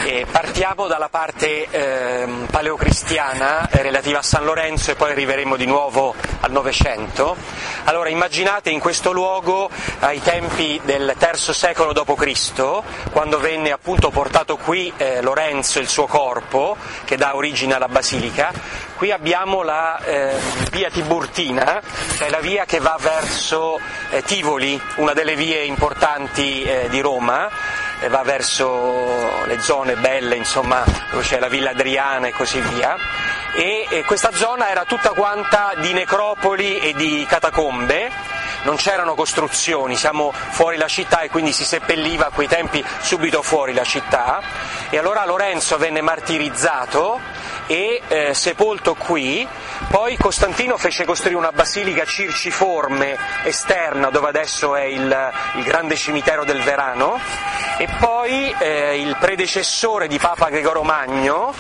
Partiamo dalla parte paleocristiana relativa a San Lorenzo e poi arriveremo di nuovo al Novecento. Allora immaginate in questo luogo ai tempi del III secolo d.C., quando venne appunto portato qui Lorenzo e il suo corpo, che dà origine alla basilica. Qui abbiamo la via Tiburtina, cioè la via che va verso Tivoli, una delle vie importanti di Roma, va verso le zone belle, insomma, dove c'è la Villa Adriana e così via, e questa zona era tutta quanta di necropoli e di catacombe, non c'erano costruzioni, siamo fuori la città e quindi si seppelliva a quei tempi subito fuori la città, e allora Lorenzo venne martirizzato e sepolto qui. Poi Costantino fece costruire una basilica circiforme esterna, dove adesso è il grande cimitero del Verano, e poi il predecessore di Papa Gregorio Magno,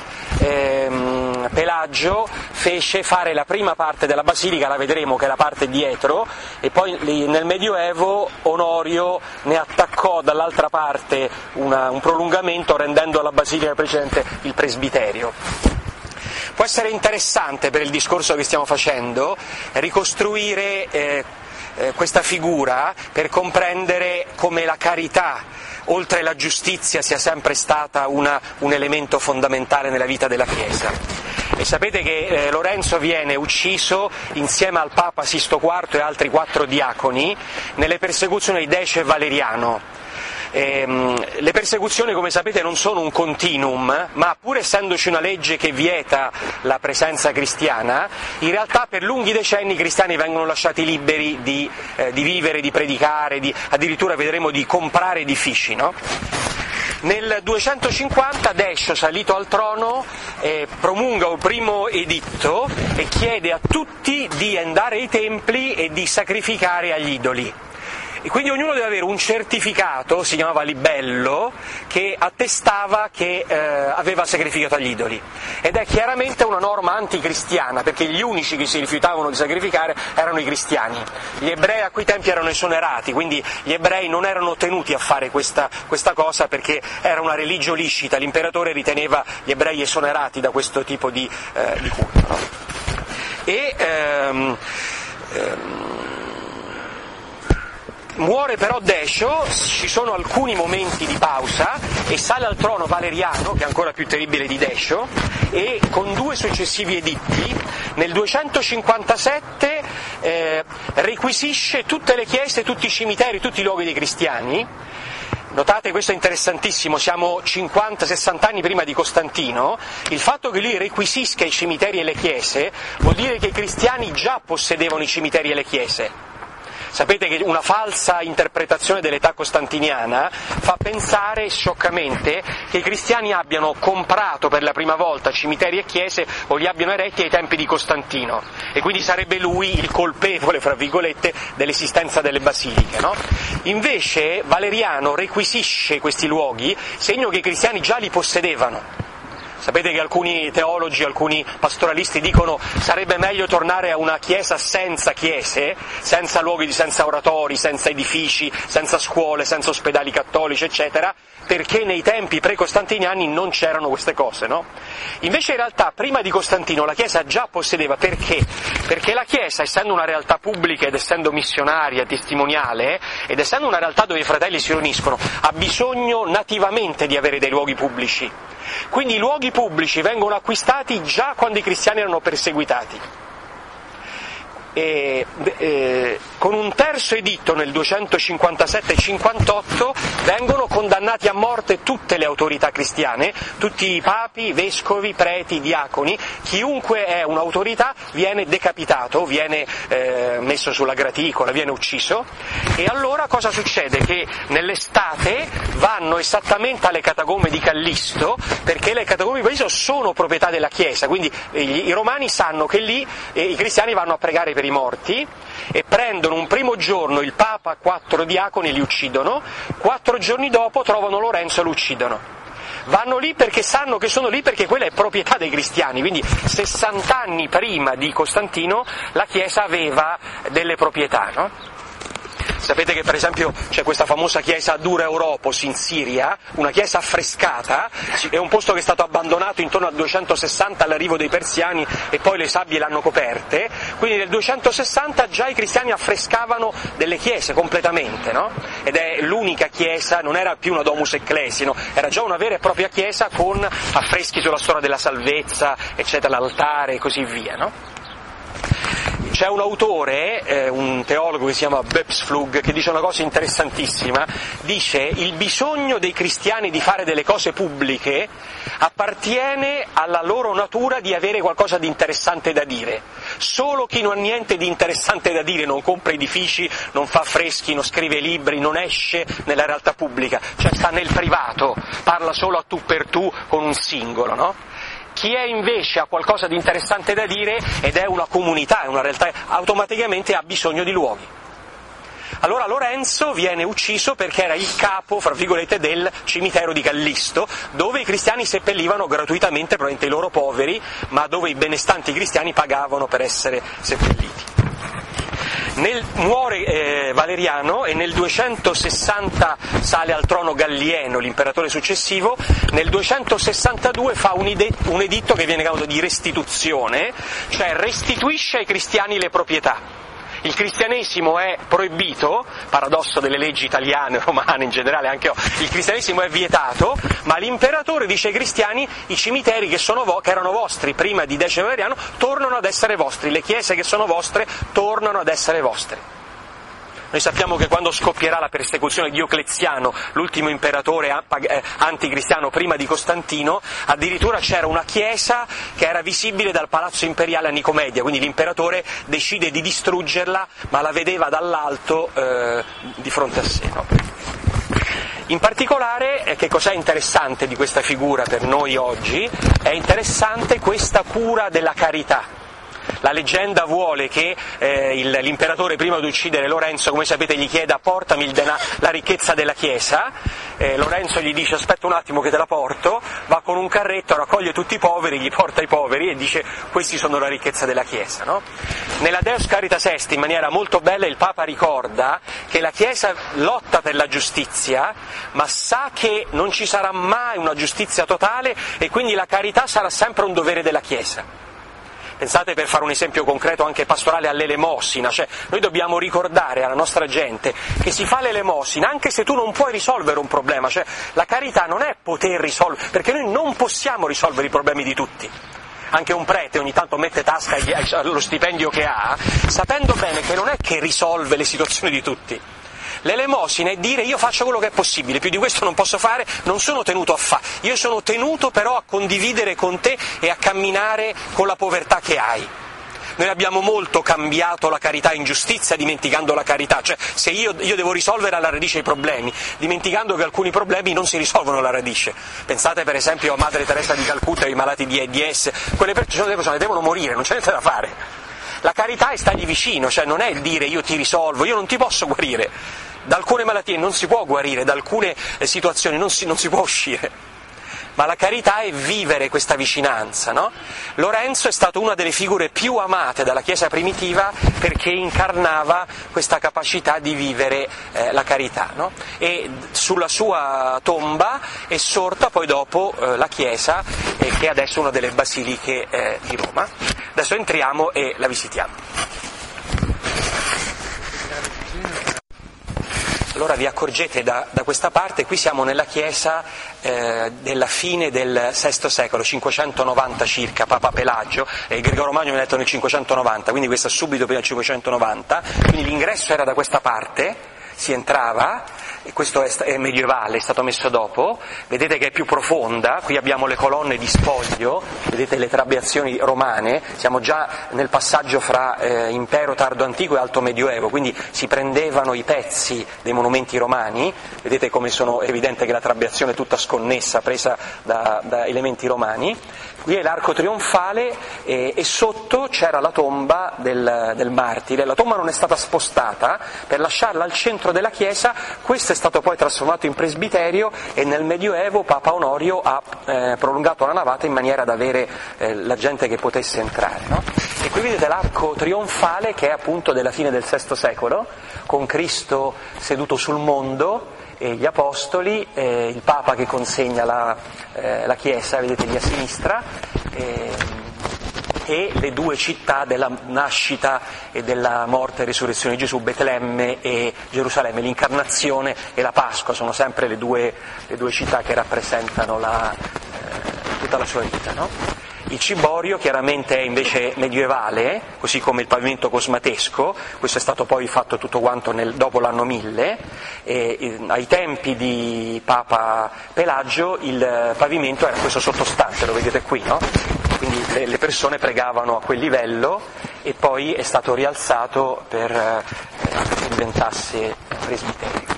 Pelagio, fece fare la prima parte della basilica, la vedremo che è la parte dietro, e poi nel Medioevo Onorio ne attaccò dall'altra parte un prolungamento, rendendo alla basilica precedente il presbiterio. Può essere interessante per il discorso che stiamo facendo ricostruire questa figura per comprendere come la carità, oltre la giustizia, sia sempre stata un elemento fondamentale nella vita della Chiesa. E sapete che Lorenzo viene ucciso insieme al Papa Sisto IV e altri 4 diaconi nelle persecuzioni di Decio e Valeriano. Le persecuzioni, come sapete, non sono un continuum, ma pur essendoci una legge che vieta la presenza cristiana, in realtà per lunghi decenni i cristiani vengono lasciati liberi di vivere, di predicare, addirittura vedremo di comprare edifici, no? Nel 250 Decio, salito al trono, promulga un primo editto e chiede a tutti di andare ai templi e di sacrificare agli idoli. E quindi ognuno deve avere un certificato, si chiamava libello, che attestava che aveva sacrificato agli idoli. Ed è chiaramente una norma anticristiana, perché gli unici che si rifiutavano di sacrificare erano i cristiani. Gli ebrei a quei tempi erano esonerati, quindi gli ebrei non erano tenuti a fare questa cosa perché era una religio licita, l'imperatore riteneva gli ebrei esonerati da questo tipo di culto. No? Muore però Decio, ci sono alcuni momenti di pausa e sale al trono Valeriano, che è ancora più terribile di Decio, e con 2 successivi editti, nel 257 requisisce tutte le chiese, tutti i cimiteri, tutti i luoghi dei cristiani. Notate, questo è interessantissimo, siamo 50-60 anni prima di Costantino. Il fatto che lui requisisca i cimiteri e le chiese vuol dire che i cristiani già possedevano i cimiteri e le chiese. Sapete che una falsa interpretazione dell'età costantiniana fa pensare scioccamente che i cristiani abbiano comprato per la prima volta cimiteri e chiese o li abbiano eretti ai tempi di Costantino, e quindi sarebbe lui il colpevole, fra virgolette, dell'esistenza delle basiliche, no? Invece Valeriano requisisce questi luoghi, segno che i cristiani già li possedevano. Sapete che alcuni teologi, alcuni pastoralisti dicono sarebbe meglio tornare a una chiesa senza chiese, senza luoghi, senza oratori, senza edifici, senza scuole, senza ospedali cattolici, eccetera, perché nei tempi pre-costantiniani non c'erano queste cose, no? Invece in realtà prima di Costantino la Chiesa già possedeva, perché? Perché la Chiesa, essendo una realtà pubblica ed essendo missionaria, testimoniale, ed essendo una realtà dove i fratelli si riuniscono, ha bisogno nativamente di avere dei luoghi pubblici. Quindi i luoghi pubblici vengono acquistati già quando i cristiani erano perseguitati. Con un terzo editto nel 257-58 vengono condannati a morte tutte le autorità cristiane, tutti i papi, vescovi, preti, diaconi, chiunque è un'autorità viene decapitato, viene messo sulla graticola, viene ucciso. E allora cosa succede? Che nell'estate vanno esattamente alle catacombe di Callisto, perché le catacombe di Callisto sono proprietà della Chiesa, quindi i romani sanno che lì i cristiani vanno a pregare per i morti e prendono un primo giorno il Papa, 4 diaconi e li uccidono, 4 giorni dopo trovano Lorenzo e lo uccidono. Vanno lì perché sanno che sono lì perché quella è proprietà dei cristiani, quindi 60 anni prima di Costantino la Chiesa aveva delle proprietà, no? Sapete che per esempio c'è questa famosa chiesa ad Dura Europos in Siria, una chiesa affrescata, è un posto che è stato abbandonato intorno al 260 all'arrivo dei persiani e poi le sabbie l'hanno coperte, quindi nel 260 già i cristiani affrescavano delle chiese completamente, no? Ed è l'unica chiesa, non era più una domus ecclesi, no? Era già una vera e propria chiesa con affreschi sulla storia della salvezza, eccetera, l'altare e così via, no? C'è un autore, un teologo che si chiama Böpsflug, che dice una cosa interessantissima, dice: il bisogno dei cristiani di fare delle cose pubbliche appartiene alla loro natura di avere qualcosa di interessante da dire. Solo chi non ha niente di interessante da dire, non compra edifici, non fa affreschi, non scrive libri, non esce nella realtà pubblica, cioè sta nel privato, parla solo a tu per tu con un singolo, no? Chi è invece ha qualcosa di interessante da dire ed è una comunità, è una realtà, automaticamente ha bisogno di luoghi. Allora Lorenzo viene ucciso perché era il capo, fra virgolette, del cimitero di Callisto, dove i cristiani seppellivano gratuitamente, probabilmente i loro poveri, ma dove i benestanti cristiani pagavano per essere seppelliti. Muore Valeriano e nel 260 sale al trono Gallieno, l'imperatore successivo. Nel 262 fa un editto che viene chiamato di restituzione, cioè restituisce ai cristiani le proprietà. Il cristianesimo è proibito, paradosso delle leggi italiane, romane in generale, anche il cristianesimo è vietato, ma l'imperatore dice ai cristiani: i cimiteri che erano vostri prima di Decimo Valeriano tornano ad essere vostri, le chiese che sono vostre tornano ad essere vostre. Noi sappiamo che quando scoppierà la persecuzione di Diocleziano, l'ultimo imperatore anticristiano prima di Costantino, addirittura c'era una chiesa che era visibile dal palazzo imperiale a Nicomedia, quindi l'imperatore decide di distruggerla, ma la vedeva dall'alto di fronte a sé, no? In particolare, che cos'è interessante di questa figura per noi oggi? È interessante questa cura della carità. La leggenda vuole che l'imperatore, prima di uccidere Lorenzo, come sapete, gli chieda: portami la ricchezza della chiesa. Lorenzo gli dice: aspetta un attimo che te la porto, va con un carretto, raccoglie tutti i poveri, gli porta i poveri e dice: questi sono la ricchezza della chiesa, no? Nella Deus Caritas Est, in maniera molto bella, il Papa ricorda che la chiesa lotta per la giustizia, ma sa che non ci sarà mai una giustizia totale e quindi la carità sarà sempre un dovere della chiesa. Pensate, per fare un esempio concreto anche pastorale, all'elemosina, cioè noi dobbiamo ricordare alla nostra gente che si fa l'elemosina anche se tu non puoi risolvere un problema, cioè la carità non è poter risolvere, perché noi non possiamo risolvere i problemi di tutti. Anche un prete ogni tanto mette tasca allo stipendio che ha, sapendo bene che non è che risolve le situazioni di tutti. L'elemosina è dire: io faccio quello che è possibile, più di questo non posso fare, non sono tenuto a fare, io sono tenuto però a condividere con te e a camminare con la povertà che hai. Noi abbiamo molto cambiato la carità in giustizia dimenticando la carità, cioè se io devo risolvere alla radice i problemi, dimenticando che alcuni problemi non si risolvono alla radice. Pensate per esempio a Madre Teresa di Calcutta e ai malati di AIDS, quelle persone devono morire, non c'è niente da fare. La carità è stargli vicino, cioè non è il dire: io ti risolvo, io non ti posso guarire. Da alcune malattie non si può guarire, da alcune situazioni non si può uscire. Ma la carità è vivere questa vicinanza, no? Lorenzo è stato una delle figure più amate dalla Chiesa primitiva perché incarnava questa capacità di vivere la carità, no? E sulla sua tomba è sorta poi dopo la chiesa, che adesso è una delle basiliche di Roma. Adesso entriamo e la visitiamo. Allora vi accorgete da questa parte, qui siamo nella chiesa della fine del VI secolo, 590 circa, Papa Pelagio, Gregorio Magno mi ha detto nel 590, quindi questa subito prima del 590, quindi l'ingresso era da questa parte, si entrava, e questo è medievale, è stato messo dopo, vedete che è più profonda, qui abbiamo le colonne di spoglio, vedete le trabeazioni romane, siamo già nel passaggio fra impero tardo antico e alto medioevo, quindi si prendevano i pezzi dei monumenti romani, vedete come è evidente che la trabeazione è tutta sconnessa, presa da elementi romani. Qui è l'arco trionfale e sotto c'era la tomba del martire. La tomba non è stata spostata per lasciarla al centro della chiesa, questo è stato poi trasformato in presbiterio e nel Medioevo Papa Onorio ha prolungato la navata in maniera da avere la gente che potesse entrare, no? E qui vedete l'arco trionfale che è appunto della fine del VI secolo, con Cristo seduto sul mondo, e gli apostoli, il Papa che consegna la Chiesa, vedete lì a sinistra, e le due città della nascita e della morte e risurrezione di Gesù, Betlemme e Gerusalemme, l'incarnazione e la Pasqua, sono sempre le due città che rappresentano tutta la sua vita, no? Il ciborio chiaramente è invece medievale, così come il pavimento cosmatesco, questo è stato poi fatto tutto quanto dopo l'anno 1000, ai tempi di Papa Pelagio il pavimento era questo sottostante, lo vedete qui, no? Quindi le persone pregavano a quel livello e poi è stato rialzato perché diventasse presbiterio.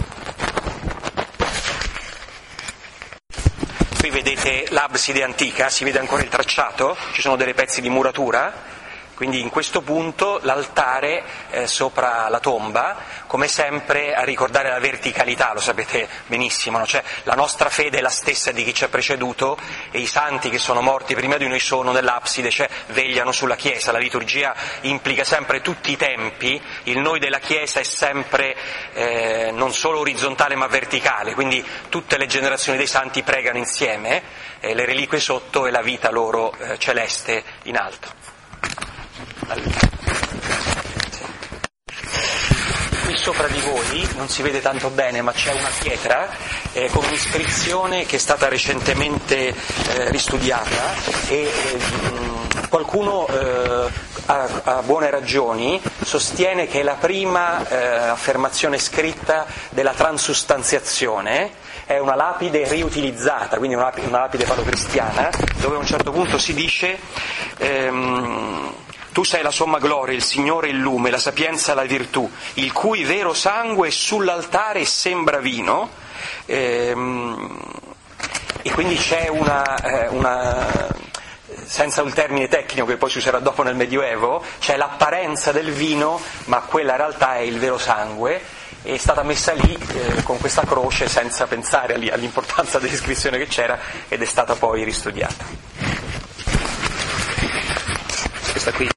Qui vedete l'abside antica, si vede ancora il tracciato, ci sono dei pezzi di muratura, quindi in questo punto l'altare sopra la tomba, come sempre a ricordare la verticalità, lo sapete benissimo, no? Cioè la nostra fede è la stessa di chi ci ha preceduto e i santi che sono morti prima di noi sono nell'abside, cioè vegliano sulla Chiesa, la liturgia implica sempre tutti i tempi, il noi della Chiesa è sempre non solo orizzontale ma verticale, quindi tutte le generazioni dei santi pregano insieme, le reliquie sotto e la vita loro celeste in alto. Qui sopra di voi non si vede tanto bene, ma c'è una pietra con un'iscrizione che è stata recentemente ristudiata e qualcuno a buone ragioni sostiene che è la prima affermazione scritta della transustanziazione. È una lapide riutilizzata, quindi una lapide paleocristiana, dove a un certo punto si dice tu sei la somma gloria, il Signore il lume, la sapienza la virtù, il cui vero sangue è sull'altare sembra vino, e quindi c'è senza un termine tecnico che poi si userà dopo nel Medioevo, c'è l'apparenza del vino, ma quella in realtà è il vero sangue. È stata messa lì con questa croce senza pensare all'importanza dell'iscrizione che c'era ed è stata poi ristudiata. Questa qui.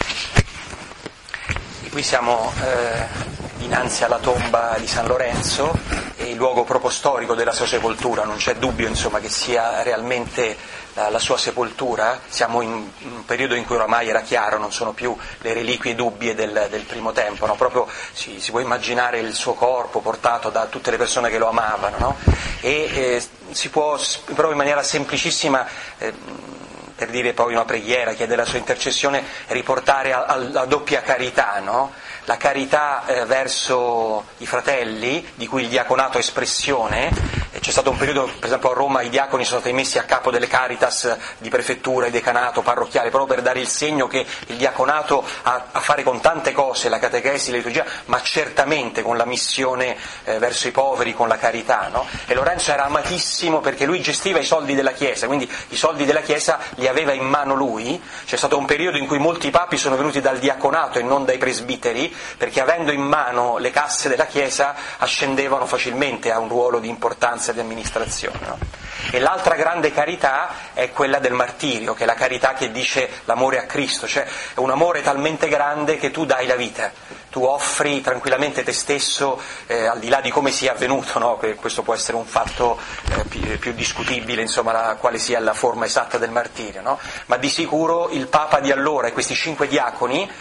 E qui siamo dinanzi alla tomba di San Lorenzo, è il luogo propostorico della sua sepoltura, non c'è dubbio insomma che sia realmente la sua sepoltura. Siamo in un periodo in cui oramai era chiaro, non sono più le reliquie dubbie del primo tempo, no? Proprio si può immaginare il suo corpo portato da tutte le persone che lo amavano, no? E si può proprio in maniera semplicissima, per dire poi una preghiera, chiedere la sua intercessione, riportare alla doppia carità, no? La carità verso i fratelli, di cui il diaconato è espressione. C'è stato un periodo, per esempio a Roma, i diaconi sono stati messi a capo delle caritas di prefettura e decanato parrocchiale, proprio per dare il segno che il diaconato ha a fare con tante cose, la catechesi, la liturgia, ma certamente con la missione verso i poveri, con la carità, no? E Lorenzo era amatissimo perché lui gestiva i soldi della Chiesa, quindi i soldi della Chiesa li aveva in mano lui. C'è stato un periodo in cui molti papi sono venuti dal diaconato e non dai presbiteri, perché avendo in mano le casse della Chiesa ascendevano facilmente a un ruolo di importanza e di amministrazione, no? E l'altra grande carità è quella del martirio, che è la carità che dice l'amore a Cristo, cioè è un amore talmente grande che tu dai la vita, tu offri tranquillamente te stesso, al di là di come sia avvenuto, no? Questo può essere un fatto più discutibile, insomma, quale sia la forma esatta del martirio, no? Ma di sicuro il Papa di allora e questi 5 diaconi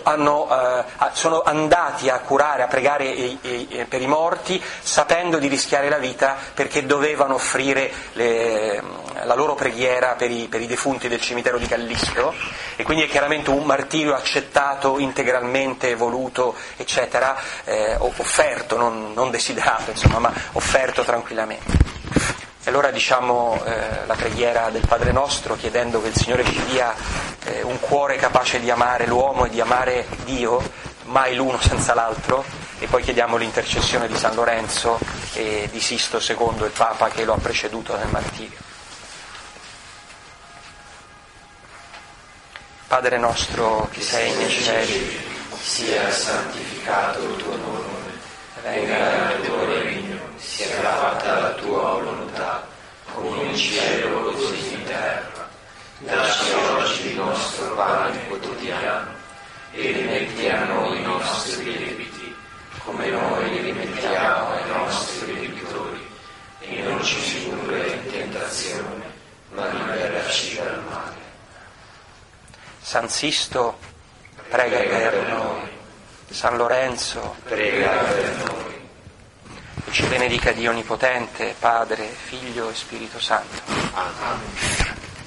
sono andati a curare, a pregare per i morti, sapendo di rischiare la vita perché dovevano offrire la loro preghiera per i defunti del cimitero di Callisto, e quindi è chiaramente un martirio accettato integralmente, voluto, eccetera, offerto, non desiderato, insomma, ma offerto tranquillamente. E allora diciamo la preghiera del Padre Nostro, chiedendo che il Signore ci dia un cuore capace di amare l'uomo e di amare Dio, mai l'uno senza l'altro, e poi chiediamo l'intercessione di San Lorenzo e di Sisto II, il Papa che lo ha preceduto nel martirio. Padre nostro che sei nei cieli, sia santificato il tuo nome, venga il tuo regno, sia fatta la tua volontà, come in cielo così in terra. Dacci oggi il nostro pane quotidiano e rimetti a noi i nostri debiti, come noi rimettiamo ai nostri debitori, e non ci indurre in tentazione, ma liberaci dal male. San Sisto, prega per noi. San Lorenzo, prega per noi. che ci benedica Dio Onnipotente, Padre, Figlio e Spirito Santo. Amen.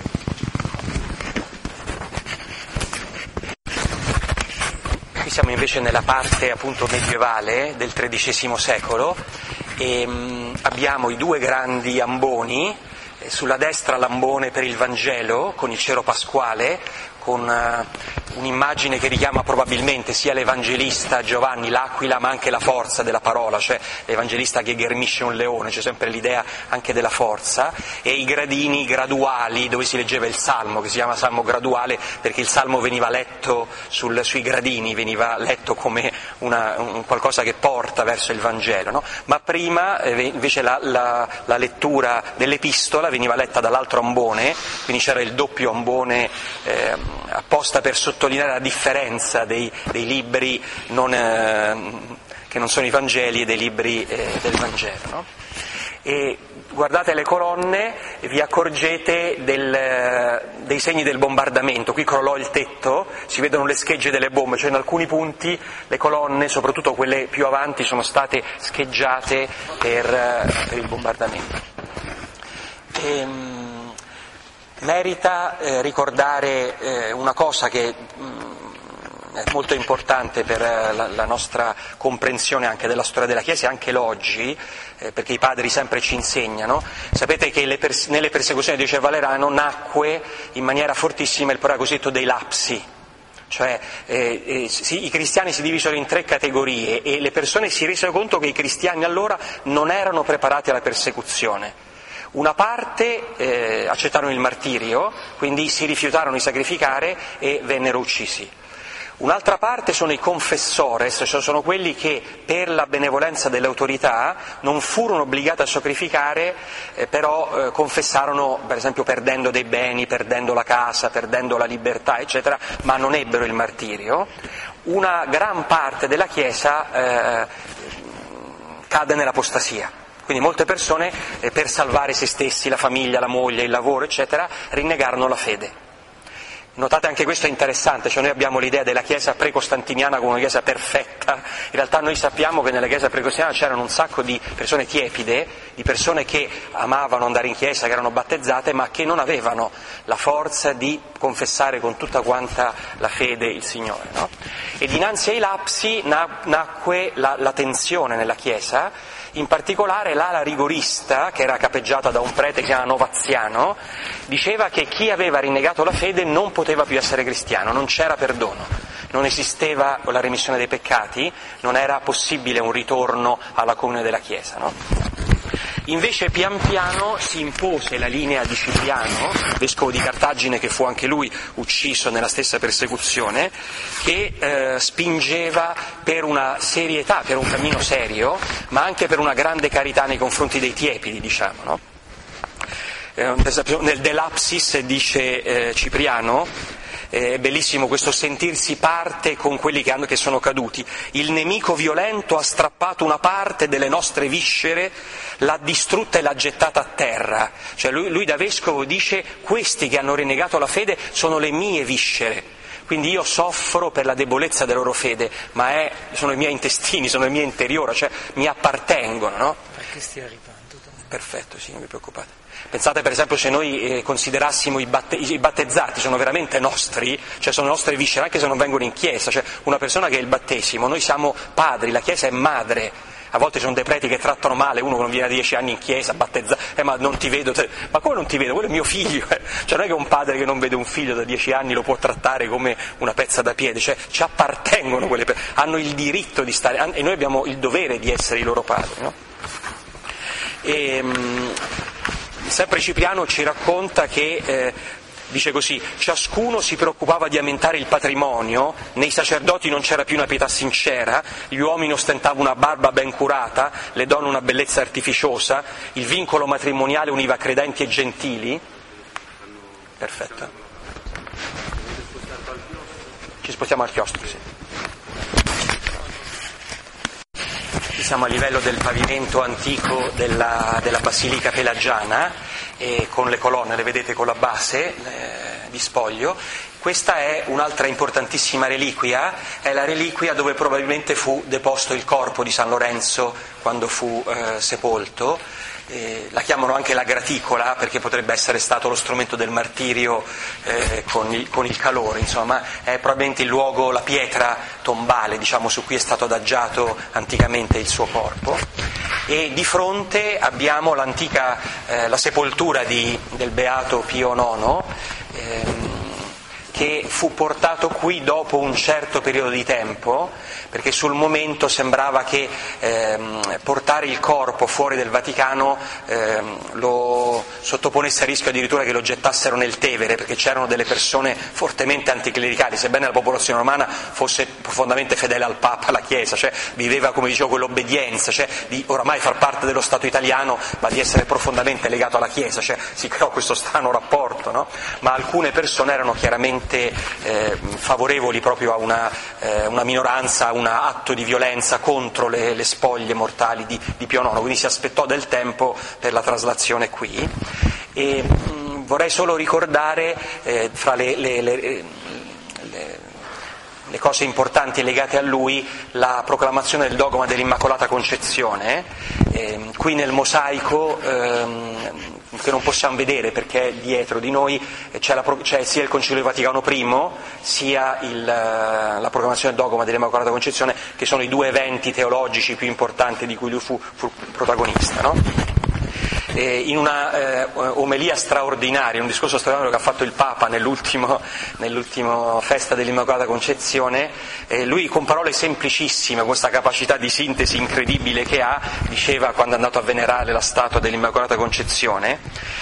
Qui siamo invece nella parte appunto medievale del XIII secolo e abbiamo i due grandi amboni, sulla destra l'ambone per il Vangelo con il cero pasquale, con un'immagine che richiama probabilmente sia l'Evangelista Giovanni, l'aquila, ma anche la forza della parola, cioè l'Evangelista che ghermisce un leone, c'è sempre l'idea anche della forza, e i gradini graduali dove si leggeva il Salmo, che si chiama Salmo graduale perché il Salmo veniva letto sui gradini, veniva letto come un qualcosa che porta verso il Vangelo, no? Ma prima invece la lettura dell'Epistola veniva letta dall'altro ambone, quindi c'era il doppio ambone apposta per sottolineare la differenza dei libri che non sono i Vangeli e dei libri del Vangelo, no? E guardate le colonne e vi accorgete dei segni del bombardamento. Qui crollò il tetto, si vedono le schegge delle bombe, cioè in alcuni punti le colonne, soprattutto quelle più avanti, sono state scheggiate per il bombardamento. Merita ricordare una cosa che è molto importante per la nostra comprensione anche della storia della Chiesa e anche l'oggi, perché i padri sempre ci insegnano. Sapete che nelle persecuzioni di Dice Valerano nacque in maniera fortissima il problema cosiddetto dei lapsi. Cioè i cristiani si divisero in tre categorie e le persone si resero conto che i cristiani allora non erano preparati alla persecuzione. Una parte accettarono il martirio, quindi si rifiutarono di sacrificare e vennero uccisi. Un'altra parte sono i confessores, cioè sono quelli che per la benevolenza delle autorità non furono obbligati a sacrificare, però confessarono, per esempio perdendo dei beni, perdendo la casa, perdendo la libertà, eccetera, ma non ebbero il martirio. Una gran parte della Chiesa cade nell'apostasia. Quindi molte persone per salvare se stessi, la famiglia, la moglie, il lavoro, eccetera, rinnegarono la fede. Notate anche questo è interessante, cioè noi abbiamo l'idea della Chiesa pre-costantiniana come una Chiesa perfetta, in realtà noi sappiamo che nella Chiesa pre-costantiniana c'erano un sacco di persone tiepide, di persone che amavano andare in Chiesa, che erano battezzate, ma che non avevano la forza di confessare con tutta quanta la fede il Signore, no? E dinanzi ai lapsi nacque la tensione nella Chiesa. In particolare l'ala rigorista, che era capeggiata da un prete che si chiama Novaziano, diceva che chi aveva rinnegato la fede non poteva più essere cristiano, non c'era perdono, non esisteva la remissione dei peccati, non era possibile un ritorno alla comunione della Chiesa, no? Invece pian piano si impose la linea di Cipriano, vescovo di Cartagine, che fu anche lui ucciso nella stessa persecuzione, che spingeva per una serietà, per un cammino serio, ma anche per una grande carità nei confronti dei tiepidi, diciamo, no? Nel De Lapsis dice Cipriano, è bellissimo questo sentirsi parte con quelli che sono caduti. Il nemico violento ha strappato una parte delle nostre viscere, l'ha distrutta e l'ha gettata a terra. Cioè lui da vescovo dice: questi che hanno rinnegato la fede sono le mie viscere, quindi io soffro per la debolezza della loro fede, ma sono i miei intestini, sono il mio interiore, cioè mi appartengono, no? Perché stia ripanto? Perfetto, sì, non vi preoccupate. Pensate per esempio se noi considerassimo i battezzati, sono veramente nostri, cioè sono nostre viscere anche se non vengono in chiesa, cioè una persona che è il battesimo, noi siamo padri, la Chiesa è madre, a volte ci sono dei preti che trattano male uno che non viene da 10 anni in chiesa, battezzato, ma non ti vedo, ma come non ti vedo? Quello è mio figlio, cioè non è che un padre che non vede un figlio da 10 anni lo può trattare come una pezza da piede, cioè ci appartengono quelle persone, hanno il diritto di stare, e noi abbiamo il dovere di essere i loro padri, no? Sempre Cipriano ci racconta che dice così: ciascuno si preoccupava di aumentare il patrimonio, nei sacerdoti non c'era più una pietà sincera, gli uomini ostentavano una barba ben curata, le donne una bellezza artificiosa, il vincolo matrimoniale univa credenti e gentili. Perfetto. Ci spostiamo al chiostro, sì. Siamo a livello del pavimento antico della basilica pelagiana, con le colonne, le vedete con la base di spoglio. Questa è un'altra importantissima reliquia, è la reliquia dove probabilmente fu deposto il corpo di San Lorenzo quando fu sepolto. La chiamano anche la graticola perché potrebbe essere stato lo strumento del martirio con il calore, insomma è probabilmente il luogo, la pietra tombale, diciamo, su cui è stato adagiato anticamente il suo corpo. E di fronte abbiamo la sepoltura del beato Pio IX, che fu portato qui dopo un certo periodo di tempo, perché sul momento sembrava che portare il corpo fuori del Vaticano lo sottoponesse a rischio addirittura che lo gettassero nel Tevere, perché c'erano delle persone fortemente anticlericali, sebbene la popolazione romana fosse profondamente fedele al Papa, alla Chiesa, cioè viveva, come dicevo, quell'obbedienza, cioè di oramai far parte dello Stato italiano, ma di essere profondamente legato alla Chiesa, cioè si creò questo strano rapporto, no? Ma alcune persone erano chiaramente favorevoli proprio a una minoranza, a un atto di violenza contro le spoglie mortali di Pio IX, quindi si aspettò del tempo per la traslazione qui. E vorrei solo ricordare fra le cose importanti legate a lui la proclamazione del dogma dell'Immacolata Concezione. Qui nel mosaico, che non possiamo vedere perché è dietro di noi, c'è sia il Concilio Vaticano I sia la proclamazione del dogma dell'Immacolata Concezione, che sono i due eventi teologici più importanti di cui lui fu protagonista, no? In una omelia straordinaria, un discorso straordinario che ha fatto il Papa nell'ultimo festa dell'Immacolata Concezione, lui con parole semplicissime, con questa capacità di sintesi incredibile che ha, diceva quando è andato a venerare la statua dell'Immacolata Concezione: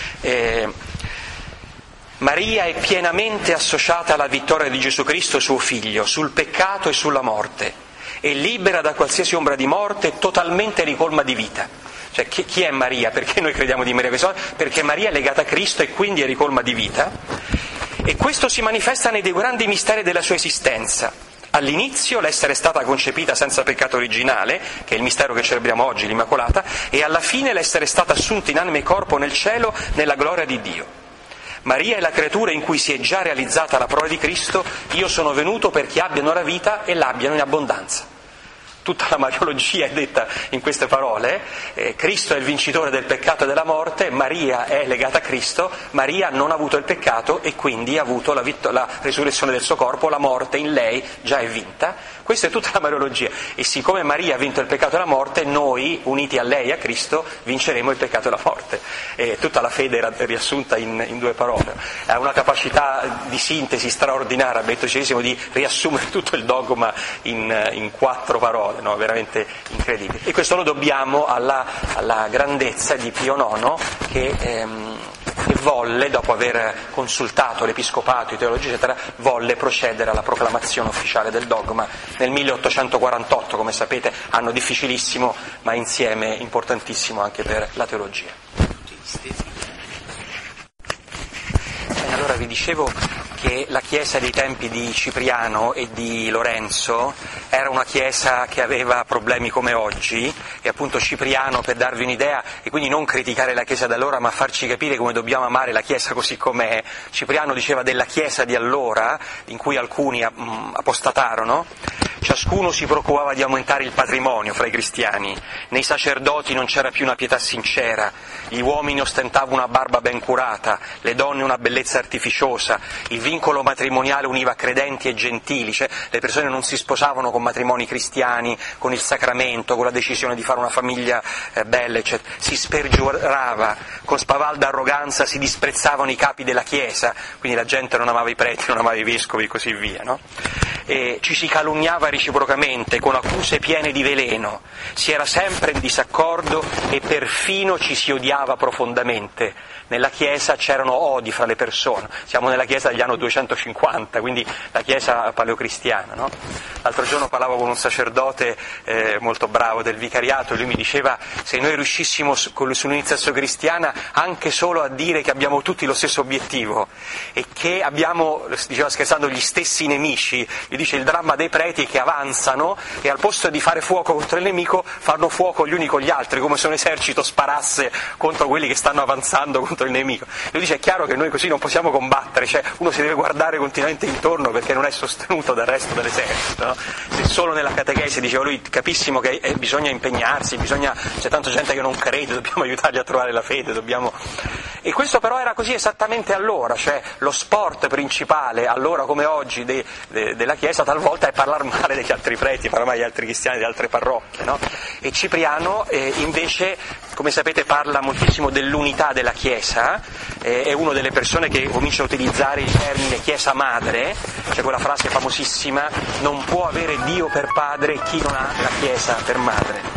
Maria è pienamente associata alla vittoria di Gesù Cristo suo figlio, sul peccato e sulla morte, e libera da qualsiasi ombra di morte, totalmente ricolma di vita. Cioè, chi è Maria? Perché noi crediamo di Maria? Perché Maria è legata a Cristo e quindi è ricolma di vita, e questo si manifesta nei dei grandi misteri della sua esistenza. All'inizio l'essere stata concepita senza peccato originale, che è il mistero che celebriamo oggi, l'Immacolata, e alla fine l'essere stata assunta in anima e corpo nel cielo, nella gloria di Dio. Maria è la creatura in cui si è già realizzata la parola di Cristo: io sono venuto perché abbiano la vita e l'abbiano in abbondanza. Tutta la mariologia è detta in queste parole. Cristo è il vincitore del peccato e della morte, Maria è legata a Cristo, Maria non ha avuto il peccato e quindi ha avuto la risurrezione del suo corpo, la morte in lei già è vinta. Questa è tutta la mariologia, e siccome Maria ha vinto il peccato e la morte, noi, uniti a lei e a Cristo, vinceremo il peccato e la morte. E tutta la fede era riassunta in due parole. Ha una capacità di sintesi straordinaria, Benedetto XVI, di riassumere tutto il dogma in 4 parole, no? Veramente incredibile. E questo lo dobbiamo alla grandezza di Pio IX, che volle, dopo aver consultato l'Episcopato, i teologi eccetera, volle procedere alla proclamazione ufficiale del dogma nel 1848, come sapete, anno difficilissimo ma insieme importantissimo anche per la teologia. Allora vi dicevo che la chiesa dei tempi di Cipriano e di Lorenzo era una chiesa che aveva problemi come oggi, e appunto Cipriano, per darvi un'idea, e quindi non criticare la chiesa da allora ma farci capire come dobbiamo amare la chiesa così com'è, Cipriano diceva della chiesa di allora, in cui alcuni apostatarono: ciascuno si preoccupava di aumentare il patrimonio fra i cristiani, nei sacerdoti non c'era più una pietà sincera, gli uomini ostentavano una barba ben curata, le donne una bellezza artificiosa, il vincolo matrimoniale univa credenti e gentili, cioè le persone non si sposavano con matrimoni cristiani, con il sacramento, con la decisione di fare una famiglia bella, eccetera. Si spergiurava, con spavalda arroganza si disprezzavano i capi della Chiesa, quindi la gente non amava i preti, non amava i vescovi e così via, no? ci si calunniava reciprocamente con accuse piene di veleno, si era sempre in disaccordo e perfino ci si odiava profondamente. Nella Chiesa c'erano odi fra le persone, siamo nella Chiesa degli anni 250, quindi la Chiesa paleocristiana, no? L'altro giorno parlavo con un sacerdote molto bravo del vicariato e lui mi diceva: se noi riuscissimo sull'iniziazione cristiana anche solo a dire che abbiamo tutti lo stesso obiettivo e che abbiamo, diceva scherzando, gli stessi nemici, gli dice il dramma dei preti è che avanzano e al posto di fare fuoco contro il nemico fanno fuoco gli uni con gli altri, come se un esercito sparasse contro quelli che stanno avanzando contro il nemico. Lui dice: è chiaro che noi così non possiamo combattere, cioè uno si deve guardare continuamente intorno perché non è sostenuto dal resto dell'esercito, no? Se solo nella catechesi, diceva lui, capissimo che bisogna impegnarsi, c'è tanta gente che non crede, dobbiamo aiutarli a trovare la fede, E questo però era così esattamente allora, cioè lo sport principale allora come oggi della Chiesa talvolta è parlare male degli altri preti, parlare male degli altri cristiani di altre parrocchie, no? E Cipriano invece, come sapete, parla moltissimo dell'unità della Chiesa, è una delle persone che comincia a utilizzare il termine Chiesa madre, c'è quella frase famosissima: non può avere Dio per padre chi non ha la Chiesa per madre.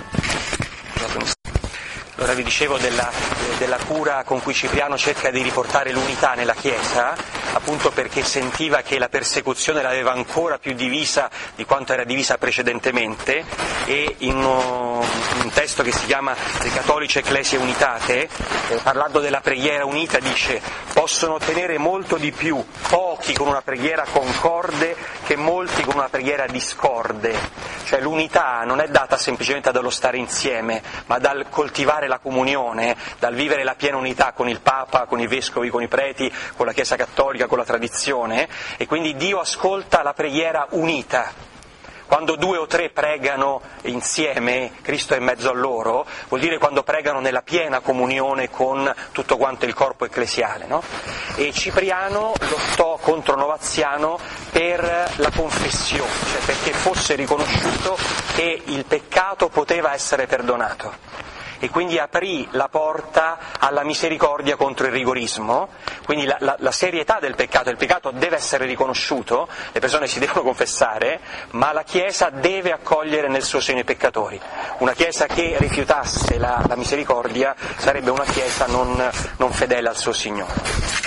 Allora vi dicevo della cura con cui Cipriano cerca di riportare l'unità nella Chiesa, appunto perché sentiva che la persecuzione l'aveva ancora più divisa di quanto era divisa precedentemente, e in un testo che si chiama Le Cattoliche Ecclesie Unitate, parlando della preghiera unita, dice: possono ottenere molto di più pochi con una preghiera concorde che molti con una preghiera discorde. Cioè l'unità non è data semplicemente dallo stare insieme, ma dal coltivare la comunione, dal vivere la piena unità con il Papa, con i vescovi, con i preti, con la Chiesa Cattolica, con la tradizione, e quindi Dio ascolta la preghiera unita. Quando 2 o 3 pregano insieme, Cristo è in mezzo a loro, vuol dire quando pregano nella piena comunione con tutto quanto il corpo ecclesiale, no? E Cipriano lottò contro Novaziano per la confessione, cioè perché fosse riconosciuto che il peccato poteva essere perdonato. E quindi aprì la porta alla misericordia contro il rigorismo, quindi la serietà del peccato. Il peccato deve essere riconosciuto, le persone si devono confessare, ma la Chiesa deve accogliere nel suo seno i peccatori. Una Chiesa che rifiutasse la misericordia sarebbe una Chiesa non fedele al suo Signore.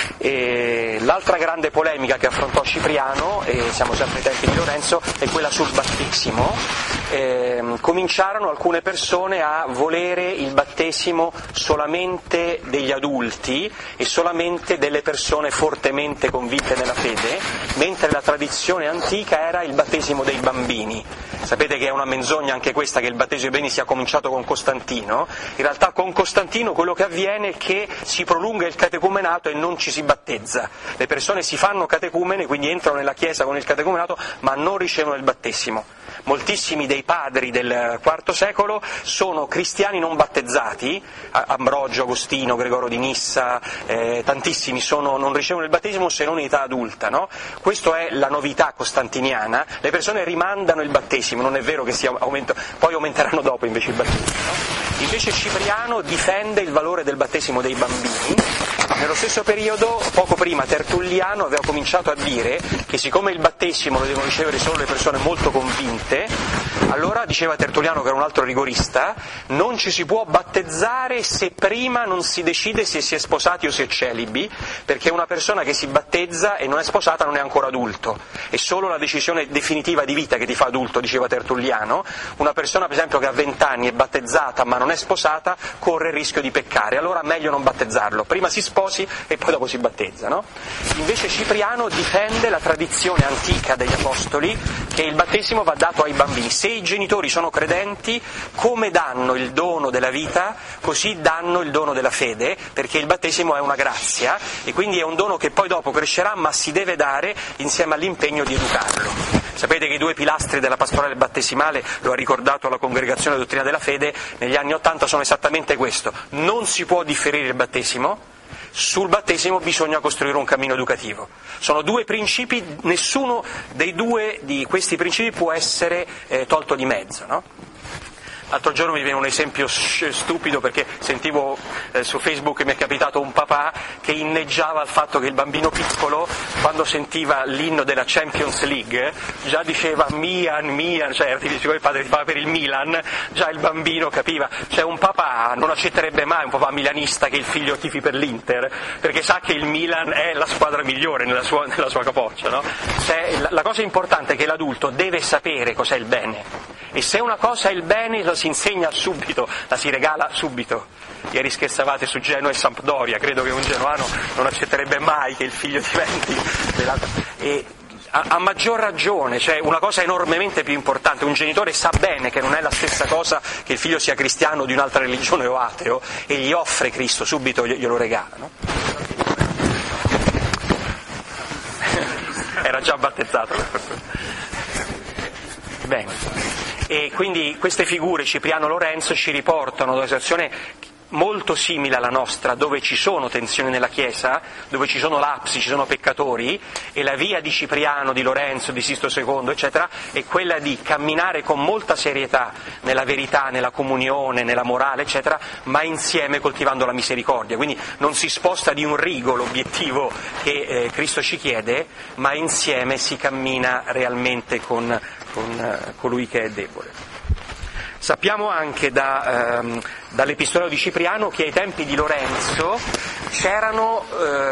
E l'altra grande polemica che affrontò Cipriano, e siamo sempre ai tempi di Lorenzo, è quella sul battesimo. Cominciarono alcune persone a volere il battesimo solamente degli adulti e solamente delle persone fortemente convinte nella fede, mentre la tradizione antica era il battesimo dei bambini. Sapete che è una menzogna anche questa, che il battesimo dei bambini sia cominciato con Costantino. In realtà con Costantino quello che avviene è che si prolunga il catecumenato e non ci si battezza. Le persone si fanno catecumene, quindi entrano nella Chiesa con il catecumenato, ma non ricevono il battesimo. Moltissimi dei padri del IV secolo sono cristiani non battezzati, Ambrogio, Agostino, Gregorio di Nissa, tantissimi non ricevono il battesimo se non in età adulta, no? Questa è la novità costantiniana, le persone rimandano il battesimo, non è vero che poi aumenteranno dopo invece il battesimo, no? Invece Cipriano difende il valore del battesimo dei bambini. Nello stesso periodo, poco prima, Tertulliano aveva cominciato a dire che siccome il battesimo lo devono ricevere solo le persone molto convinte, allora, diceva Tertulliano, che era un altro rigorista, non ci si può battezzare se prima non si decide se si è sposati o si è celibi, perché una persona che si battezza e non è sposata non è ancora adulto, è solo la decisione definitiva di vita che ti fa adulto, diceva Tertulliano. Una persona, per esempio, che ha 20 anni è battezzata ma non è sposata, corre il rischio di peccare, allora meglio non battezzarlo, prima si sposi e poi dopo si battezza, no? Invece Cipriano difende la tradizione antica degli apostoli, che il battesimo va dato ai bambini. Se i genitori sono credenti, come danno il dono della vita, così danno il dono della fede, perché il battesimo è una grazia e quindi è un dono che poi dopo crescerà, ma si deve dare insieme all'impegno di educarlo. Sapete che i 2 pilastri della pastorale battesimale, lo ha ricordato la Congregazione Dottrina della Fede, negli anni '80 sono esattamente questo: non si può differire il battesimo, sul battesimo bisogna costruire un cammino educativo. Sono 2 principi, nessuno dei 2 di questi principi può essere tolto di mezzo, no? L'altro giorno mi viene un esempio stupido, perché sentivo su Facebook, mi è capitato un papà che inneggiava al fatto che il bambino piccolo, quando sentiva l'inno della Champions League, già diceva Milan, cioè il padre tifava per il Milan, già il bambino capiva. Cioè un papà non accetterebbe mai, un papà milanista, che il figlio tifi per l'Inter, perché sa che il Milan è la squadra migliore nella sua capoccia, no? La cosa importante è che l'adulto deve sapere cos'è il bene, e se una cosa è il bene la si insegna subito, la si regala subito. Ieri scherzavate su Genoa e Sampdoria, credo che un genoano non accetterebbe mai che il figlio diventi e a maggior ragione, cioè una cosa enormemente più importante, un genitore sa bene che non è la stessa cosa che il figlio sia cristiano di un'altra religione o ateo, e gli offre Cristo, subito glielo regala, no? Era già battezzato. Bene. E quindi queste figure, Cipriano, Lorenzo, ci riportano ad una situazione molto simile alla nostra, dove ci sono tensioni nella Chiesa, dove ci sono lapsi, ci sono peccatori, e la via di Cipriano, di Lorenzo, di Sisto II, eccetera, è quella di camminare con molta serietà nella verità, nella comunione, nella morale, eccetera, ma insieme coltivando la misericordia. Quindi non si sposta di un rigo l'obiettivo che Cristo ci chiede, ma insieme si cammina realmente con colui che è debole. Sappiamo anche dall'Epistolario di Cipriano che ai tempi di Lorenzo c'erano,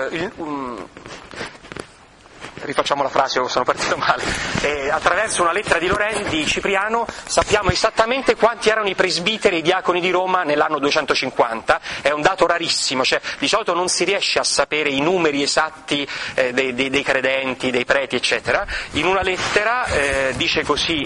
rifacciamo la frase, sono partito male, attraverso una lettera di Cipriano sappiamo esattamente quanti erano i presbiteri e i diaconi di Roma nell'anno 250, è un dato rarissimo, cioè di solito non si riesce a sapere i numeri esatti dei credenti, dei preti, eccetera. In una lettera dice così,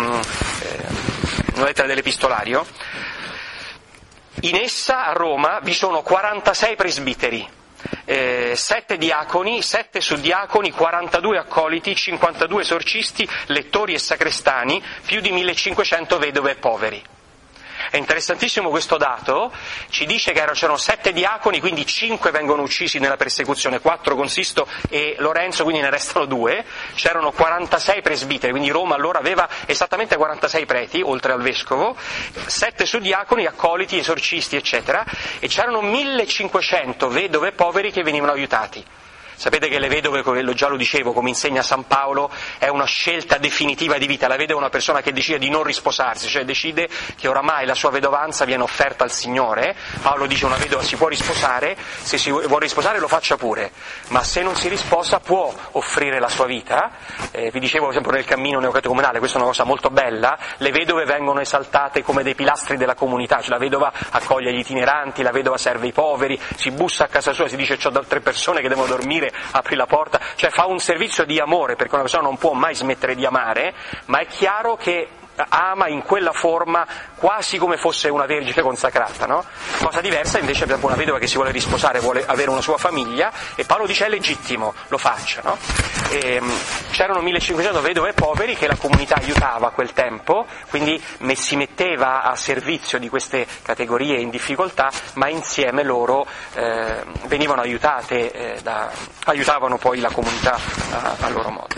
una lettera dell'Epistolario: in essa a Roma vi sono 46 presbiteri, 7 diaconi, 7 suddiaconi, 42 accoliti, 52 esorcisti, lettori e sacrestani, più di 1500 vedove e poveri. È interessantissimo questo dato, ci dice che c'erano 7 diaconi, quindi 5 vengono uccisi nella persecuzione, 4 con Sisto e Lorenzo, quindi ne restano 2, c'erano 46 presbiteri, quindi Roma allora aveva esattamente 46 preti, oltre al vescovo, 7 suddiaconi, accoliti, esorcisti, eccetera, e c'erano 1500 vedove e poveri che venivano aiutati. Sapete che le vedove, già lo dicevo, come insegna San Paolo, è una scelta definitiva di vita. La vedova è una persona che decide di non risposarsi, cioè decide che oramai la sua vedovanza viene offerta al Signore. Paolo dice: una vedova si può risposare, se si vuole risposare lo faccia pure, ma se non si risposa può offrire la sua vita. Vi dicevo sempre nel cammino neocatecumenale, questa è una cosa molto bella, le vedove vengono esaltate come dei pilastri della comunità, cioè la vedova accoglie gli itineranti, la vedova serve i poveri, si bussa a casa sua, si dice c'ho altre persone che devono dormire, apri la porta, cioè fa un servizio di amore, perché una persona non può mai smettere di amare, ma è chiaro che ama in quella forma quasi come fosse una vergine consacrata, no? Cosa diversa invece per una vedova che si vuole risposare, vuole avere una sua famiglia, e Paolo dice è legittimo, lo faccia, no? C'erano 1500 vedove e poveri che la comunità aiutava a quel tempo, quindi si metteva a servizio di queste categorie in difficoltà, ma insieme loro venivano aiutate, aiutavano poi la comunità a loro modo.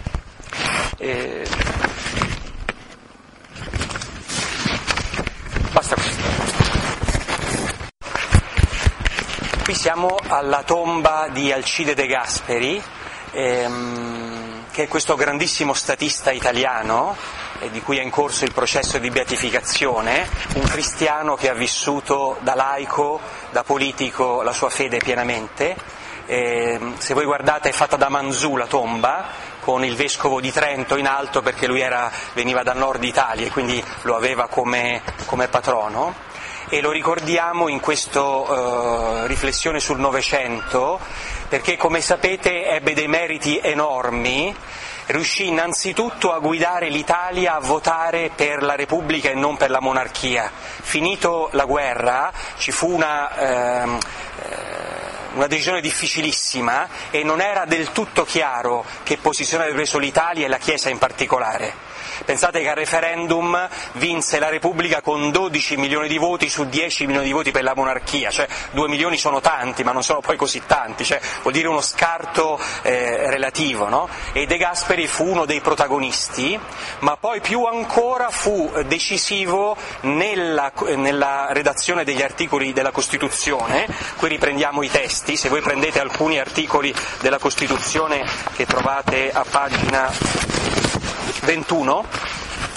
Basta così. Qui siamo alla tomba di Alcide De Gasperi, che è questo grandissimo statista italiano, di cui è in corso il processo di beatificazione, un cristiano che ha vissuto da laico, da politico, la sua fede pienamente. Se voi guardate è fatta da Manzù la tomba, con il vescovo di Trento in alto, perché lui veniva dal nord Italia e quindi lo aveva come patrono, e lo ricordiamo in questa riflessione sul Novecento, perché come sapete ebbe dei meriti enormi. Riuscì innanzitutto a guidare l'Italia a votare per la Repubblica e non per la monarchia. Finito la guerra ci fu una decisione difficilissima e non era del tutto chiaro che posizione avrebbe preso l'Italia e la Chiesa in particolare. Pensate che al referendum vinse la Repubblica con 12 milioni di voti su 10 milioni di voti per la monarchia, cioè 2 milioni sono tanti, ma non sono poi così tanti, cioè vuol dire uno scarto relativo, no? E De Gasperi fu uno dei protagonisti, ma poi più ancora fu decisivo nella redazione degli articoli della Costituzione. Qui riprendiamo i testi, se voi prendete alcuni articoli della Costituzione che trovate a pagina 21,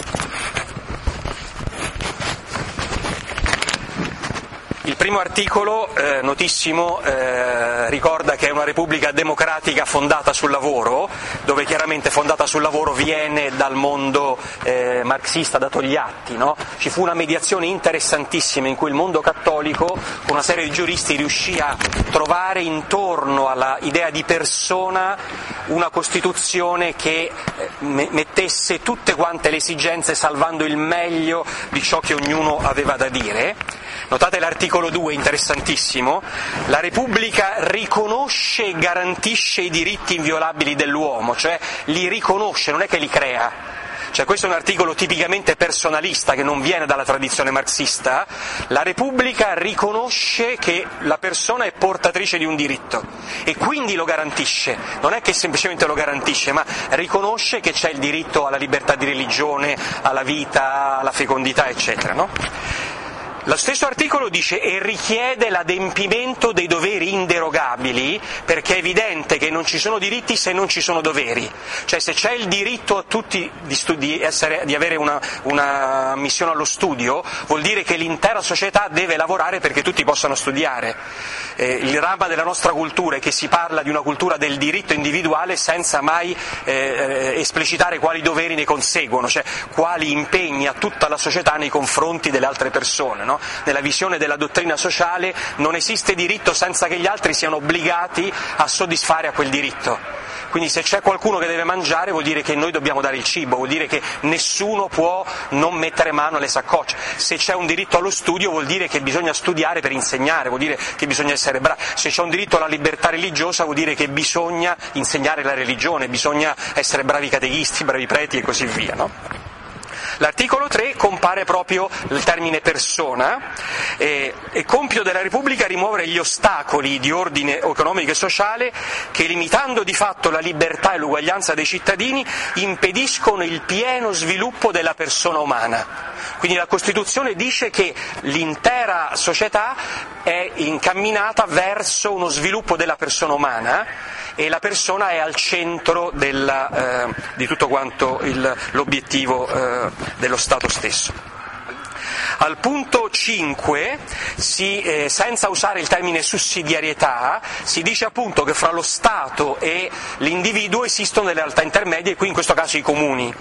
il primo articolo, notissimo, ricorda che è una repubblica democratica fondata sul lavoro, dove chiaramente fondata sul lavoro viene dal mondo marxista, da Togliatti, no? Ci fu una mediazione interessantissima in cui il mondo cattolico, con una serie di giuristi, riuscì a trovare intorno alla idea di persona una Costituzione che mettesse tutte quante le esigenze, salvando il meglio di ciò che ognuno aveva da dire. Notate l'articolo 2, interessantissimo: la Repubblica riconosce e garantisce i diritti inviolabili dell'uomo, cioè li riconosce, non è che li crea. Cioè questo è un articolo tipicamente personalista che non viene dalla tradizione marxista. La Repubblica riconosce che la persona è portatrice di un diritto e quindi lo garantisce, non è che semplicemente lo garantisce, ma riconosce che c'è il diritto alla libertà di religione, alla vita, alla fecondità, eccetera, no? Lo stesso articolo dice e richiede l'adempimento dei doveri inderogabili, perché è evidente che non ci sono diritti se non ci sono doveri. Cioè se c'è il diritto a tutti di avere una missione allo studio, vuol dire che l'intera società deve lavorare perché tutti possano studiare. Il dramma della nostra cultura è che si parla di una cultura del diritto individuale senza mai esplicitare quali doveri ne conseguono, cioè quali impegni ha tutta la società nei confronti delle altre persone, no? Nella visione della dottrina sociale non esiste diritto senza che gli altri siano obbligati a soddisfare a quel diritto. Quindi se c'è qualcuno che deve mangiare vuol dire che noi dobbiamo dare il cibo, vuol dire che nessuno può non mettere mano alle saccocce. Se c'è un diritto allo studio vuol dire che bisogna studiare per insegnare, vuol dire che bisogna essere bravi. Se c'è un diritto alla libertà religiosa vuol dire che bisogna insegnare la religione, bisogna essere bravi catechisti, bravi preti e così via, no? L'articolo 3 compare proprio il termine persona, e compito della Repubblica rimuovere gli ostacoli di ordine economico e sociale che, limitando di fatto la libertà e l'uguaglianza dei cittadini, impediscono il pieno sviluppo della persona umana. Quindi la Costituzione dice che l'intera società è incamminata verso uno sviluppo della persona umana e la persona è al centro di tutto quanto l'obiettivo dello Stato stesso. Al punto 5, senza usare il termine sussidiarietà, si dice appunto che fra lo Stato e l'individuo esistono delle realtà intermedie, e qui in questo caso i comuni.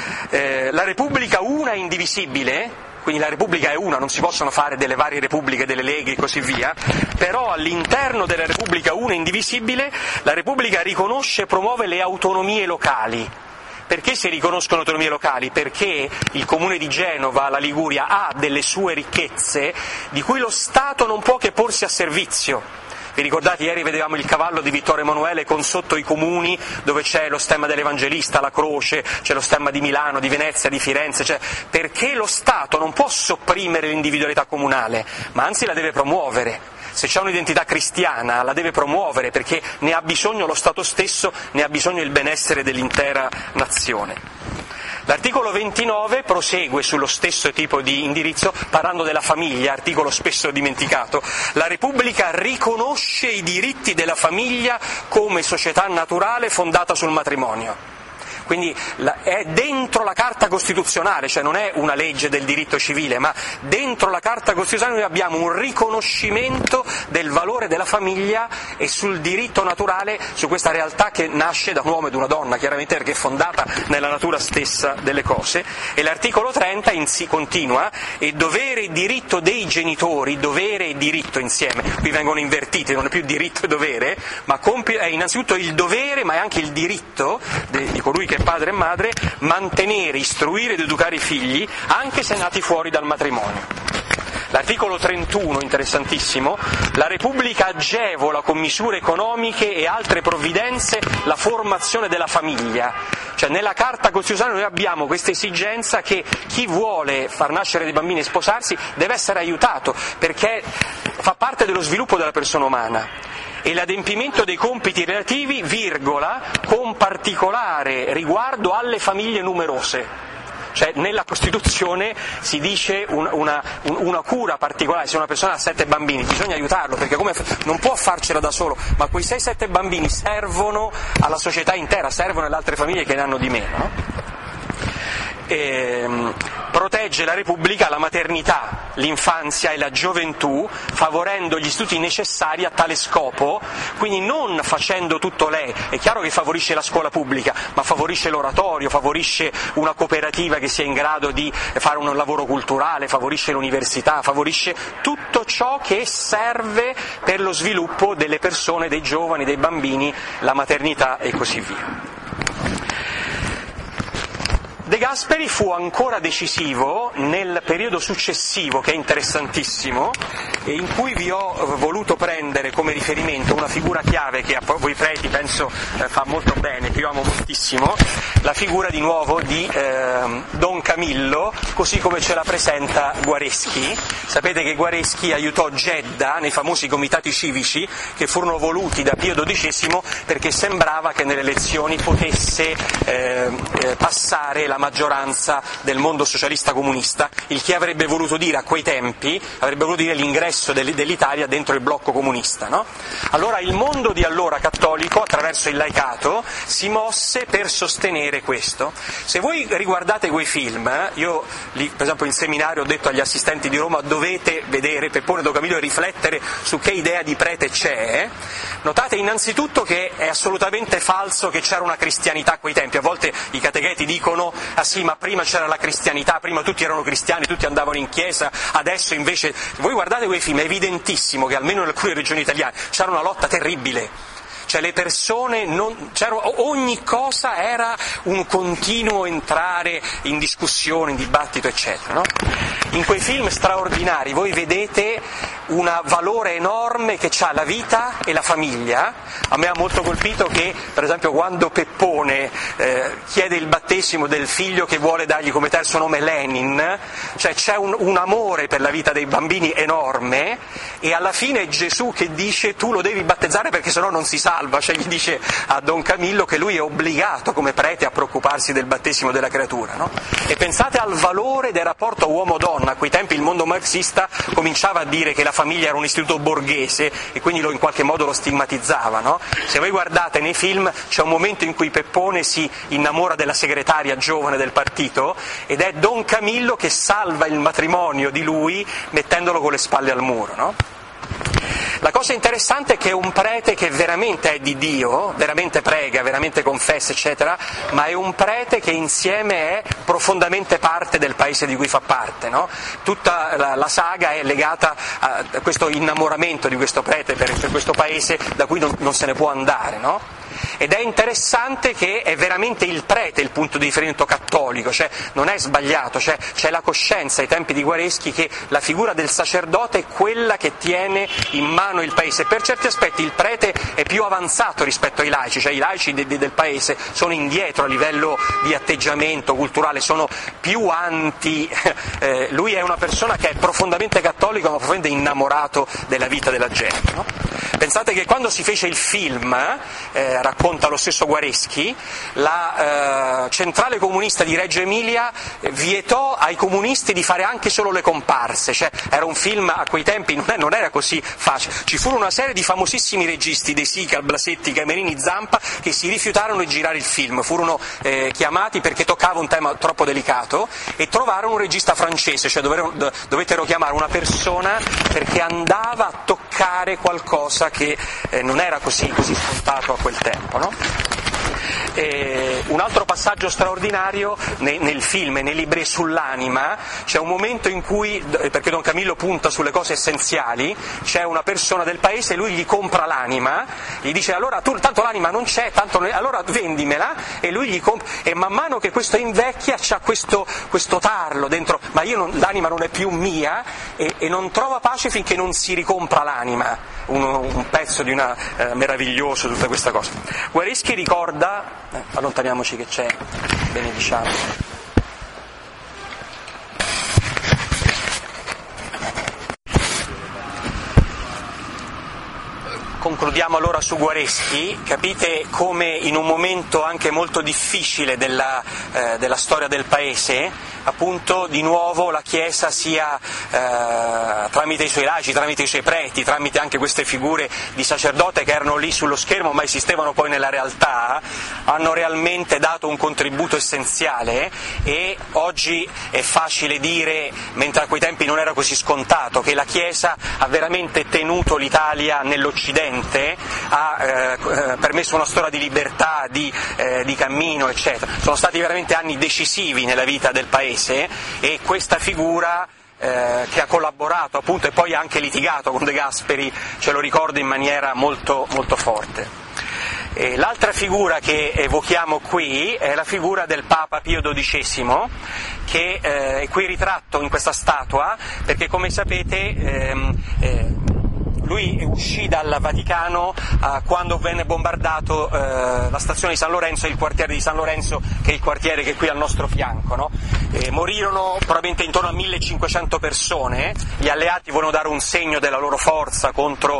La Repubblica una è indivisibile, quindi la Repubblica è una, non si possono fare delle varie repubbliche, delle leghe e così via, però all'interno della Repubblica una indivisibile, la Repubblica riconosce e promuove le autonomie locali. Perché si riconoscono autonomie locali? Perché il comune di Genova, la Liguria, ha delle sue ricchezze di cui lo Stato non può che porsi a servizio. Vi ricordate, ieri vedevamo il cavallo di Vittorio Emanuele con sotto i comuni dove c'è lo stemma dell'Evangelista, la croce, c'è lo stemma di Milano, di Venezia, di Firenze, cioè, perché lo Stato non può sopprimere l'individualità comunale, ma anzi la deve promuovere. Se c'è un'identità cristiana la deve promuovere perché ne ha bisogno lo Stato stesso, ne ha bisogno il benessere dell'intera nazione. L'articolo 29 prosegue sullo stesso tipo di indirizzo parlando della famiglia, articolo spesso dimenticato. La Repubblica riconosce i diritti della famiglia come società naturale fondata sul matrimonio. Quindi è dentro la Carta Costituzionale, cioè non è una legge del diritto civile, ma dentro la Carta Costituzionale noi abbiamo un riconoscimento del valore della famiglia e sul diritto naturale, su questa realtà che nasce da un uomo e da una donna, chiaramente perché è fondata nella natura stessa delle cose. E l'articolo 30 continua, e dovere e diritto dei genitori, dovere e diritto insieme, qui vengono invertiti, non è più diritto e dovere, ma è innanzitutto il dovere ma è anche il diritto di colui che padre e madre, mantenere, istruire ed educare i figli, anche se nati fuori dal matrimonio. L'articolo 31, interessantissimo, la Repubblica agevola con misure economiche e altre provvidenze la formazione della famiglia. Cioè nella Carta Costituzionale noi abbiamo questa esigenza che chi vuole far nascere dei bambini e sposarsi deve essere aiutato, perché fa parte dello sviluppo della persona umana. E l'adempimento dei compiti relativi, virgola, con particolare riguardo alle famiglie numerose. Cioè nella Costituzione si dice una cura particolare, se una persona ha 7 bambini bisogna aiutarlo, perché non può farcela da solo, ma quei 6-7 bambini servono alla società intera, servono alle altre famiglie che ne hanno di meno, no? Protegge la Repubblica la maternità, l'infanzia e la gioventù, favorendo gli studi necessari a tale scopo, quindi non facendo tutto lei. È chiaro che favorisce la scuola pubblica, ma favorisce l'oratorio, favorisce una cooperativa che sia in grado di fare un lavoro culturale, favorisce l'università, favorisce tutto ciò che serve per lo sviluppo delle persone, dei giovani, dei bambini, la maternità e così via. De Gasperi fu ancora decisivo nel periodo successivo, che è interessantissimo, e in cui vi ho voluto prendere come riferimento una figura chiave che a voi preti penso fa molto bene, che io amo moltissimo, la figura di nuovo di Don Camillo, così come ce la presenta Guareschi. Sapete che Guareschi aiutò Gedda nei famosi comitati civici che furono voluti da Pio XII perché sembrava che nelle elezioni potesse passare la maggioranza del mondo socialista comunista, il che avrebbe voluto dire a quei tempi, avrebbe voluto dire l'ingresso dell'Italia dentro il blocco comunista, no? Allora il mondo di allora cattolico, attraverso il laicato, si mosse per sostenere questo. Se voi riguardate quei film, io lì, per esempio in seminario ho detto agli assistenti di Roma dovete vedere Peppone Don Camillo e riflettere su che idea di prete c'è, notate innanzitutto che è assolutamente falso che c'era una cristianità a quei tempi. A volte i catecheti dicono ah sì, ma prima c'era la cristianità, prima tutti erano cristiani, tutti andavano in chiesa, adesso invece... Voi guardate quei film, è evidentissimo che almeno in alcune regioni italiane c'era una lotta terribile. Cioè le persone, ogni cosa era un continuo entrare in discussione, in dibattito, eccetera, no? In quei film straordinari voi vedete un valore enorme che ha la vita e la famiglia. A me ha molto colpito che, per esempio, quando Peppone chiede il battesimo del figlio che vuole dargli come terzo nome Lenin, cioè c'è un amore per la vita dei bambini enorme, e alla fine è Gesù che dice tu lo devi battezzare perché sennò non si salva, cioè gli dice a Don Camillo che lui è obbligato come prete a preoccuparsi del battesimo della creatura, no? E pensate al valore del rapporto uomo-donna. A quei tempi il mondo marxista cominciava a dire che la famiglia era un istituto borghese e quindi in qualche modo lo stigmatizzava, no? Se voi guardate nei film c'è un momento in cui Peppone si innamora della segretaria giovane del partito ed è Don Camillo che salva il matrimonio di lui mettendolo con le spalle al muro, no? La cosa interessante è che è un prete che veramente è di Dio, veramente prega, veramente confessa, eccetera, ma è un prete che insieme è profondamente parte del paese di cui fa parte, no? Tutta la saga è legata a questo innamoramento di questo prete per questo paese da cui non se ne può andare, no? Ed è interessante che è veramente il prete il punto di riferimento cattolico, cioè non è sbagliato, cioè c'è la coscienza ai tempi di Guareschi che la figura del sacerdote è quella che tiene in mano il paese. Per certi aspetti il prete è più avanzato rispetto ai laici, cioè i laici del paese sono indietro a livello di atteggiamento culturale, sono più anti, lui è una persona che è profondamente cattolico ma profondamente innamorato della vita della gente, no? Pensate che quando si fece il film, racconta lo stesso Guareschi, la centrale comunista di Reggio Emilia vietò ai comunisti di fare anche solo le comparse, cioè era un film a quei tempi, non era così facile, ci furono una serie di famosissimi registi, De Sica, Blasetti, Camerini, Zampa, che si rifiutarono di girare il film, furono chiamati perché toccava un tema troppo delicato e trovarono un regista francese, cioè dovettero chiamare una persona perché andava a toccare qualcosa che non era così scontato a quel tempo, no? Un altro passaggio straordinario nel film e nei libri sull'anima, c'è un momento in cui, perché Don Camillo punta sulle cose essenziali, c'è una persona del paese, lui gli compra l'anima, gli dice allora tu tanto l'anima non c'è, allora vendimela, e lui gli compra, e man mano che questo invecchia c'ha questo tarlo dentro, ma l'anima non è più mia, e non trova pace finché non si ricompra l'anima, un pezzo di una meraviglioso tutta questa cosa. Guareschi ricorda, allontaniamoci che c'è, benediciamo. Concludiamo allora su Guareschi. Capite come in un momento anche molto difficile della storia del paese, appunto di nuovo la Chiesa sia tramite i suoi laici, tramite i suoi preti, tramite anche queste figure di sacerdote che erano lì sullo schermo ma esistevano poi nella realtà, hanno realmente dato un contributo essenziale, e oggi è facile dire, mentre a quei tempi non era così scontato, che la Chiesa ha veramente tenuto l'Italia nell'Occidente, ha permesso una storia di libertà, di cammino, eccetera. Sono stati veramente anni decisivi nella vita del paese, e questa figura che ha collaborato appunto e poi ha anche litigato con De Gasperi ce lo ricorda in maniera molto, molto forte. L'altra figura che evochiamo qui è la figura del Papa Pio XII, che è qui ritratto in questa statua, perché come sapete lui uscì dal Vaticano quando venne bombardato la stazione di San Lorenzo e il quartiere di San Lorenzo, che è il quartiere che è qui al nostro fianco, no? Morirono probabilmente intorno a 1500 persone, gli alleati volevano dare un segno della loro forza contro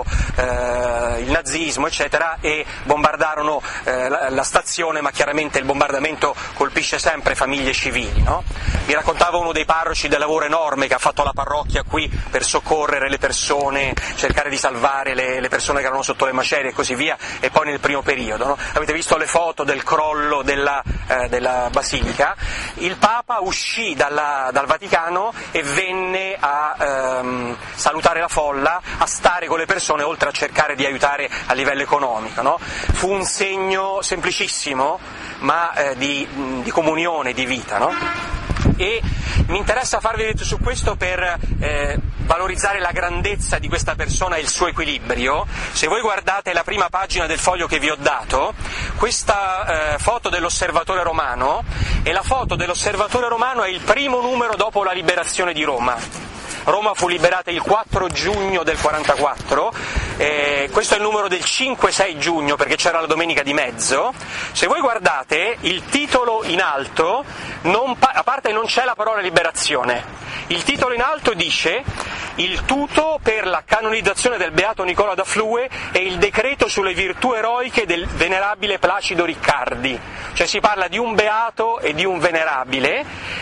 il nazismo, eccetera, e bombardarono la stazione, ma chiaramente il bombardamento colpisce sempre famiglie civili, no? Mi raccontava uno dei parroci del lavoro enorme che ha fatto la parrocchia qui per soccorrere le persone, cercare di salvare le persone che erano sotto le macerie e così via, e poi nel primo periodo, no? Avete visto le foto del crollo della basilica? Il Papa uscì dal Vaticano e venne a salutare la folla, a stare con le persone, oltre a cercare di aiutare a livello economico, no? Fu un segno semplicissimo, ma di comunione, di vita, no? E mi interessa farvi vedere su questo per valorizzare la grandezza di questa persona e il suo equilibrio. Se voi guardate la prima pagina del foglio che vi ho dato, questa foto dell'Osservatore Romano, e la foto dell'Osservatore Romano è il primo numero dopo la liberazione di Roma. Roma fu liberata il 4 giugno del 44, questo è il numero del 5-6 giugno perché c'era la domenica di mezzo. Se voi guardate il titolo in alto, a parte non c'è la parola liberazione, il titolo in alto dice il tuto per la canonizzazione del beato Nicola da Flue e il decreto sulle virtù eroiche del venerabile Placido Riccardi, cioè si parla di un beato e di un venerabile,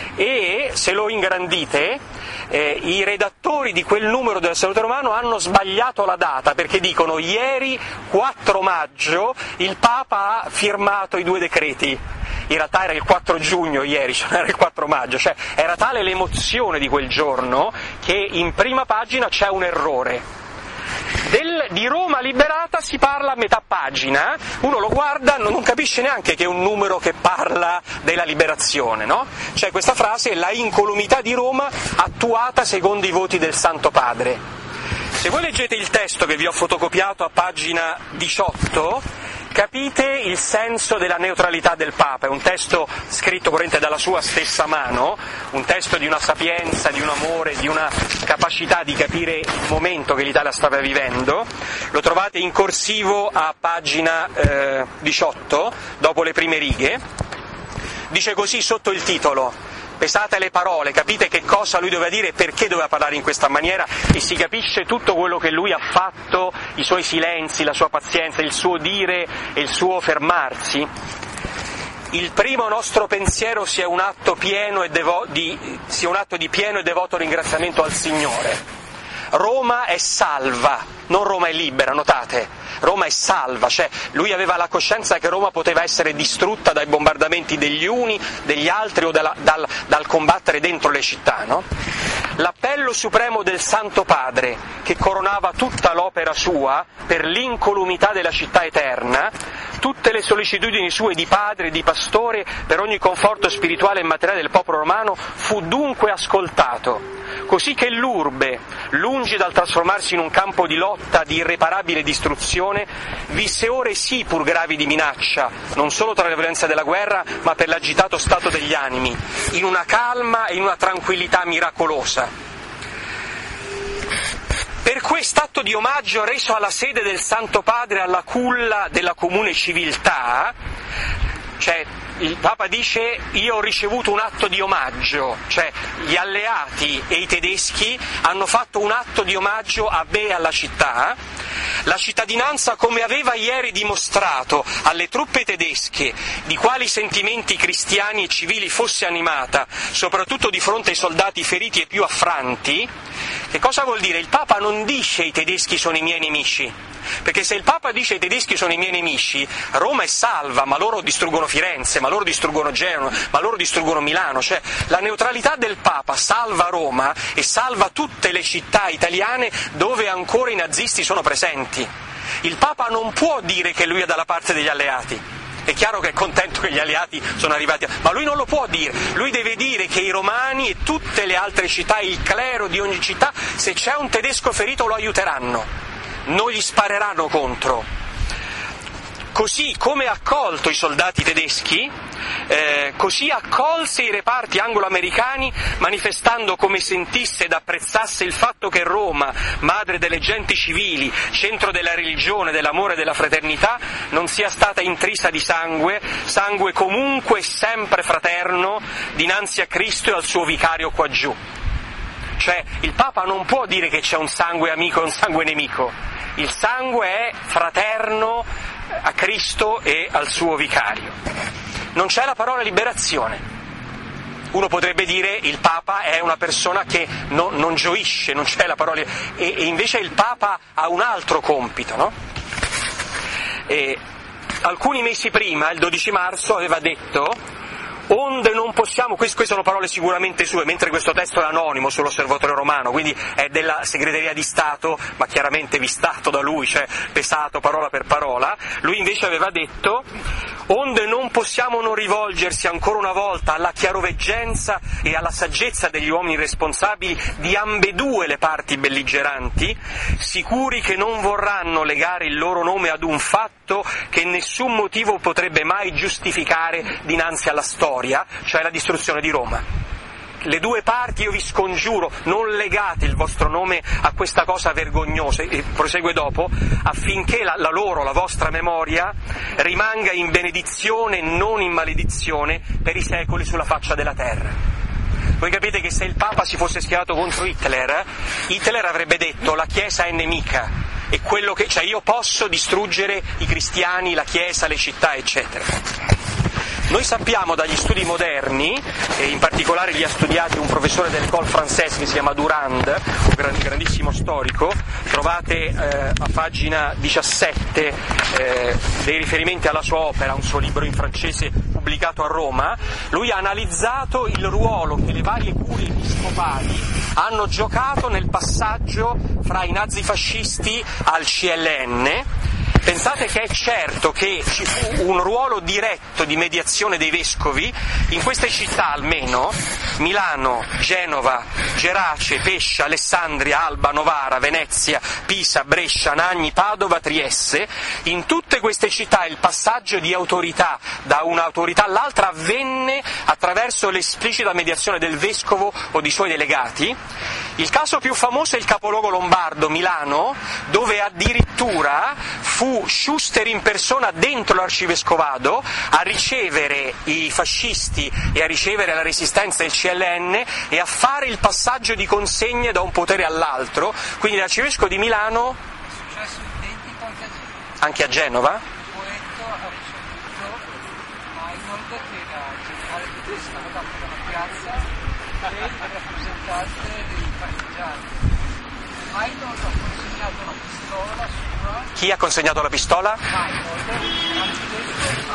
e se lo ingrandite i redattori di quel numero dell'Osservatore Romano hanno sbagliato la data, perché dicono ieri 4 maggio il Papa ha firmato i 2 decreti. In realtà era il 4 giugno ieri, cioè non era il 4 maggio, cioè era tale l'emozione di quel giorno che in prima pagina c'è un errore. Di Roma liberata si parla a metà pagina, uno lo guarda, non capisce neanche che è un numero che parla della liberazione, no? C'è questa frase, la incolumità di Roma attuata secondo i voti del Santo Padre. Se voi leggete il testo che vi ho fotocopiato a pagina 18, capite il senso della neutralità del Papa. È un testo scritto corrente dalla sua stessa mano, un testo di una sapienza, di un amore, di una capacità di capire il momento che l'Italia stava vivendo. Lo trovate in corsivo a pagina 18, dopo le prime righe. Dice così sotto il titolo: pesate le parole, capite che cosa lui doveva dire e perché doveva parlare in questa maniera, e si capisce tutto quello che lui ha fatto, i suoi silenzi, la sua pazienza, il suo dire e il suo fermarsi. Il primo nostro pensiero sia un atto di pieno e devoto ringraziamento al Signore. Roma è salva, non Roma è libera, notate. Roma è salva, cioè lui aveva la coscienza che Roma poteva essere distrutta dai bombardamenti degli uni, degli altri o dal combattere dentro le città, no? L'appello supremo del Santo Padre, che coronava tutta l'opera sua per l'incolumità della città eterna, tutte le sollecitudini sue di padre e di pastore per ogni conforto spirituale e materiale del popolo romano, fu dunque ascoltato, così che l'urbe, lungi dal trasformarsi in un campo di lotta di irreparabile distruzione, visse ore sì pur gravi di minaccia, non solo tra la violenza della guerra, ma per l'agitato stato degli animi, in una calma e in una tranquillità miracolosa. Per quest'atto di omaggio reso alla sede del Santo Padre, alla culla della comune civiltà, cioè il Papa dice: io ho ricevuto un atto di omaggio, cioè gli alleati e i tedeschi hanno fatto un atto di omaggio a me e alla città. La cittadinanza, come aveva ieri dimostrato alle truppe tedesche di quali sentimenti cristiani e civili fosse animata, soprattutto di fronte ai soldati feriti e più affranti. Che cosa vuol dire? Il Papa non dice i tedeschi sono i miei nemici, perché se il Papa dice i tedeschi sono i miei nemici, Roma è salva, ma loro distruggono Firenze, ma loro distruggono Genova, ma loro distruggono Milano. Cioè la neutralità del Papa salva Roma e salva tutte le città italiane dove ancora i nazisti sono presenti. Il Papa non può dire che lui è dalla parte degli alleati. È chiaro che è contento che gli alleati sono arrivati, ma lui non lo può dire. Lui deve dire che i romani e tutte le altre città, il clero di ogni città, se c'è un tedesco ferito lo aiuteranno, non gli spareranno contro. Così come ha accolto i soldati tedeschi, così accolse i reparti anglo-americani, manifestando come sentisse ed apprezzasse il fatto che Roma, madre delle genti civili, centro della religione, dell'amore e della fraternità, non sia stata intrisa di sangue comunque e sempre fraterno, dinanzi a Cristo e al suo vicario qua giù. Cioè il Papa non può dire che c'è un sangue amico e un sangue nemico, il sangue è fraterno a Cristo e al suo vicario. Non c'è la parola liberazione. Uno potrebbe dire il Papa è una persona che non gioisce, non c'è la parola, e invece il Papa ha un altro compito, no? E alcuni mesi prima, il 12 marzo, aveva detto: onde non possiamo, queste sono parole sicuramente sue, mentre questo testo è anonimo sull'Osservatorio Romano, quindi è della Segreteria di Stato, ma chiaramente vistato da lui, cioè pesato parola per parola. Lui invece aveva detto: onde non possiamo non rivolgersi ancora una volta alla chiaroveggenza e alla saggezza degli uomini responsabili di ambedue le parti belligeranti, sicuri che non vorranno legare il loro nome ad un fatto che nessun motivo potrebbe mai giustificare dinanzi alla storia, cioè la distruzione di Roma. Le due parti, io vi scongiuro, non legate il vostro nome a questa cosa vergognosa, e prosegue dopo, affinché la vostra memoria rimanga in benedizione e non in maledizione per i secoli sulla faccia della terra. Voi capite che se il Papa si fosse schierato contro Hitler avrebbe detto: la Chiesa è nemica, e quello che, cioè io posso distruggere i cristiani, la Chiesa, le città, eccetera. Noi sappiamo dagli studi moderni, e in particolare li ha studiati un professore dell'École Française che si chiama Durand, un grandissimo storico, trovate a pagina 17 dei riferimenti alla sua opera, un suo libro in francese pubblicato a Roma. Lui ha analizzato il ruolo che le varie curie episcopali hanno giocato nel passaggio fra i nazifascisti al CLN. Pensate che è certo che ci fu un ruolo diretto di mediazione dei vescovi in queste città, almeno Milano, Genova, Gerace, Pescia, Alessandria, Alba, Novara, Venezia, Pisa, Brescia, Nagni, Padova, Trieste. In tutte queste città il passaggio di autorità da un'autorità all'altra avvenne attraverso l'esplicita mediazione del vescovo o di suoi delegati. Il caso più famoso è il capoluogo lombardo, Milano, dove addirittura fu Schuster in persona dentro l'arcivescovado a ricevere i fascisti e a ricevere la resistenza del CLN e a fare il passaggio di consegne da un potere all'altro. Quindi l'arcivescovo di Milano, è successo identico anche a Genova. Poetto ha ricevuto Heinold, che era il generale tedesco dato dalla piazza, e il rappresentante dei partigiani. Heinold ha consegnato la pistola sua. Chi ha consegnato la pistola? Heinold, il generale tedesco,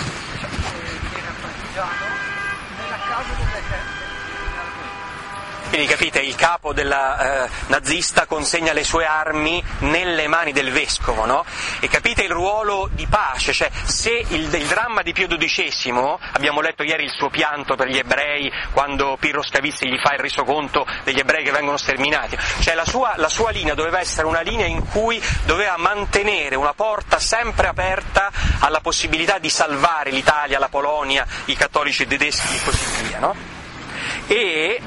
che era partigiano, nella casa dove era Quindi capite, il capo della nazista consegna le sue armi nelle mani del vescovo, no? E capite il ruolo di pace, cioè se il dramma di Pio XII, abbiamo letto ieri il suo pianto per gli ebrei quando Pirro Scavizzi gli fa il resoconto degli ebrei che vengono sterminati, cioè la sua linea doveva essere una linea in cui doveva mantenere una porta sempre aperta alla possibilità di salvare l'Italia, la Polonia, i cattolici tedeschi e così via, no? E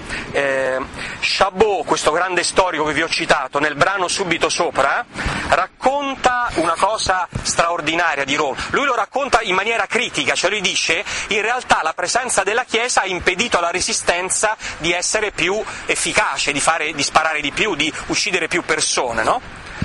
Chabot, questo grande storico che vi ho citato, nel brano subito sopra, racconta una cosa straordinaria di Roma. Lui lo racconta in maniera critica, cioè lui dice in realtà la presenza della Chiesa ha impedito alla Resistenza di essere più efficace, di sparare di più, di uccidere più persone, no?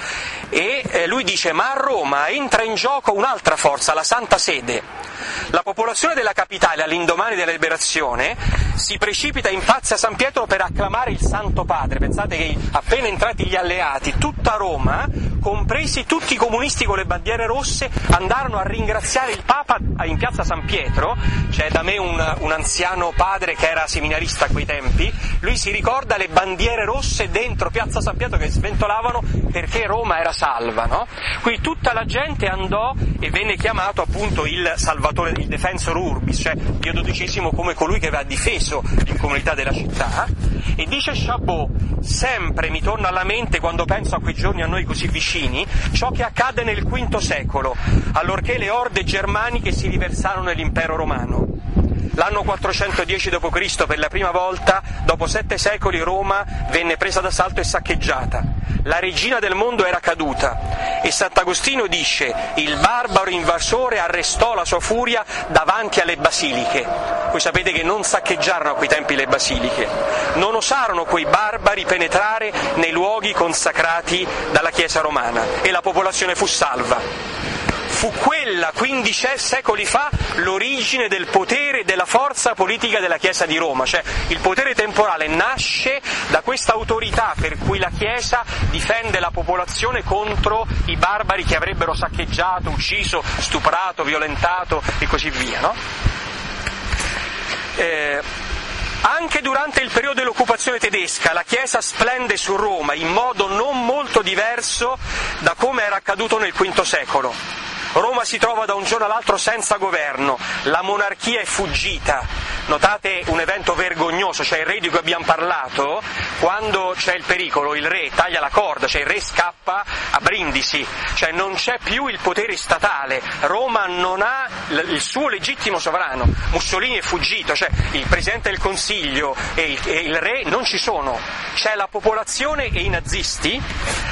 E lui dice: ma a Roma entra in gioco un'altra forza, la Santa Sede. La popolazione della capitale all'indomani della liberazione si precipita in Piazza San Pietro per acclamare il Santo Padre. Pensate che appena entrati gli alleati, tutta Roma, compresi tutti i comunisti con le bandiere rosse, andarono a ringraziare il Papa in Piazza San Pietro. C'è da me un anziano padre che era seminarista a quei tempi, lui si ricorda le bandiere rosse dentro Piazza San Pietro che sventolavano perché Roma era salva, no? Quindi tutta la gente andò e venne chiamato appunto il Salvatore, il Defensor Urbis, cioè Pio XII come colui che aveva difeso l'incomunità della città. E dice Chabot: sempre mi torna alla mente, quando penso a quei giorni a noi così vicini, ciò che accadde nel V secolo, allorché le orde germaniche si riversarono nell'impero romano. L'anno 410 d.C., per la prima volta, dopo 7 secoli, Roma venne presa d'assalto e saccheggiata. La regina del mondo era caduta e Sant'Agostino dice: il barbaro invasore arrestò la sua furia davanti alle basiliche. Voi sapete che non saccheggiarono a quei tempi le basiliche, non osarono quei barbari penetrare nei luoghi consacrati dalla Chiesa romana e la popolazione fu salva. Fu quella, 15 secoli fa, l'origine del potere e della forza politica della Chiesa di Roma, cioè il potere temporale nasce da questa autorità per cui la Chiesa difende la popolazione contro i barbari che avrebbero saccheggiato, ucciso, stuprato, violentato e così via, no? Anche durante il periodo dell'occupazione tedesca la Chiesa splende su Roma in modo non molto diverso da come era accaduto nel V secolo. Roma si trova da un giorno all'altro senza governo, la monarchia è fuggita. Notate un evento vergognoso, cioè il re di cui abbiamo parlato, quando c'è il pericolo il re taglia la corda, cioè il re scappa a Brindisi, cioè non c'è più il potere statale, Roma non ha il suo legittimo sovrano, Mussolini è fuggito, cioè il Presidente del Consiglio e il re non ci sono, c'è la popolazione e i nazisti.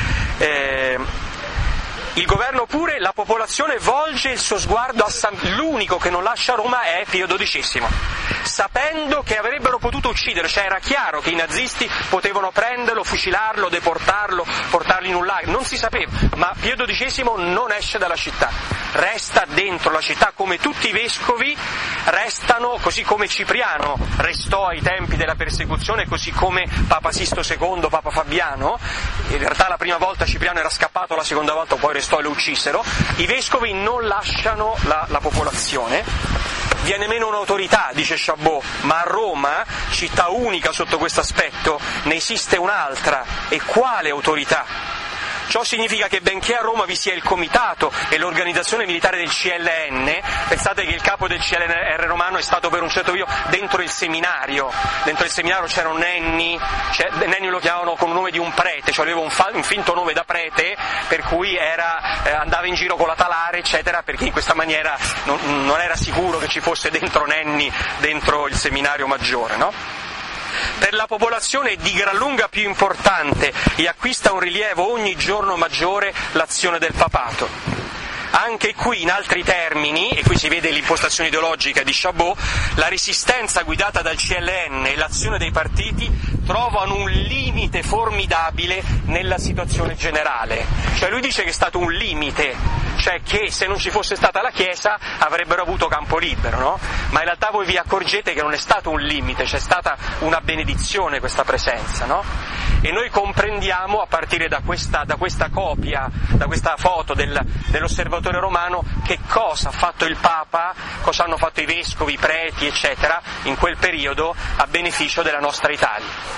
Il governo pure, la popolazione volge il suo sguardo a l'unico che non lascia Roma è Pio XII, sapendo che avrebbero potuto uccidere, cioè era chiaro che i nazisti potevano prenderlo, fucilarlo, deportarlo, portarlo in un lago, non si sapeva, ma Pio XII non esce dalla città, resta dentro la città come tutti i vescovi restano, così come Cipriano restò ai tempi della persecuzione, così come Papa Sisto II, Papa Fabiano. In realtà la prima volta Cipriano era scappato, la seconda volta poi restò e lo uccisero. I vescovi non lasciano la popolazione, viene meno un'autorità, dice Chabot, ma a Roma, città unica sotto questo aspetto, ne esiste un'altra. E quale autorità? Ciò significa che benché a Roma vi sia il comitato e l'organizzazione militare del CLN, pensate che il capo del CLN romano è stato per un certo periodo dentro il seminario c'era un Nenni, Nenni lo chiamavano con il nome di un prete, cioè aveva un finto nome da prete, per cui andava in giro con la talare, eccetera, perché in questa maniera non era sicuro che ci fosse dentro Nenni, dentro il seminario maggiore, no? Per la popolazione è di gran lunga più importante e acquista un rilievo ogni giorno maggiore l'azione del papato. Anche qui, in altri termini, e qui si vede l'impostazione ideologica di Chabot, la resistenza guidata dal CLN e l'azione dei partiti trovano un limite formidabile nella situazione generale. Cioè lui dice che è stato un limite, cioè che se non ci fosse stata la Chiesa avrebbero avuto campo libero, no? Ma in realtà voi vi accorgete che non è stato un limite, c'è stata una benedizione questa presenza, no? E noi comprendiamo a partire da questa copia, da questa foto dell'osservatore romano, che cosa ha fatto il Papa, cosa hanno fatto i vescovi, i preti, eccetera, in quel periodo a beneficio della nostra Italia.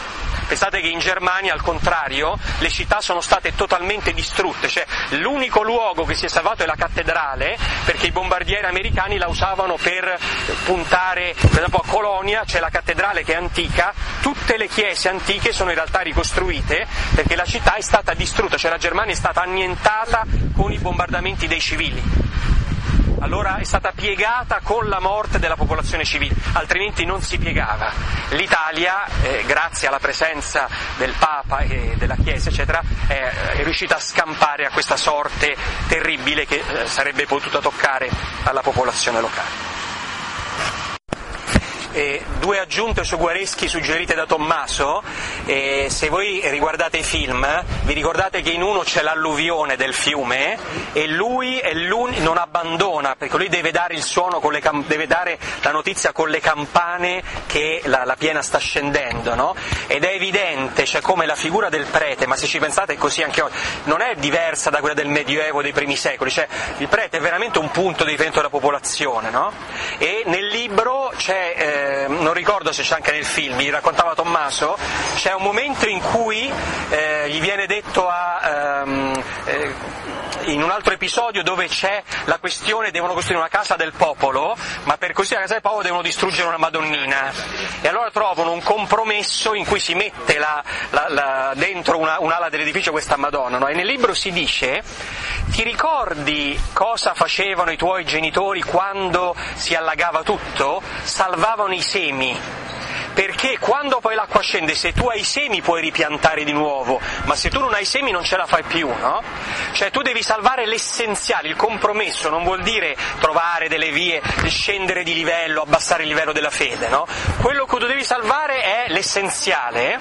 Pensate che in Germania, al contrario, le città sono state totalmente distrutte, cioè l'unico luogo che si è salvato è la cattedrale, perché i bombardieri americani la usavano per puntare, per esempio a Colonia c'è la cattedrale che è antica, tutte le chiese antiche sono in realtà ricostruite perché la città è stata distrutta, cioè la Germania è stata annientata con i bombardamenti dei civili. Allora è stata piegata con la morte della popolazione civile, altrimenti non si piegava. L'Italia, grazie alla presenza del Papa e della Chiesa, eccetera, è riuscita a scampare a questa sorte terribile che sarebbe potuta toccare alla popolazione locale. Due aggiunte su Guareschi suggerite da Tommaso. Se voi riguardate i film vi ricordate che in uno c'è l'alluvione del fiume e lui non abbandona, perché lui deve dare il suono deve dare la notizia con le campane che la piena sta scendendo, no? Ed è evidente, cioè come la figura del prete, ma se ci pensate è così anche oggi, non è diversa da quella del Medioevo dei primi secoli, cioè il prete è veramente un punto di riferimento della popolazione, no? E nel libro c'è non ricordo se c'è anche nel film, mi raccontava Tommaso, c'è un momento in cui gli viene detto in un altro episodio dove c'è la questione, devono costruire una casa del popolo, ma per costruire la casa del popolo devono distruggere una Madonnina, e allora trovano un compromesso in cui si mette dentro un'ala dell'edificio questa Madonna, no? E nel libro si dice: ti ricordi cosa facevano i tuoi genitori quando si allagava tutto? Salvavano i semi, perché quando poi l'acqua scende, se tu hai i semi puoi ripiantare di nuovo, ma se tu non hai i semi non ce la fai più, no? Cioè tu devi salvare l'essenziale, il compromesso non vuol dire trovare delle vie, scendere di livello, abbassare il livello della fede, no? Quello che tu devi salvare è l'essenziale,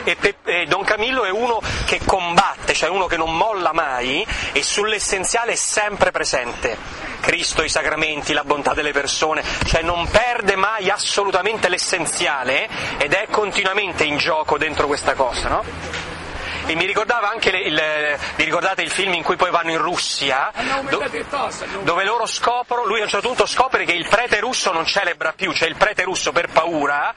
e Don Camillo è uno che combatte, cioè uno che non molla mai e sull'essenziale è sempre presente. Cristo, i sacramenti, la bontà delle persone, cioè non perde mai assolutamente l'essenziale ed è continuamente in gioco dentro questa cosa, no? E mi ricordava anche, vi ricordate il film in cui poi vanno in Russia, dove loro scoprono, lui a un certo punto scopre che il prete russo non celebra più, cioè il prete russo per paura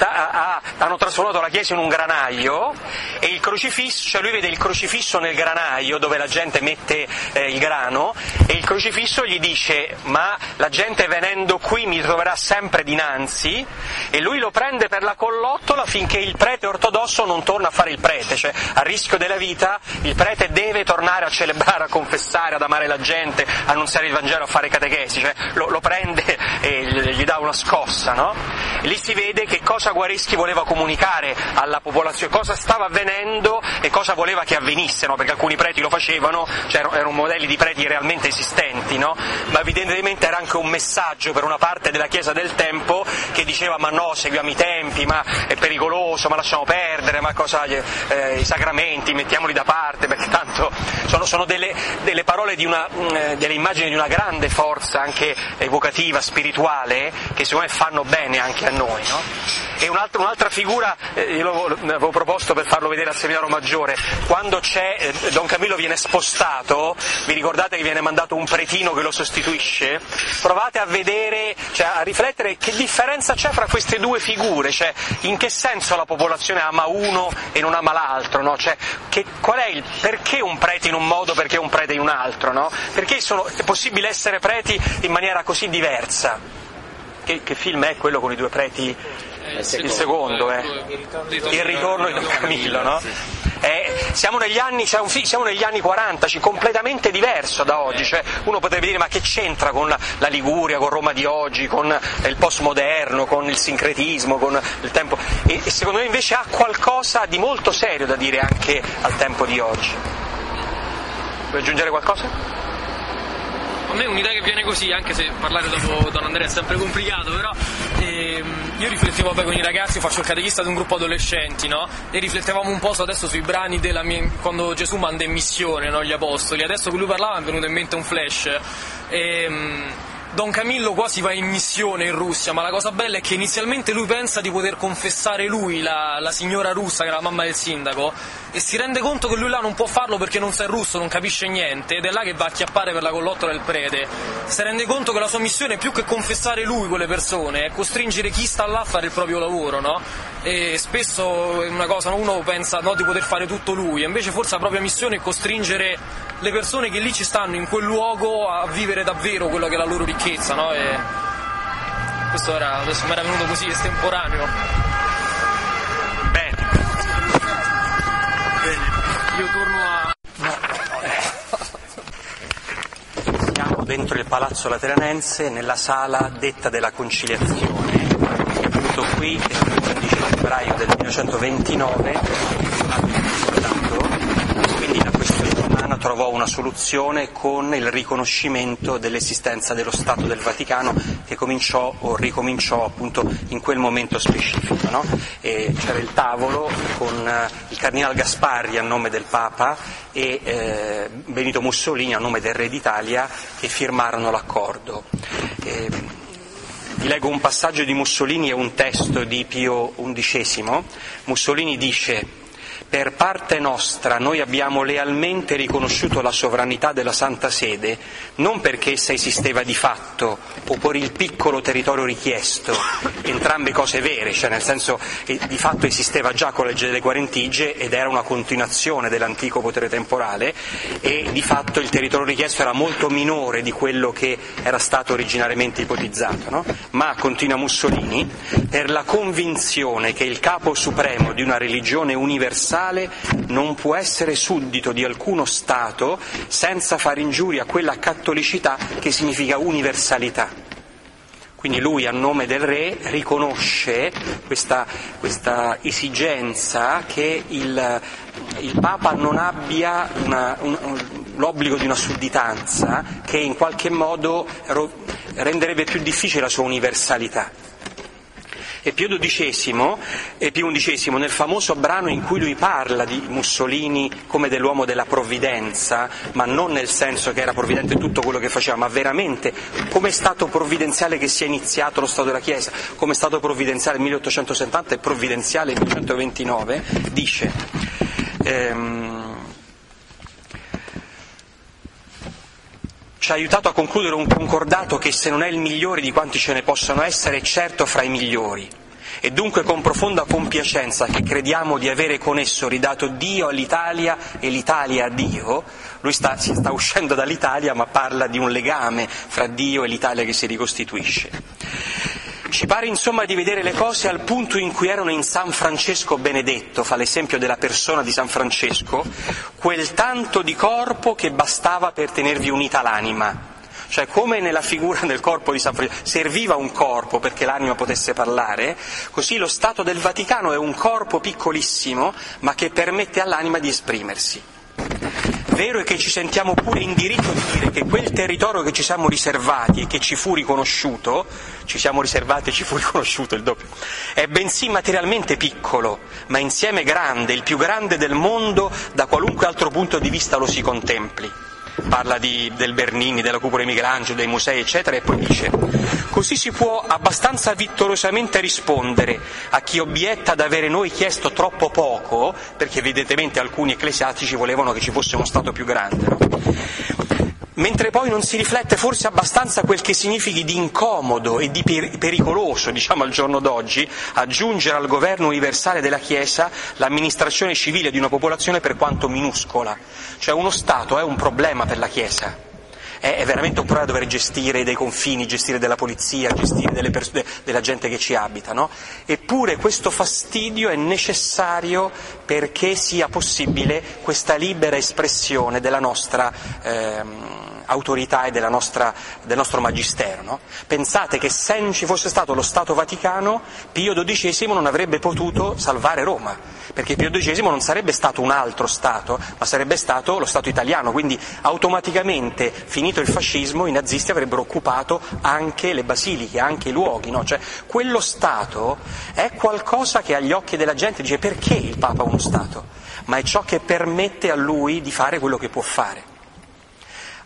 hanno trasformato la chiesa in un granaio, e il crocifisso, cioè lui vede il crocifisso nel granaio dove la gente mette il grano, e il crocifisso gli dice: ma la gente venendo qui mi troverà sempre dinanzi, e lui lo prende per la collottola finché il prete ortodosso non torna a fare il prete, cioè a rischio della vita il prete deve tornare a celebrare, a confessare, ad amare la gente, a annunziare il Vangelo, a fare catechesi, cioè lo prende e gli dà una scossa, no? E lì si vede che cosa Guareschi voleva comunicare alla popolazione, cosa stava avvenendo e cosa voleva che avvenisse, no? Perché alcuni preti lo facevano, cioè erano modelli di preti realmente esistenti, no? Ma evidentemente era anche un messaggio per una parte della Chiesa del tempo che diceva: ma no, seguiamo i tempi, ma è pericoloso, ma lasciamo perdere, ma cosa i sacramenti mettiamoli da parte, perché tanto sono delle parole delle immagini di una grande forza anche evocativa, spirituale, che secondo me fanno bene anche a noi, no? E un'altra figura, io l'avevo proposto per farlo vedere al seminario maggiore, quando Don Camillo viene spostato, vi ricordate che viene mandato un pretino che lo sostituisce? Provate a vedere, cioè a riflettere che differenza c'è fra queste due figure, cioè in che senso la popolazione ama uno e non ama l'altro, no? Cioè, perché un prete in un modo, perché un prete in un altro, no? Perché è possibile essere preti in maniera così diversa? Che film è quello con i due preti? Il secondo, Il ritorno di Don Camillo, no? Siamo negli anni 40, completamente diverso da oggi, cioè uno potrebbe dire: ma che c'entra con la Liguria, con Roma di oggi, con il postmoderno, con il sincretismo, con il tempo, e secondo me invece ha qualcosa di molto serio da dire anche al tempo di oggi. Vuoi aggiungere qualcosa? A me un'idea che viene così, anche se parlare dopo Don Andrea è sempre complicato, però io riflettevo con i ragazzi, faccio il catechista di un gruppo adolescenti, no? E riflettevamo un po' adesso sui brani quando Gesù manda in missione, no? Gli apostoli. Adesso che lui parlava mi è venuto in mente un flash. Don Camillo quasi va in missione in Russia, ma la cosa bella è che inizialmente lui pensa di poter confessare lui la signora russa, che è la mamma del sindaco, e si rende conto che lui là non può farlo perché non sa il russo, non capisce niente, ed è là che va a chiappare per la collottola del prete. Si rende conto che la sua missione, più che confessare lui quelle persone, è costringere chi sta là a fare il proprio lavoro, no? E spesso è una cosa, uno pensa di poter fare tutto lui, e invece forse la propria missione è costringere le persone che lì ci stanno in quel luogo a vivere davvero quello che è la loro ricchezza, no? E questo adesso mi era venuto così estemporaneo. Bene, io torno a... siamo dentro il Palazzo Lateranense, nella sala detta della Conciliazione, tutto qui il 15 febbraio del 1929. Quindi la questione romana trovò una soluzione con il riconoscimento dell'esistenza dello Stato del Vaticano, che cominciò o ricominciò appunto in quel momento specifico, no? E c'era il tavolo con il cardinal Gasparri a nome del Papa e Benito Mussolini a nome del Re d'Italia, che firmarono l'accordo. Vi leggo un passaggio di Mussolini e un testo di Pio XI. Mussolini dice: per parte nostra noi abbiamo lealmente riconosciuto la sovranità della Santa Sede, non perché essa esisteva di fatto o per il piccolo territorio richiesto, entrambe cose vere, cioè nel senso che di fatto esisteva già con la legge delle Guarentigie ed era una continuazione dell'antico potere temporale, e di fatto il territorio richiesto era molto minore di quello che era stato originariamente ipotizzato, no? Ma, continua Mussolini, per la convinzione che il capo supremo di una religione universale non può essere suddito di alcuno Stato senza fare ingiuria a quella cattolicità che significa universalità. Quindi lui, a nome del Re, riconosce questa esigenza che il Papa non abbia l'obbligo di una sudditanza che in qualche modo renderebbe più difficile la sua universalità. E Pio XI, nel famoso brano in cui lui parla di Mussolini come dell'uomo della provvidenza, ma non nel senso che era provvidente in tutto quello che faceva, ma veramente come è stato provvidenziale che sia iniziato lo Stato della Chiesa, come è stato provvidenziale nel 1870 e provvidenziale nel 1929, dice: ci ha aiutato a concludere un concordato che, se non è il migliore di quanti ce ne possano essere, è certo fra i migliori, e dunque con profonda compiacenza che crediamo di avere con esso ridato Dio all'Italia e l'Italia a Dio. Lui sta uscendo dall'Italia, ma parla di un legame fra Dio e l'Italia che si ricostituisce. Ci pare insomma di vedere le cose al punto in cui erano in San Francesco Benedetto, fa l'esempio della persona di San Francesco, quel tanto di corpo che bastava per tenervi unita l'anima. Cioè, come nella figura del corpo di San Francesco serviva un corpo perché l'anima potesse parlare, così lo Stato del Vaticano è un corpo piccolissimo ma che permette all'anima di esprimersi. Vero è che ci sentiamo pure in diritto di dire che quel territorio che ci siamo riservati e che ci fu riconosciuto, il doppio, è bensì materialmente piccolo, ma insieme grande, il più grande del mondo da qualunque altro punto di vista lo si contempli. Parla del Bernini, della cupola di Michelangelo, dei musei, eccetera, e poi dice: così si può abbastanza vittoriosamente rispondere a chi obietta d'avere noi chiesto troppo poco, perché evidentemente alcuni ecclesiastici volevano che ci fosse uno Stato più grande, no? Mentre poi non si riflette forse abbastanza quel che significhi di incomodo e di pericoloso, diciamo al giorno d'oggi, aggiungere al governo universale della Chiesa l'amministrazione civile di una popolazione per quanto minuscola. Cioè uno Stato è un problema per la Chiesa. È veramente un problema dover gestire dei confini, gestire della polizia, gestire della gente che ci abita, no? Eppure questo fastidio è necessario perché sia possibile questa libera espressione della nostra autorità e del nostro magistero, no? Pensate che se non ci fosse stato lo Stato Vaticano, Pio XII non avrebbe potuto salvare Roma, perché Pio XII non sarebbe stato un altro Stato, ma sarebbe stato lo Stato italiano, quindi automaticamente, finito il fascismo, i nazisti avrebbero occupato anche le basiliche, anche i luoghi, no? Cioè, quello Stato è qualcosa che agli occhi della gente dice: perché il Papa è uno Stato? Ma è ciò che permette a lui di fare quello che può fare.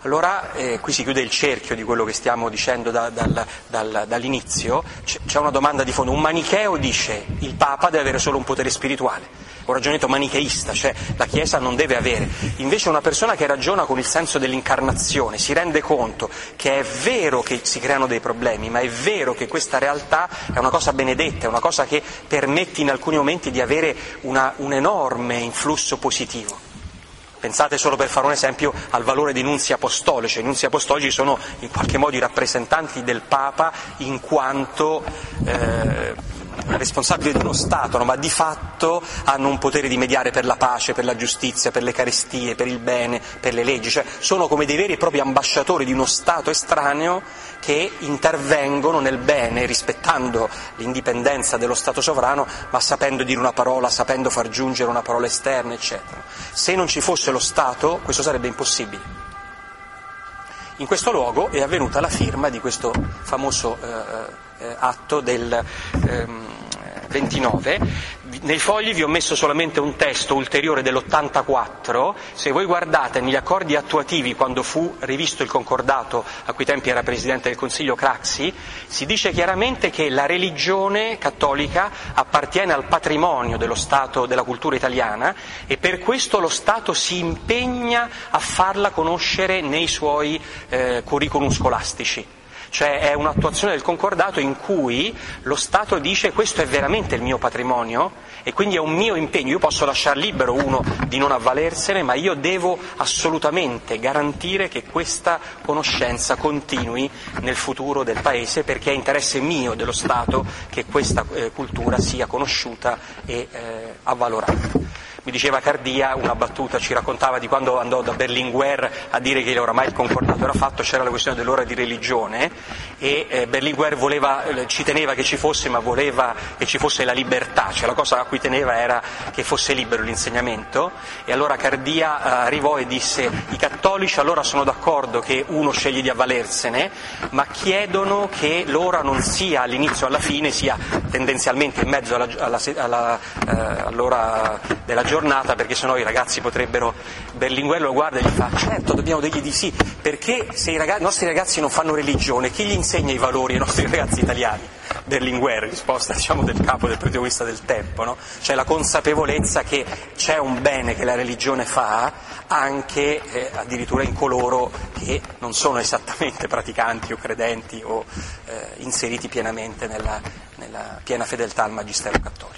Allora, qui si chiude il cerchio di quello che stiamo dicendo dall'inizio. C'è una domanda di fondo. Un manicheo dice il Papa deve avere solo un potere spirituale, un ragionamento manicheista, cioè la Chiesa non deve avere. Invece una persona che ragiona con il senso dell'incarnazione si rende conto che è vero che si creano dei problemi, ma è vero che questa realtà è una cosa benedetta, è una cosa che permette in alcuni momenti di avere un enorme influsso positivo. Pensate, solo per fare un esempio, al valore dei nunzi apostolici. I nunzi apostolici sono in qualche modo i rappresentanti del Papa in quanto responsabili di uno Stato, no? Ma di fatto hanno un potere di mediare per la pace, per la giustizia, per le carestie, per il bene, per le leggi, cioè sono come dei veri e propri ambasciatori di uno Stato estraneo che intervengono nel bene, rispettando l'indipendenza dello Stato sovrano, ma sapendo dire una parola, sapendo far giungere una parola esterna, eccetera. Se non ci fosse lo Stato, questo sarebbe impossibile. In questo luogo è avvenuta la firma di questo famoso atto del 29. Nei fogli vi ho messo solamente un testo ulteriore dell'84. Se voi guardate negli accordi attuativi, quando fu rivisto il concordato, a quei tempi era Presidente del Consiglio Craxi, si dice chiaramente che la religione cattolica appartiene al patrimonio dello Stato, della cultura italiana, e per questo lo Stato si impegna a farla conoscere nei suoi curriculum scolastici. Cioè è un'attuazione del concordato in cui lo Stato dice questo è veramente il mio patrimonio e quindi è un mio impegno, io posso lasciar libero uno di non avvalersene, ma io devo assolutamente garantire che questa conoscenza continui nel futuro del Paese, perché è interesse mio, dello Stato, che questa cultura sia conosciuta e avvalorata. Mi diceva Cardia, una battuta, ci raccontava di quando andò da Berlinguer a dire che oramai il concordato era fatto, c'era la questione dell'ora di religione e Berlinguer ci teneva che ci fosse, ma voleva che ci fosse la libertà, cioè la cosa a cui teneva era che fosse libero l'insegnamento, e allora Cardia arrivò e disse: i cattolici allora sono d'accordo che uno sceglie di avvalersene, ma chiedono che l'ora non sia all'inizio o alla fine, sia tendenzialmente in mezzo all'ora della giornata, perché sennò i ragazzi potrebbero... Berlinguer lo guarda e gli fa: certo, dobbiamo dirgli di sì, perché se i nostri ragazzi non fanno religione, chi gli insegna i valori ai nostri ragazzi italiani? Berlinguer, risposta del capo del Partito Comunista del tempo, no? Cioè la consapevolezza che c'è un bene che la religione fa anche addirittura in coloro che non sono esattamente praticanti o credenti o inseriti pienamente nella piena fedeltà al Magistero cattolico.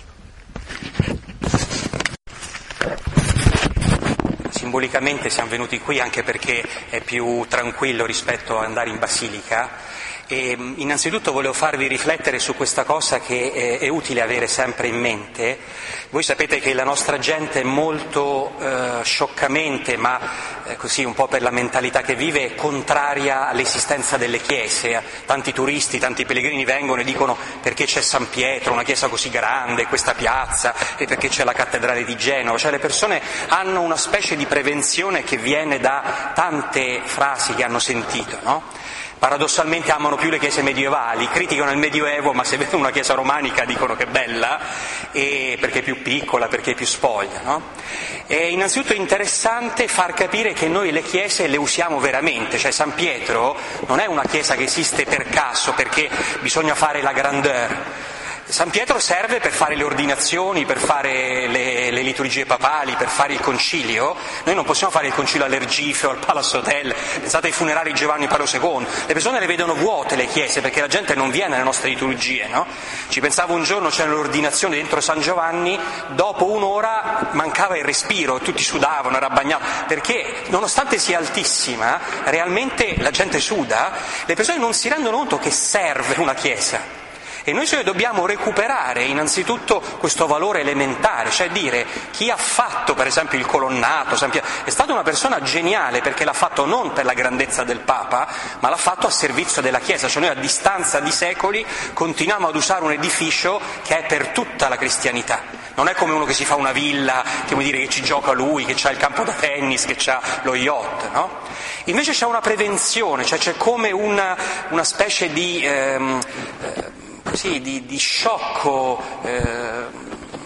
Simbolicamente siamo venuti qui anche perché è più tranquillo rispetto ad andare in Basilica, e innanzitutto volevo farvi riflettere su questa cosa che è utile avere sempre in mente. Voi sapete che la nostra gente è molto scioccamente, ma così un po' per la mentalità che vive, è contraria all'esistenza delle chiese. Tanti turisti, tanti pellegrini vengono e dicono: perché c'è San Pietro, una chiesa così grande, questa piazza, e perché c'è la cattedrale di Genova. Cioè le persone hanno una specie di prevenzione che viene da tante frasi che hanno sentito, no? Paradossalmente amano più le chiese medievali, criticano il Medioevo, ma se vedono una chiesa romanica dicono che è bella, perché è più piccola, perché è più spoglia, no? E innanzitutto è interessante far capire che noi le chiese le usiamo veramente, cioè San Pietro non è una chiesa che esiste per caso, perché bisogna fare la grandeur. San Pietro serve per fare le ordinazioni, per fare le liturgie papali, per fare il concilio. Noi non possiamo fare il concilio all'Ergifeo, al Palace Hotel, pensate ai funerali di Giovanni Paolo II. Le persone le vedono vuote le chiese perché la gente non viene alle nostre liturgie, no? Ci pensavo un giorno, c'era l'ordinazione dentro San Giovanni, dopo un'ora mancava il respiro, tutti sudavano, era bagnato, perché nonostante sia altissima, realmente la gente suda, le persone non si rendono conto che serve una chiesa. E noi dobbiamo recuperare innanzitutto questo valore elementare, cioè dire: chi ha fatto per esempio il colonnato, è stata una persona geniale perché l'ha fatto non per la grandezza del Papa, ma l'ha fatto a servizio della Chiesa. Cioè noi a distanza di secoli continuiamo ad usare un edificio che è per tutta la cristianità. Non è come uno che si fa una villa, che vuol dire che ci gioca lui, che c'ha il campo da tennis, che c'ha lo yacht, no? Invece c'è una prevenzione, cioè c'è come una specie di sciocco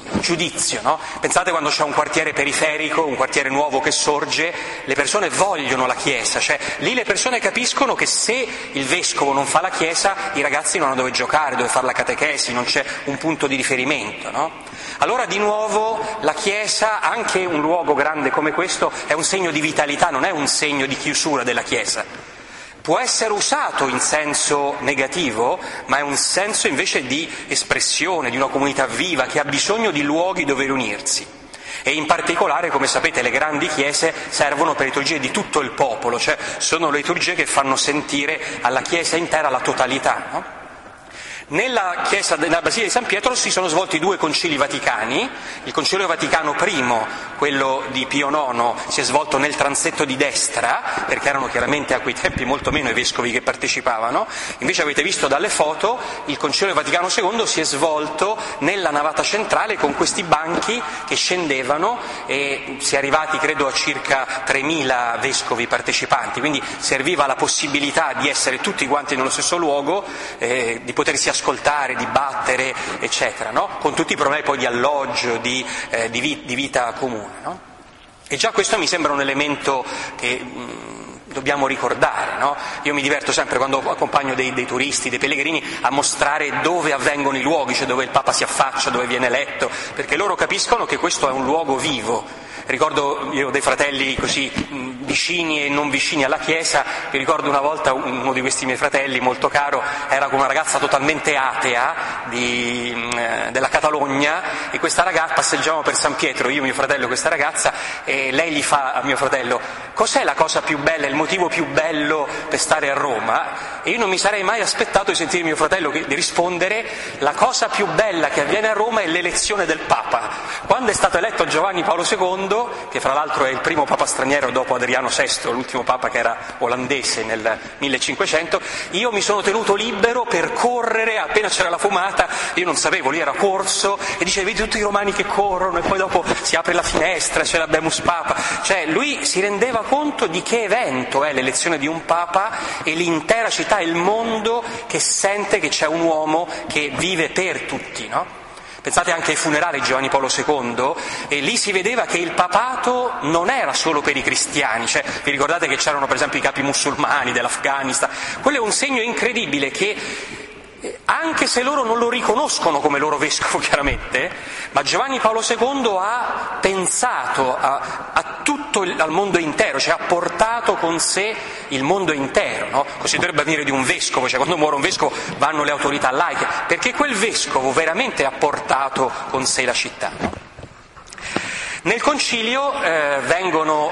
giudizio, no? Pensate quando c'è un quartiere periferico, un quartiere nuovo che sorge, le persone vogliono la chiesa, cioè lì le persone capiscono che se il vescovo non fa la chiesa i ragazzi non hanno dove giocare, dove fare la catechesi, non c'è un punto di riferimento, no? Allora di nuovo la chiesa, anche un luogo grande come questo, è un segno di vitalità, non è un segno di chiusura della chiesa. Può essere usato in senso negativo, ma è un senso invece di espressione, di una comunità viva che ha bisogno di luoghi dove riunirsi. E in particolare, come sapete, le grandi chiese servono per liturgie di tutto il popolo, cioè sono le liturgie che fanno sentire alla chiesa intera la totalità, no? Nella chiesa della Basilica di San Pietro si sono svolti 2 concili vaticani. Il Concilio Vaticano I, quello di Pio IX, si è svolto nel transetto di destra, perché erano chiaramente a quei tempi molto meno i vescovi che partecipavano. Invece avete visto dalle foto, il Concilio Vaticano II si è svolto nella navata centrale con questi banchi che scendevano e si è arrivati credo a circa 3.000 vescovi partecipanti, quindi serviva la possibilità di essere tutti quanti nello stesso luogo, di potersi ascoltare, dibattere, eccetera, no? Con tutti i problemi poi di alloggio, di vita comune, no? E già questo mi sembra un elemento che dobbiamo ricordare, no? Io mi diverto sempre quando accompagno dei turisti, dei pellegrini, a mostrare dove avvengono i luoghi, cioè dove il Papa si affaccia, dove viene eletto, perché loro capiscono che questo è un luogo vivo. Ricordo, io ho dei fratelli così vicini e non vicini alla Chiesa, mi ricordo una volta uno di questi miei fratelli, molto caro, era con una ragazza totalmente atea della Catalogna, e questa ragazza, passeggiavamo per San Pietro, io, mio fratello e questa ragazza, e lei gli fa a mio fratello: cos'è la cosa più bella, il motivo più bello per stare a Roma? E io non mi sarei mai aspettato di sentire mio fratello di rispondere: la cosa più bella che avviene a Roma è l'elezione del Papa. Quando è stato eletto Giovanni Paolo II, che fra l'altro è il primo Papa straniero dopo Adriano VI, l'ultimo Papa che era olandese nel 1500, io mi sono tenuto libero per correre, appena c'era la fumata, io non sapevo, lì era corso, e dice: vedi tutti i romani che corrono, e poi dopo si apre la finestra, c'è l'Habemus Papa. Cioè lui si rendeva conto di che evento è l'elezione di un Papa, e l'intera città e il mondo che sente che c'è un uomo che vive per tutti, no? Pensate anche ai funerali di Giovanni Paolo II, e lì si vedeva che il papato non era solo per i cristiani, cioè vi ricordate che c'erano per esempio i capi musulmani dell'Afghanistan? Quello è un segno incredibile che, anche se loro non lo riconoscono come loro vescovo chiaramente, ma Giovanni Paolo II ha pensato al mondo intero, cioè ha portato con sé il mondo intero, no? Così dovrebbe avvenire di un vescovo, cioè quando muore un vescovo vanno le autorità laiche, perché quel vescovo veramente ha portato con sé la città, no? Nel concilio vengono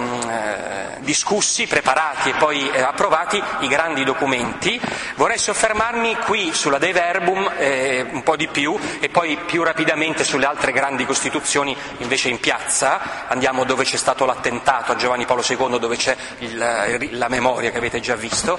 discussi, preparati e poi approvati i grandi documenti. Vorrei soffermarmi qui sulla De Verbum un po' di più, e poi più rapidamente sulle altre grandi costituzioni invece in piazza. Andiamo dove c'è stato l'attentato a Giovanni Paolo II, dove c'è la memoria che avete già visto.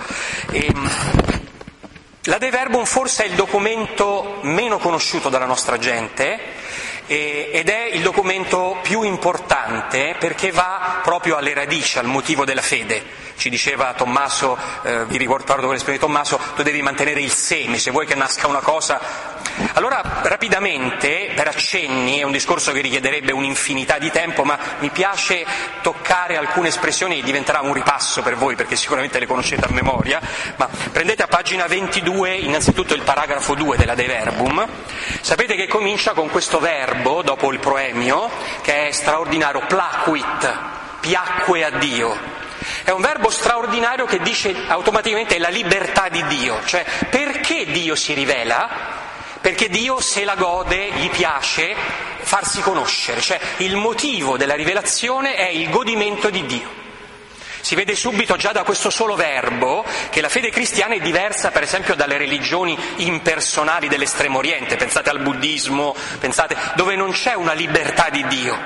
La De Verbum forse è il documento meno conosciuto dalla nostra gente, ed è il documento più importante perché va proprio alle radici, al motivo della fede. Ci diceva Tommaso, vi ricordo l'espressione di Tommaso: tu devi mantenere il seme, se vuoi che nasca una cosa. Allora, rapidamente, per accenni, è un discorso che richiederebbe un'infinità di tempo, ma mi piace toccare alcune espressioni, diventerà un ripasso per voi perché sicuramente le conoscete a memoria, ma prendete a pagina 22 innanzitutto il paragrafo 2 della De Verbum. Sapete che comincia con questo verbo, dopo il proemio, che è straordinario: placuit, piacque a Dio. È un verbo straordinario che dice automaticamente la libertà di Dio, cioè perché Dio si rivela? Perché Dio se la gode, gli piace farsi conoscere, cioè il motivo della rivelazione è il godimento di Dio. Si vede subito già da questo solo verbo che la fede cristiana è diversa per esempio dalle religioni impersonali dell'Estremo Oriente, pensate al buddismo, pensate dove non c'è una libertà di Dio.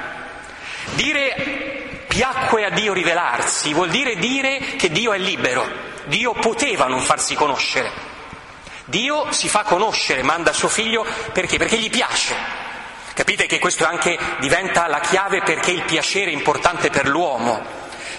Dire piacque a Dio rivelarsi vuol dire che Dio è libero, Dio poteva non farsi conoscere. Dio si fa conoscere, manda suo figlio perché? Perché gli piace. Capite che questo anche diventa la chiave perché il piacere è importante per l'uomo.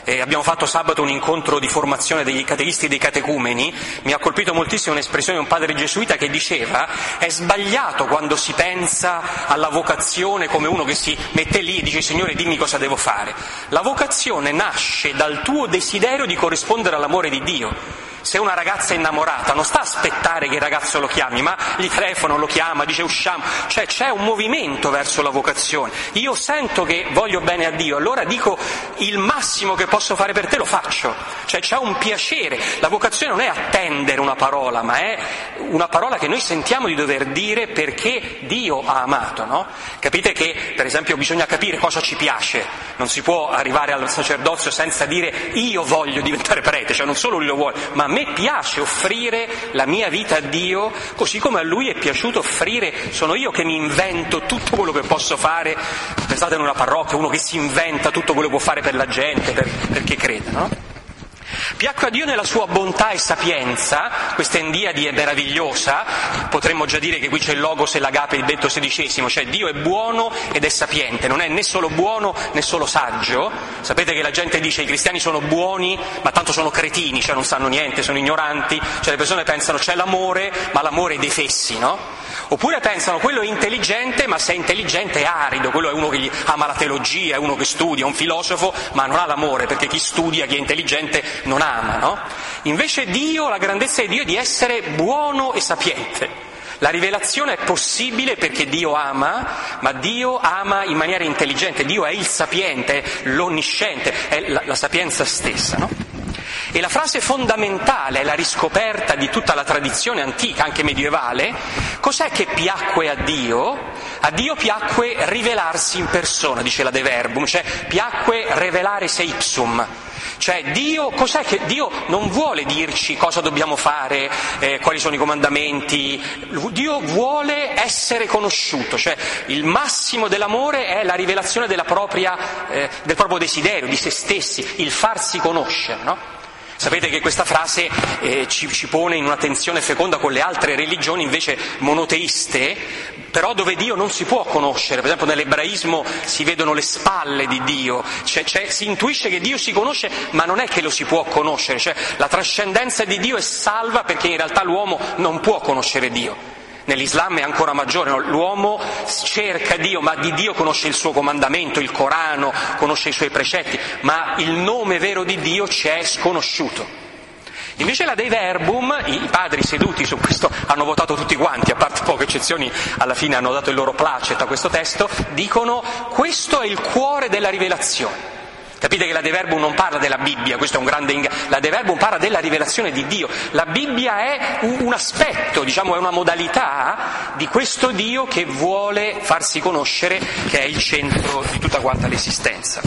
abbiamo fatto sabato un incontro di formazione degli catechisti e dei catecumeni, mi ha colpito moltissimo un'espressione di un padre gesuita che diceva: è sbagliato quando si pensa alla vocazione come uno che si mette lì e dice Signore dimmi cosa devo fare. La vocazione nasce dal tuo desiderio di corrispondere all'amore di Dio. Se una ragazza è innamorata non sta a aspettare che il ragazzo lo chiami, ma gli telefona, lo chiama, dice usciamo, cioè c'è un movimento verso la vocazione. Io sento che voglio bene a Dio, allora dico il massimo che posso fare per te lo faccio, cioè c'è un piacere. La vocazione non è attendere una parola, ma è una parola che noi sentiamo di dover dire perché Dio ha amato, no? Capite che per esempio bisogna capire cosa ci piace, non si può arrivare al sacerdozio senza dire io voglio diventare prete, cioè non solo lui lo vuole, ma a me piace offrire la mia vita a Dio, così come a Lui è piaciuto offrire, sono io che mi invento tutto quello che posso fare. Pensate in una parrocchia, uno che si inventa tutto quello che può fare per la gente, perché crede, no? Piacque a Dio nella sua bontà e sapienza, questa endiadi è meravigliosa, potremmo già dire che qui c'è il logos e l'agape di Benedetto XVI, cioè Dio è buono ed è sapiente, non è né solo buono né solo saggio. Sapete che la gente dice i cristiani sono buoni ma tanto sono cretini, cioè non sanno niente, sono ignoranti, cioè le persone pensano c'è l'amore ma l'amore è dei fessi, no? Oppure pensano quello è intelligente ma se è intelligente è arido, quello è uno che ama la teologia, è uno che studia, è un filosofo ma non ha l'amore, perché chi studia, chi è intelligente non ama, no? Invece Dio, la grandezza di Dio è di essere buono e sapiente. La rivelazione è possibile perché Dio ama, ma Dio ama in maniera intelligente, Dio è il sapiente, è l'onnisciente, è la sapienza stessa, no? E la frase fondamentale è la riscoperta di tutta la tradizione antica, anche medievale. Cos'è che piacque a Dio? A Dio piacque rivelarsi in persona, dice la De Verbum, cioè piacque revelare se ipsum. Cioè Dio, cos'è che Dio non vuole dirci cosa dobbiamo fare, quali sono i comandamenti, Dio vuole essere conosciuto, cioè il massimo dell'amore è la rivelazione del proprio desiderio, di se stessi, il farsi conoscere, no? Sapete che questa frase ci pone in una tensione feconda con le altre religioni invece monoteiste, però dove Dio non si può conoscere. Per esempio nell'ebraismo si vedono le spalle di Dio, si intuisce che Dio si conosce ma non è che lo si può conoscere, cioè la trascendenza di Dio è salva perché in realtà l'uomo non può conoscere Dio. Nell'Islam è ancora maggiore, no? L'uomo cerca Dio, ma di Dio conosce il suo comandamento, il Corano, conosce i suoi precetti, ma il nome vero di Dio ci è sconosciuto. Invece la Dei Verbum, i padri seduti su questo hanno votato tutti quanti, a parte poche eccezioni, alla fine hanno dato il loro placet a questo testo, dicono questo è il cuore della rivelazione. Capite che la De Verbum non parla della Bibbia, questo è un grande la De Verbum parla della rivelazione di Dio. La Bibbia è un aspetto, diciamo, è una modalità di questo Dio che vuole farsi conoscere, che è il centro di tutta quanta l'esistenza.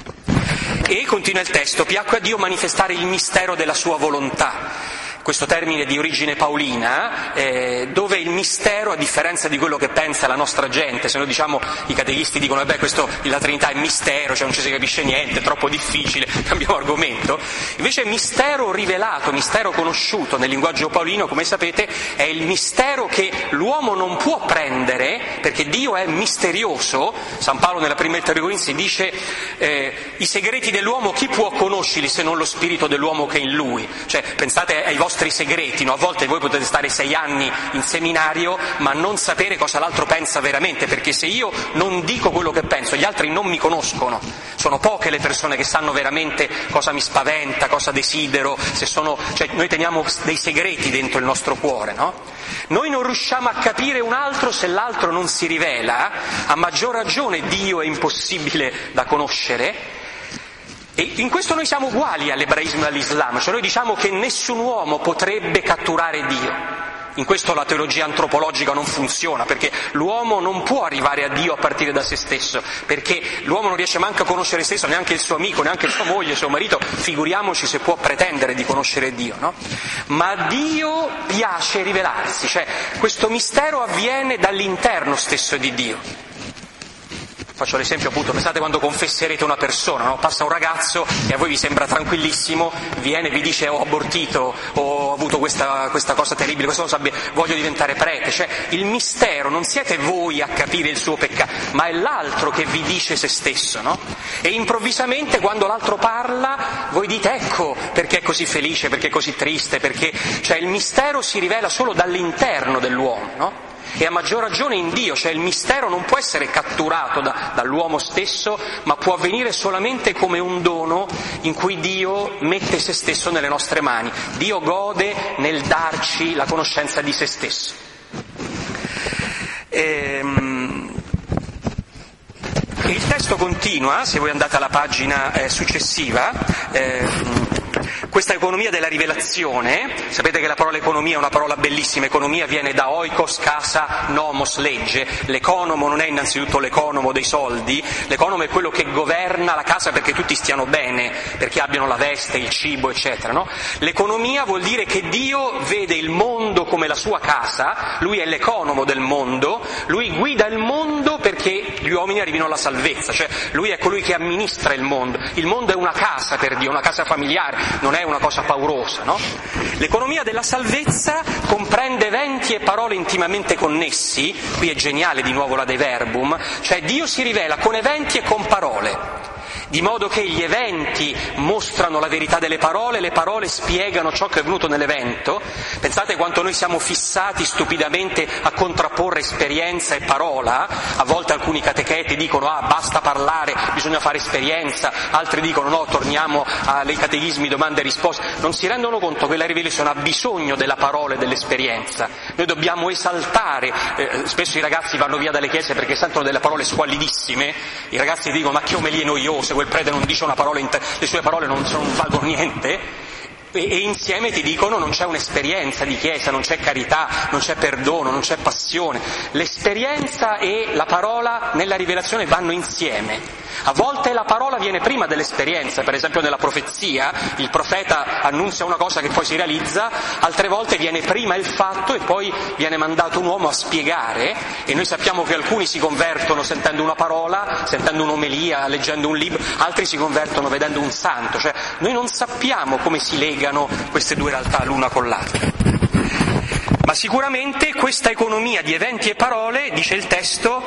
E continua il testo, piacque a Dio manifestare il mistero della sua volontà. Questo termine di origine paolina, dove il mistero, a differenza di quello che pensa la nostra gente, se noi diciamo, i catechisti dicono questo, la Trinità è mistero, cioè non ci si capisce niente, è troppo difficile, cambiamo argomento, invece mistero rivelato, mistero conosciuto nel linguaggio paolino, come sapete, è il mistero che l'uomo non può prendere, perché Dio è misterioso. San Paolo nella prima lettera ai Corinzi dice i segreti dell'uomo chi può conoscerli se non lo spirito dell'uomo che è in lui, cioè pensate ai vostri segreti, no? A volte voi potete stare 6 anni in seminario ma non sapere cosa l'altro pensa veramente, perché se io non dico quello che penso gli altri non mi conoscono, sono poche le persone che sanno veramente cosa mi spaventa, cosa desidero, cioè noi teniamo dei segreti dentro il nostro cuore, no? Noi non riusciamo a capire un altro se l'altro non si rivela, a maggior ragione Dio è impossibile da conoscere. E in questo noi siamo uguali all'ebraismo e all'Islam, cioè noi diciamo che nessun uomo potrebbe catturare Dio. In questo la teologia antropologica non funziona, perché l'uomo non può arrivare a Dio a partire da se stesso, perché l'uomo non riesce manco a conoscere se stesso, neanche il suo amico, neanche sua moglie, suo marito, figuriamoci se può pretendere di conoscere Dio, no? Ma Dio piace rivelarsi, cioè questo mistero avviene dall'interno stesso di Dio. Faccio l'esempio appunto, pensate quando confesserete una persona, no? Passa un ragazzo e a voi vi sembra tranquillissimo, viene e vi dice ho abortito o ho avuto questa cosa terribile, questa cosa, voglio diventare prete. Cioè il mistero non siete voi a capire il suo peccato, ma è l'altro che vi dice se stesso, no? E improvvisamente quando l'altro parla voi dite ecco perché è così felice, perché è così triste, perché cioè il mistero si rivela solo dall'interno dell'uomo, no? E a maggior ragione in Dio, cioè il mistero non può essere catturato dall'uomo stesso, ma può avvenire solamente come un dono in cui Dio mette se stesso nelle nostre mani. Dio gode nel darci la conoscenza di se stesso. Il testo continua, se voi andate alla pagina successiva, questa economia della rivelazione. Sapete che la parola economia è una parola bellissima, economia viene da oikos, casa, nomos, legge. L'economo non è innanzitutto l'economo dei soldi, l'economo è quello che governa la casa perché tutti stiano bene, perché abbiano la veste, il cibo, eccetera, no? L'economia vuol dire che Dio vede il mondo come la sua casa, lui è l'economo del mondo, lui guida il mondo perché gli uomini arrivino alla salvezza, cioè lui è colui che amministra il mondo è una casa per Dio, una casa familiare, non è una cosa paurosa, no? L'economia della salvezza comprende eventi e parole intimamente connessi, qui è geniale di nuovo la De Verbum, cioè Dio si rivela con eventi e con parole, di modo che gli eventi mostrano la verità delle parole, le parole spiegano ciò che è venuto nell'evento. Pensate quanto noi siamo fissati stupidamente a contrapporre esperienza e parola. A volte alcuni catecheti dicono basta parlare, bisogna fare esperienza, altri dicono no, torniamo ai catechismi domande e risposte. Non si rendono conto che la rivelazione ha bisogno della parola e dell'esperienza. Noi dobbiamo esaltare, spesso i ragazzi vanno via dalle chiese perché sentono delle parole squallidissime, i ragazzi dicono ma che omelie noiose, quel prete non dice una parola, le sue parole non valgono niente, e insieme ti dicono non c'è un'esperienza di chiesa, non c'è carità, non c'è perdono, non c'è passione. L'esperienza e la parola nella rivelazione vanno insieme. A volte la parola viene prima dell'esperienza, per esempio nella profezia il profeta annunzia una cosa che poi si realizza, altre volte viene prima il fatto e poi viene mandato un uomo a spiegare, e noi sappiamo che alcuni si convertono sentendo una parola, sentendo un'omelia, leggendo un libro, altri si convertono vedendo un santo, cioè noi non sappiamo come si legano queste due realtà l'una con l'altra. Ma sicuramente questa economia di eventi e parole, dice il testo,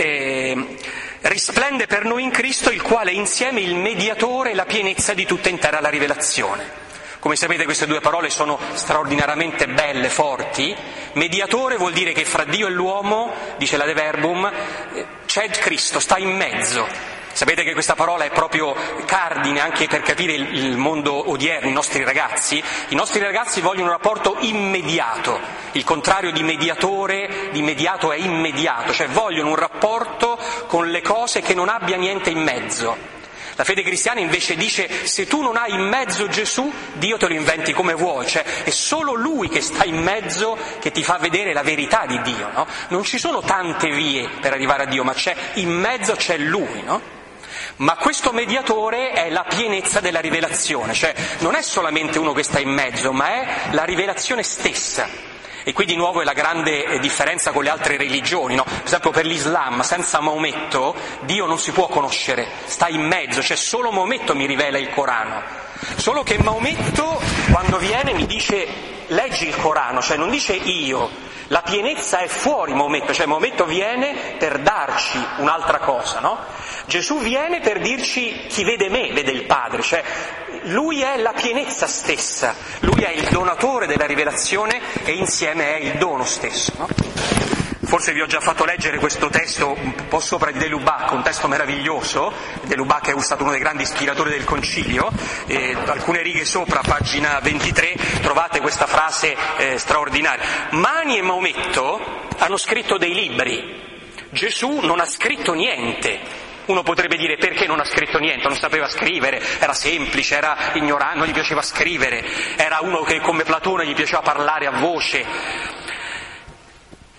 risplende per noi in Cristo, il quale è insieme il mediatore e la pienezza di tutta intera la rivelazione. Come sapete queste due parole sono straordinariamente belle, forti. Mediatore vuol dire che fra Dio e l'uomo, dice la De Verbum, c'è Cristo, sta in mezzo. Sapete che questa parola è proprio cardine anche per capire il mondo odierno, i nostri ragazzi. I nostri ragazzi vogliono un rapporto immediato, il contrario di mediatore, di mediato è immediato, cioè vogliono un rapporto con le cose che non abbia niente in mezzo. La fede cristiana invece dice se tu non hai in mezzo Gesù, Dio te lo inventi come vuoi, cioè è solo Lui che sta in mezzo che ti fa vedere la verità di Dio, no? Non ci sono tante vie per arrivare a Dio, ma in mezzo c'è Lui, no? Ma questo mediatore è la pienezza della rivelazione, cioè non è solamente uno che sta in mezzo, ma è la rivelazione stessa. E qui di nuovo è la grande differenza con le altre religioni, no? Per esempio per l'Islam, senza Maometto Dio non si può conoscere, sta in mezzo, cioè solo Maometto mi rivela il Corano. Solo che Maometto quando viene mi dice leggi il Corano, cioè non dice io. La pienezza è fuori Maometto, cioè Maometto viene per darci un'altra cosa, no? Gesù viene per dirci chi vede me vede il Padre, cioè Lui è la pienezza stessa, Lui è il donatore della rivelazione e insieme è il dono stesso, no? Forse vi ho già fatto leggere questo testo un po' sopra di De Lubac, un testo meraviglioso. De Lubac è stato uno dei grandi ispiratori del Concilio, e alcune righe sopra, pagina 23, trovate questa frase straordinaria. Mani e Maometto hanno scritto dei libri, Gesù non ha scritto niente. Uno potrebbe dire perché non ha scritto niente, non sapeva scrivere, era semplice, era ignorante, non gli piaceva scrivere, era uno che come Platone gli piaceva parlare a voce.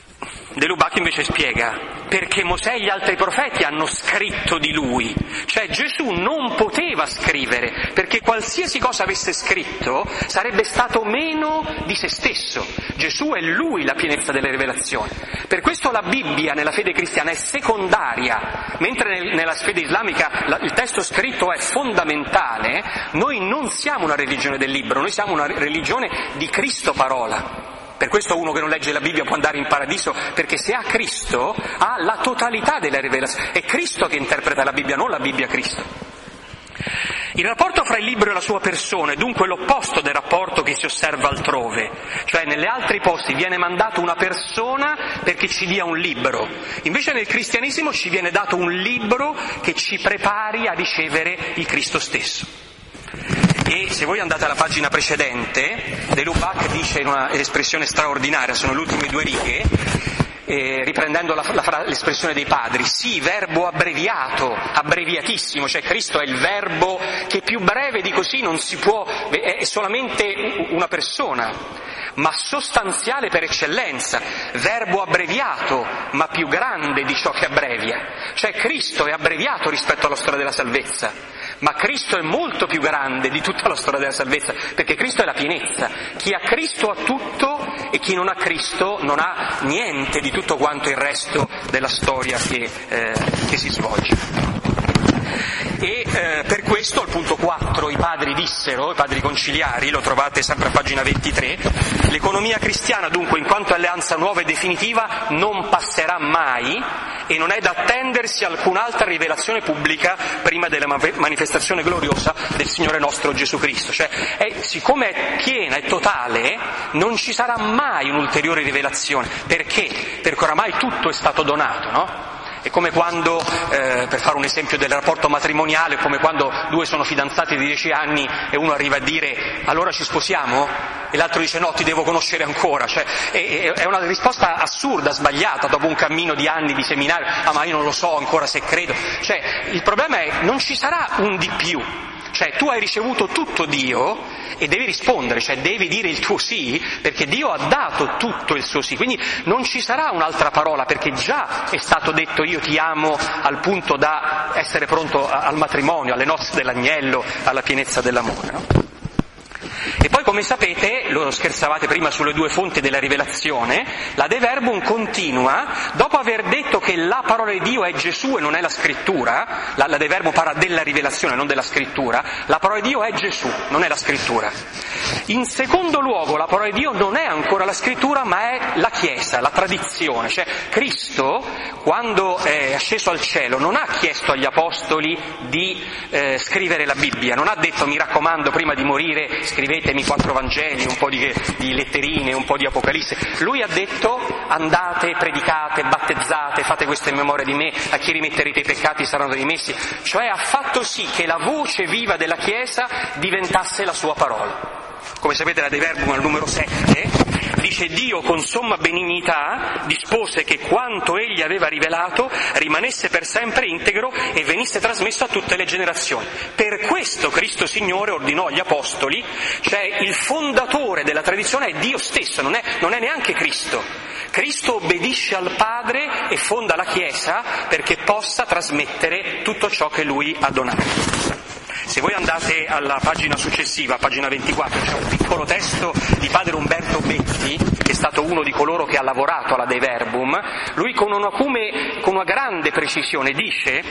De Lubac invece spiega, perché Mosè e gli altri profeti hanno scritto di lui, cioè Gesù non poteva scrivere, perché qualsiasi cosa avesse scritto sarebbe stato meno di se stesso. Gesù è lui la pienezza delle rivelazioni. Per questo la Bibbia nella fede cristiana è secondaria, mentre nella fede islamica il testo scritto è fondamentale. Noi non siamo una religione del libro, noi siamo una religione di Cristo parola. Per questo uno che non legge la Bibbia può andare in paradiso, perché se ha Cristo ha la totalità della rivelazione. È Cristo che interpreta la Bibbia, non la Bibbia Cristo. Il rapporto fra il libro e la sua persona è dunque l'opposto del rapporto che si osserva altrove, cioè nelle altri posti viene mandato una persona perché ci dia un libro, invece nel cristianesimo ci viene dato un libro che ci prepari a ricevere il Cristo stesso. E se voi andate alla pagina precedente, De Lubac dice in una espressione straordinaria, sono le ultime 2 righe, riprendendo l'espressione dei padri, sì, verbo abbreviato, abbreviatissimo, cioè Cristo è il verbo che più breve di così non si può, è solamente una persona, ma sostanziale per eccellenza, verbo abbreviato, ma più grande di ciò che abbrevia, cioè Cristo è abbreviato rispetto alla storia della salvezza. Ma Cristo è molto più grande di tutta la storia della salvezza, perché Cristo è la pienezza. Chi ha Cristo ha tutto e chi non ha Cristo non ha niente di tutto quanto il resto della storia che si svolge. E per questo al punto 4 i padri dissero, i padri conciliari, lo trovate sempre a pagina 23, l'economia cristiana dunque in quanto alleanza nuova e definitiva non passerà mai e non è da attendersi alcun'altra rivelazione pubblica prima della manifestazione gloriosa del Signore nostro Gesù Cristo. Cioè, siccome è piena, è totale, non ci sarà mai un'ulteriore rivelazione. Perché? Perché oramai tutto è stato donato, no? È come quando, per fare un esempio del rapporto matrimoniale, come quando 2 sono fidanzati di 10 anni e uno arriva a dire allora ci sposiamo? E l'altro dice no, ti devo conoscere ancora. Cioè, è una risposta assurda, sbagliata, dopo un cammino di anni di seminario, ma io non lo so ancora se credo. Cioè, il problema è non ci sarà un di più. Cioè tu hai ricevuto tutto Dio e devi rispondere, cioè devi dire il tuo sì, perché Dio ha dato tutto il suo sì, quindi non ci sarà un'altra parola, perché già è stato detto io ti amo al punto da essere pronto al matrimonio, alle nozze dell'agnello, alla pienezza dell'amore, no? E poi, come sapete, lo scherzavate prima sulle 2 fonti della rivelazione, la De Verbum continua, dopo aver detto che la parola di Dio è Gesù e non è la scrittura, la De Verbum parla della rivelazione, non della scrittura, la parola di Dio è Gesù, non è la scrittura. In secondo luogo, la parola di Dio non è ancora la scrittura, ma è la Chiesa, la tradizione, cioè Cristo, quando è asceso al cielo, non ha chiesto agli apostoli di scrivere la Bibbia, non ha detto mi raccomando prima di morire scrivetemi 4 Vangeli, un po' di letterine, un po' di Apocalisse. Lui ha detto andate, predicate, battezzate, fate questo in memoria di me, a chi rimetterete i peccati saranno rimessi, cioè ha fatto sì che la voce viva della Chiesa diventasse la sua parola. Come sapete la De Verbum al numero 7 dice Dio con somma benignità dispose che quanto egli aveva rivelato rimanesse per sempre integro e venisse trasmesso a tutte le generazioni. Per questo Cristo Signore ordinò agli apostoli, cioè il fondatore della tradizione è Dio stesso, non è neanche Cristo. Cristo obbedisce al Padre e fonda la Chiesa perché possa trasmettere tutto ciò che Lui ha donato. Se voi andate alla pagina successiva, pagina 24, c'è un piccolo testo di padre Umberto Betti, che è stato uno di coloro che ha lavorato alla De Verbum. Lui con una grande precisione dice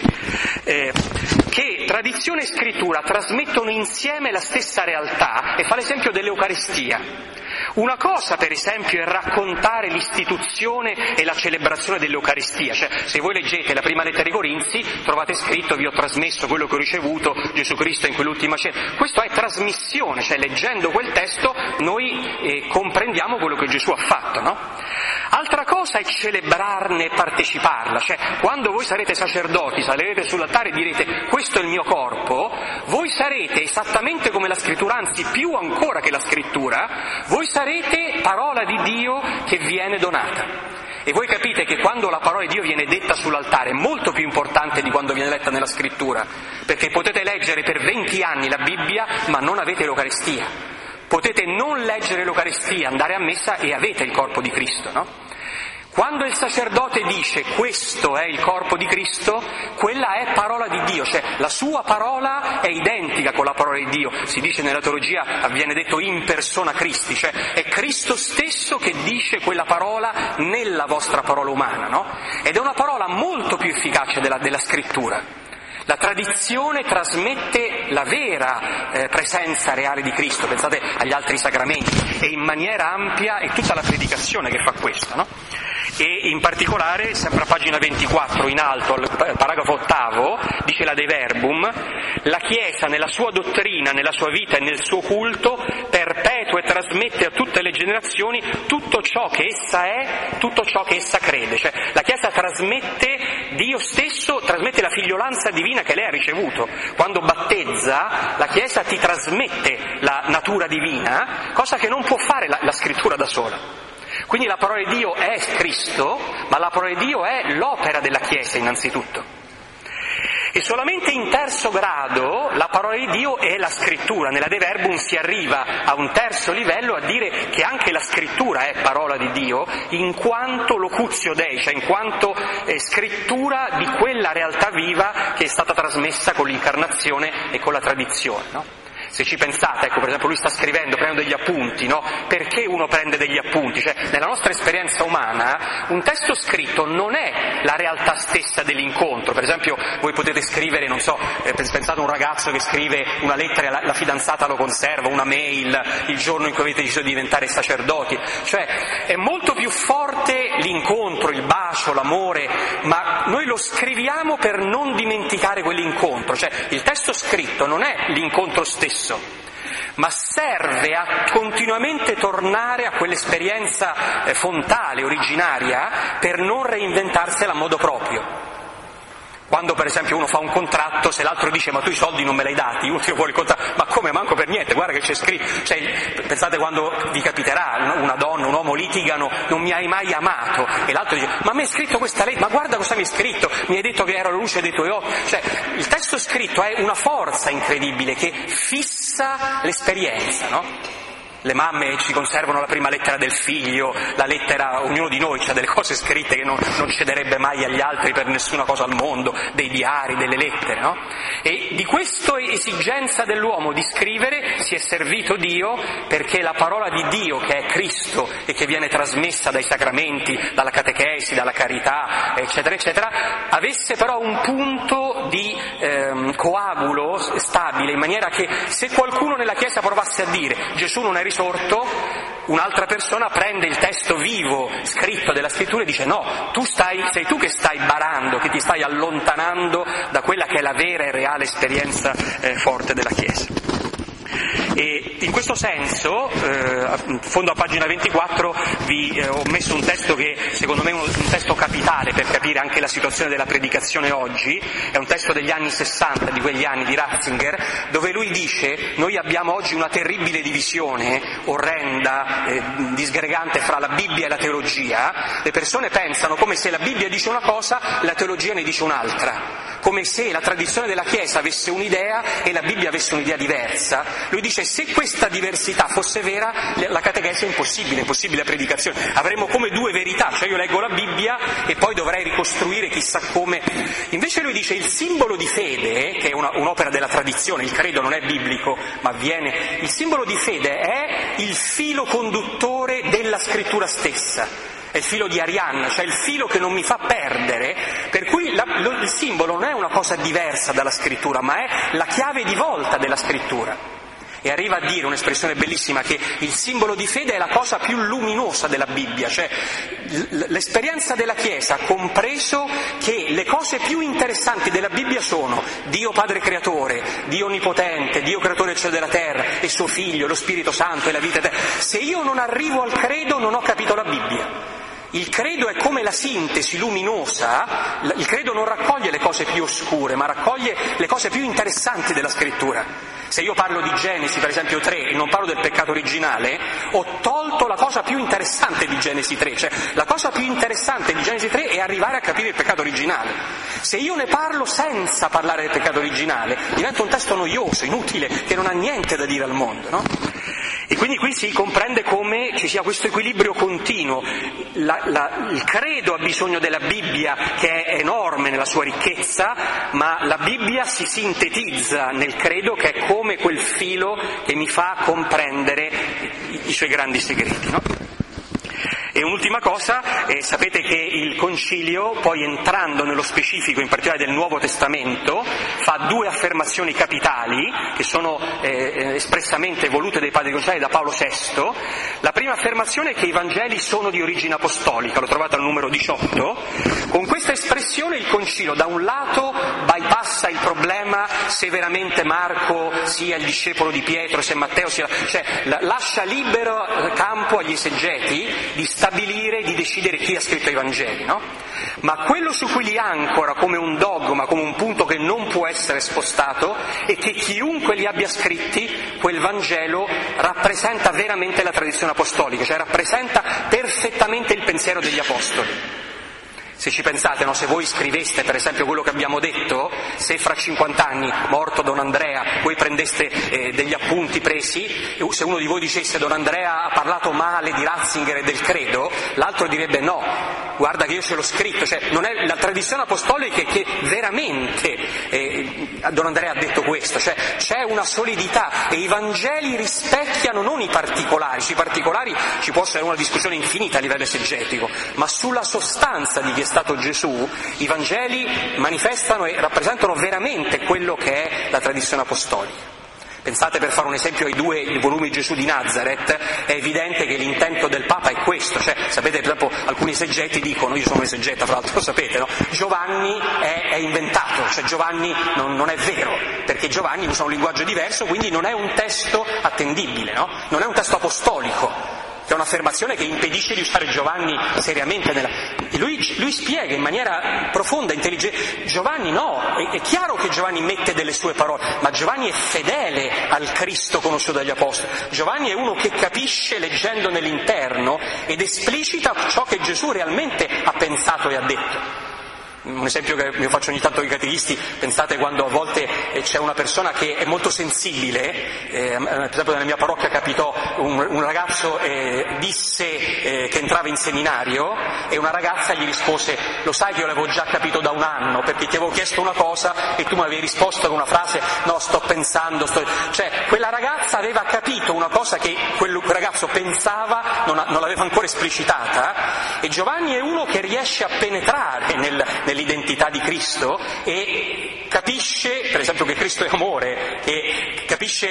che tradizione e scrittura trasmettono insieme la stessa realtà e fa l'esempio dell'Eucaristia. Una cosa, per esempio, è raccontare l'istituzione e la celebrazione dell'Eucaristia, cioè se voi leggete la prima lettera ai Corinzi trovate scritto vi ho trasmesso quello che ho ricevuto Gesù Cristo in quell'ultima cena. Questo è trasmissione, cioè leggendo quel testo noi comprendiamo quello che Gesù ha fatto, no? Altra cosa è celebrarne e parteciparla, cioè quando voi sarete sacerdoti, salirete sull'altare e direte questo è il mio corpo, voi sarete esattamente come la scrittura, anzi più ancora che la scrittura, voi sarete parola di Dio che viene donata. E voi capite che quando la parola di Dio viene detta sull'altare è molto più importante di quando viene letta nella scrittura, perché potete leggere per 20 anni la Bibbia ma non avete l'Eucaristia. Potete non leggere l'Eucaristia, andare a messa e avete il corpo di Cristo, no? Quando il sacerdote dice questo è il corpo di Cristo, quella è parola di Dio, cioè la sua parola è identica con la parola di Dio. Si dice nella teologia, viene detto in persona Christi, cioè è Cristo stesso che dice quella parola nella vostra parola umana, no? Ed è una parola molto più efficace della scrittura. La tradizione trasmette la vera presenza reale di Cristo, pensate agli altri sacramenti, e in maniera ampia è tutta la predicazione che fa questo, no? E in particolare, sempre a pagina 24, in alto, al paragrafo 8, dice la De Verbum, la Chiesa nella sua dottrina, nella sua vita e nel suo culto perpetua e trasmette a tutte le generazioni tutto ciò che essa è, tutto ciò che essa crede. Cioè la Chiesa trasmette Dio stesso, trasmette la figliolanza divina che lei ha ricevuto. Quando battezza, la Chiesa ti trasmette la natura divina, cosa che non può fare la scrittura da sola. Quindi la parola di Dio è Cristo, ma la parola di Dio è l'opera della Chiesa innanzitutto. E solamente in terzo grado la parola di Dio è la scrittura. Nella De Verbum si arriva a un terzo livello a dire che anche la scrittura è parola di Dio, in quanto locutio Dei, cioè in quanto scrittura di quella realtà viva che è stata trasmessa con l'incarnazione e con la tradizione, no? Se ci pensate, ecco, per esempio lui sta scrivendo, prendendo degli appunti, no? Perché uno prende degli appunti? Cioè, nella nostra esperienza umana, un testo scritto non è la realtà stessa dell'incontro. Per esempio, voi potete scrivere, non so, pensate a un ragazzo che scrive una lettera e la fidanzata lo conserva, una mail, il giorno in cui avete deciso di diventare sacerdoti. Cioè, è molto più forte l'incontro, il bacio, l'amore, ma noi lo scriviamo per non dimenticare quell'incontro. Cioè, il testo scritto non è l'incontro stesso, ma serve a continuamente tornare a quell'esperienza fontale, originaria, per non reinventarsela a modo proprio. Quando per esempio uno fa un contratto, se l'altro dice ma tu i soldi non me li hai dati, uno tira fuori il contratto, ma come, manco per niente, guarda che c'è scritto. Cioè, pensate quando vi capiterà, una donna, un uomo litigano, non mi hai mai amato, e l'altro dice ma mi hai scritto questa lettera, ma guarda cosa mi hai scritto, mi hai detto che ero la luce dei tuoi occhi. Cioè il testo scritto è una forza incredibile che fissa l'esperienza, no? Le mamme ci conservano la prima lettera del figlio, la lettera, ognuno di noi ha delle cose scritte che non cederebbe mai agli altri per nessuna cosa al mondo, dei diari, delle lettere, no? E di questa esigenza dell'uomo di scrivere si è servito Dio, perché la parola di Dio, che è Cristo e che viene trasmessa dai sacramenti, dalla catechesi, dalla carità, eccetera, eccetera, avesse però un punto di coagulo stabile, in maniera che se qualcuno nella Chiesa provasse a dire Gesù non è risorto, un'altra persona prende il testo vivo, scritto della scrittura e dice no, sei tu che stai barando, che ti stai allontanando da quella che è la vera e reale esperienza forte della Chiesa. E in questo senso, in fondo a pagina 24 vi ho messo un testo che secondo me è un testo capitale per capire anche la situazione della predicazione oggi. È un testo degli anni 60, di quegli anni, di Ratzinger, dove lui dice noi abbiamo oggi una terribile divisione orrenda, disgregante fra la Bibbia e la teologia. Le persone pensano come se la Bibbia dice una cosa, la teologia ne dice un'altra, come se la tradizione della Chiesa avesse un'idea e la Bibbia avesse un'idea diversa. Lui dice se questa diversità fosse vera, la catechesi è impossibile la predicazione, avremmo come due verità, cioè io leggo la Bibbia e poi dovrei ricostruire chissà come. Invece lui dice il simbolo di fede, che è un'opera della tradizione, il credo non è biblico, ma il simbolo di fede è il filo conduttore della scrittura stessa. È il filo di Arianna, cioè il filo che non mi fa perdere, per cui il simbolo non è una cosa diversa dalla scrittura, ma è la chiave di volta della scrittura. E arriva a dire un'espressione bellissima, che il simbolo di fede è la cosa più luminosa della Bibbia, cioè l'esperienza della Chiesa ha compreso che le cose più interessanti della Bibbia sono Dio Padre Creatore, Dio Onnipotente, Dio Creatore del cielo e della terra, e suo Figlio, lo Spirito Santo e la vita eterna. Se io non arrivo al credo non ho capito la Bibbia. Il credo è come la sintesi luminosa, il credo non raccoglie le cose più oscure, ma raccoglie le cose più interessanti della scrittura. Se io parlo di Genesi, per esempio 3, e non parlo del peccato originale, ho tolto la cosa più interessante di Genesi 3, cioè la cosa più interessante di Genesi 3 è arrivare a capire il peccato originale. Se io ne parlo senza parlare del peccato originale, diventa un testo noioso, inutile, che non ha niente da dire al mondo, no? E quindi quindi qui si comprende come ci sia questo equilibrio continuo. Il credo ha bisogno della Bibbia, che è enorme nella sua ricchezza, ma la Bibbia si sintetizza nel credo, che è come quel filo che mi fa comprendere i suoi grandi segreti, no? E un'ultima cosa, sapete che il Concilio, poi entrando nello specifico, in particolare del Nuovo Testamento, fa 2 affermazioni capitali, che sono espressamente volute dai padri conciliari da Paolo VI. La prima affermazione è che i Vangeli sono di origine apostolica, l'ho trovata al numero 18. Con questa espressione il Concilio, da un lato, bypassa il problema se veramente Marco sia il discepolo di Pietro, se Matteo sia... cioè lascia libero campo agli esegeti di stabilire, di decidere chi ha scritto i Vangeli, no? Ma quello su cui li ancora come un dogma, come un punto che non può essere spostato, è che chiunque li abbia scritti, quel Vangelo rappresenta veramente la tradizione apostolica, cioè rappresenta perfettamente il pensiero degli Apostoli. Se ci pensate, no? Se voi scriveste per esempio quello che abbiamo detto, se fra 50 anni, morto Don Andrea, voi prendeste degli appunti presi, se uno di voi dicesse Don Andrea ha parlato male di Ratzinger e del credo, l'altro direbbe no, guarda che io ce l'ho scritto, cioè non è la tradizione apostolica che veramente Don Andrea ha detto questo, cioè c'è una solidità e i Vangeli rispecchiano non i particolari, sui particolari ci può essere una discussione infinita a livello esegetico, ma sulla sostanza di chi è stato Gesù, i Vangeli manifestano e rappresentano veramente quello che è la tradizione apostolica. Pensate, per fare un esempio, ai 2 volumi Gesù di Nazareth, è evidente che l'intento del Papa è questo, cioè sapete, per esempio alcuni esegeti dicono, io sono un esegeta fra l'altro, lo sapete, no? Giovanni è inventato, cioè Giovanni non è vero, perché Giovanni usa un linguaggio diverso, quindi non è un testo attendibile, no? Non è un testo apostolico. È un'affermazione che impedisce di usare Giovanni seriamente. Lui spiega in maniera profonda, intelligente. Giovanni no, è chiaro che Giovanni mette delle sue parole, ma Giovanni è fedele al Cristo conosciuto dagli Apostoli. Giovanni è uno che capisce leggendo nell'interno ed esplicita ciò che Gesù realmente ha pensato e ha detto. Un esempio che io faccio ogni tanto ai catechisti, pensate quando a volte c'è una persona che è molto sensibile, per esempio nella mia parrocchia capitò un ragazzo disse che entrava in seminario e una ragazza gli rispose: lo sai che io l'avevo già capito da 1 anno perché ti avevo chiesto una cosa e tu mi avevi risposto con una frase no, sto pensando, cioè quella ragazza aveva capito una cosa che quel ragazzo pensava, non l'aveva ancora esplicitata, e Giovanni è uno che riesce a penetrare nell'identità di Cristo e capisce, per esempio, che Cristo è amore, e capisce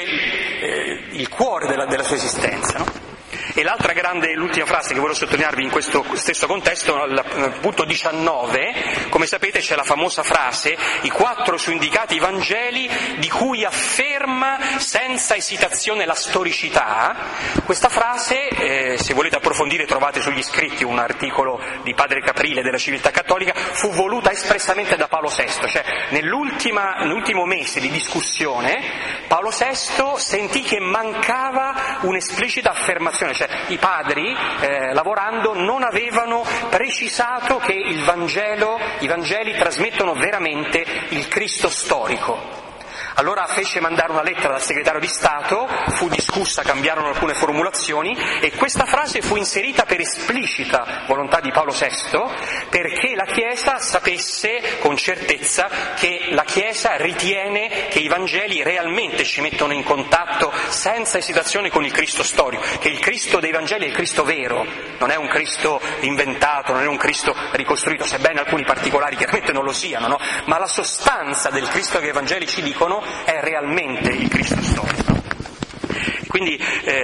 il cuore della sua esistenza, no? E l'ultima frase che voglio sottolinearvi in questo stesso contesto, al punto 19, come sapete c'è la famosa frase, i 4 su indicati i Vangeli di cui afferma senza esitazione la storicità. Questa frase, se volete approfondire trovate sugli scritti un articolo di Padre Caprile della Civiltà Cattolica, fu voluta espressamente da Paolo VI, cioè nell'ultimo mese di discussione Paolo VI sentì che mancava un'esplicita affermazione, cioè i padri lavorando non avevano precisato che i Vangeli trasmettono veramente il Cristo storico. Allora fece mandare una lettera dal segretario di Stato, fu discussa, cambiarono alcune formulazioni e questa frase fu inserita per esplicita volontà di Paolo VI, perché la Chiesa sapesse con certezza che la Chiesa ritiene che i Vangeli realmente ci mettono in contatto senza esitazione con il Cristo storico, che il Cristo dei Vangeli è il Cristo vero, non è un Cristo inventato, non è un Cristo ricostruito, sebbene alcuni particolari chiaramente non lo siano, no? Ma la sostanza del Cristo che i Vangeli ci dicono è realmente il Cristo storico. Quindi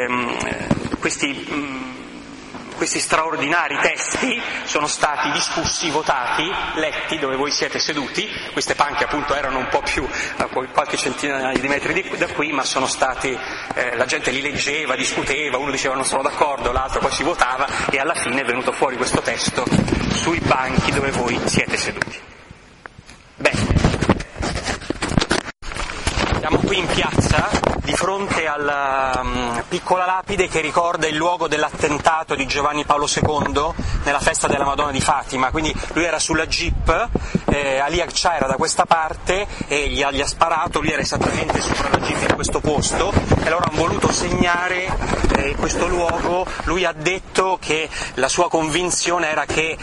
questi straordinari testi sono stati discussi, votati, letti dove voi siete seduti. Queste panche appunto erano un po' più a qualche centinaia di metri da qui, ma sono stati, la gente li leggeva, discuteva, uno diceva non sono d'accordo, l'altro poi si votava e alla fine è venuto fuori questo testo sui banchi dove voi siete seduti. Bene. Siamo qui in piazza, di fronte fronte alla piccola lapide che ricorda il luogo dell'attentato di Giovanni Paolo II nella festa della Madonna di Fatima. Quindi lui era sulla jeep, Ali Akçaa era da questa parte e gli ha sparato, lui era esattamente sopra la jeep in questo posto, e allora hanno voluto segnare questo luogo. Lui ha detto che la sua convinzione era che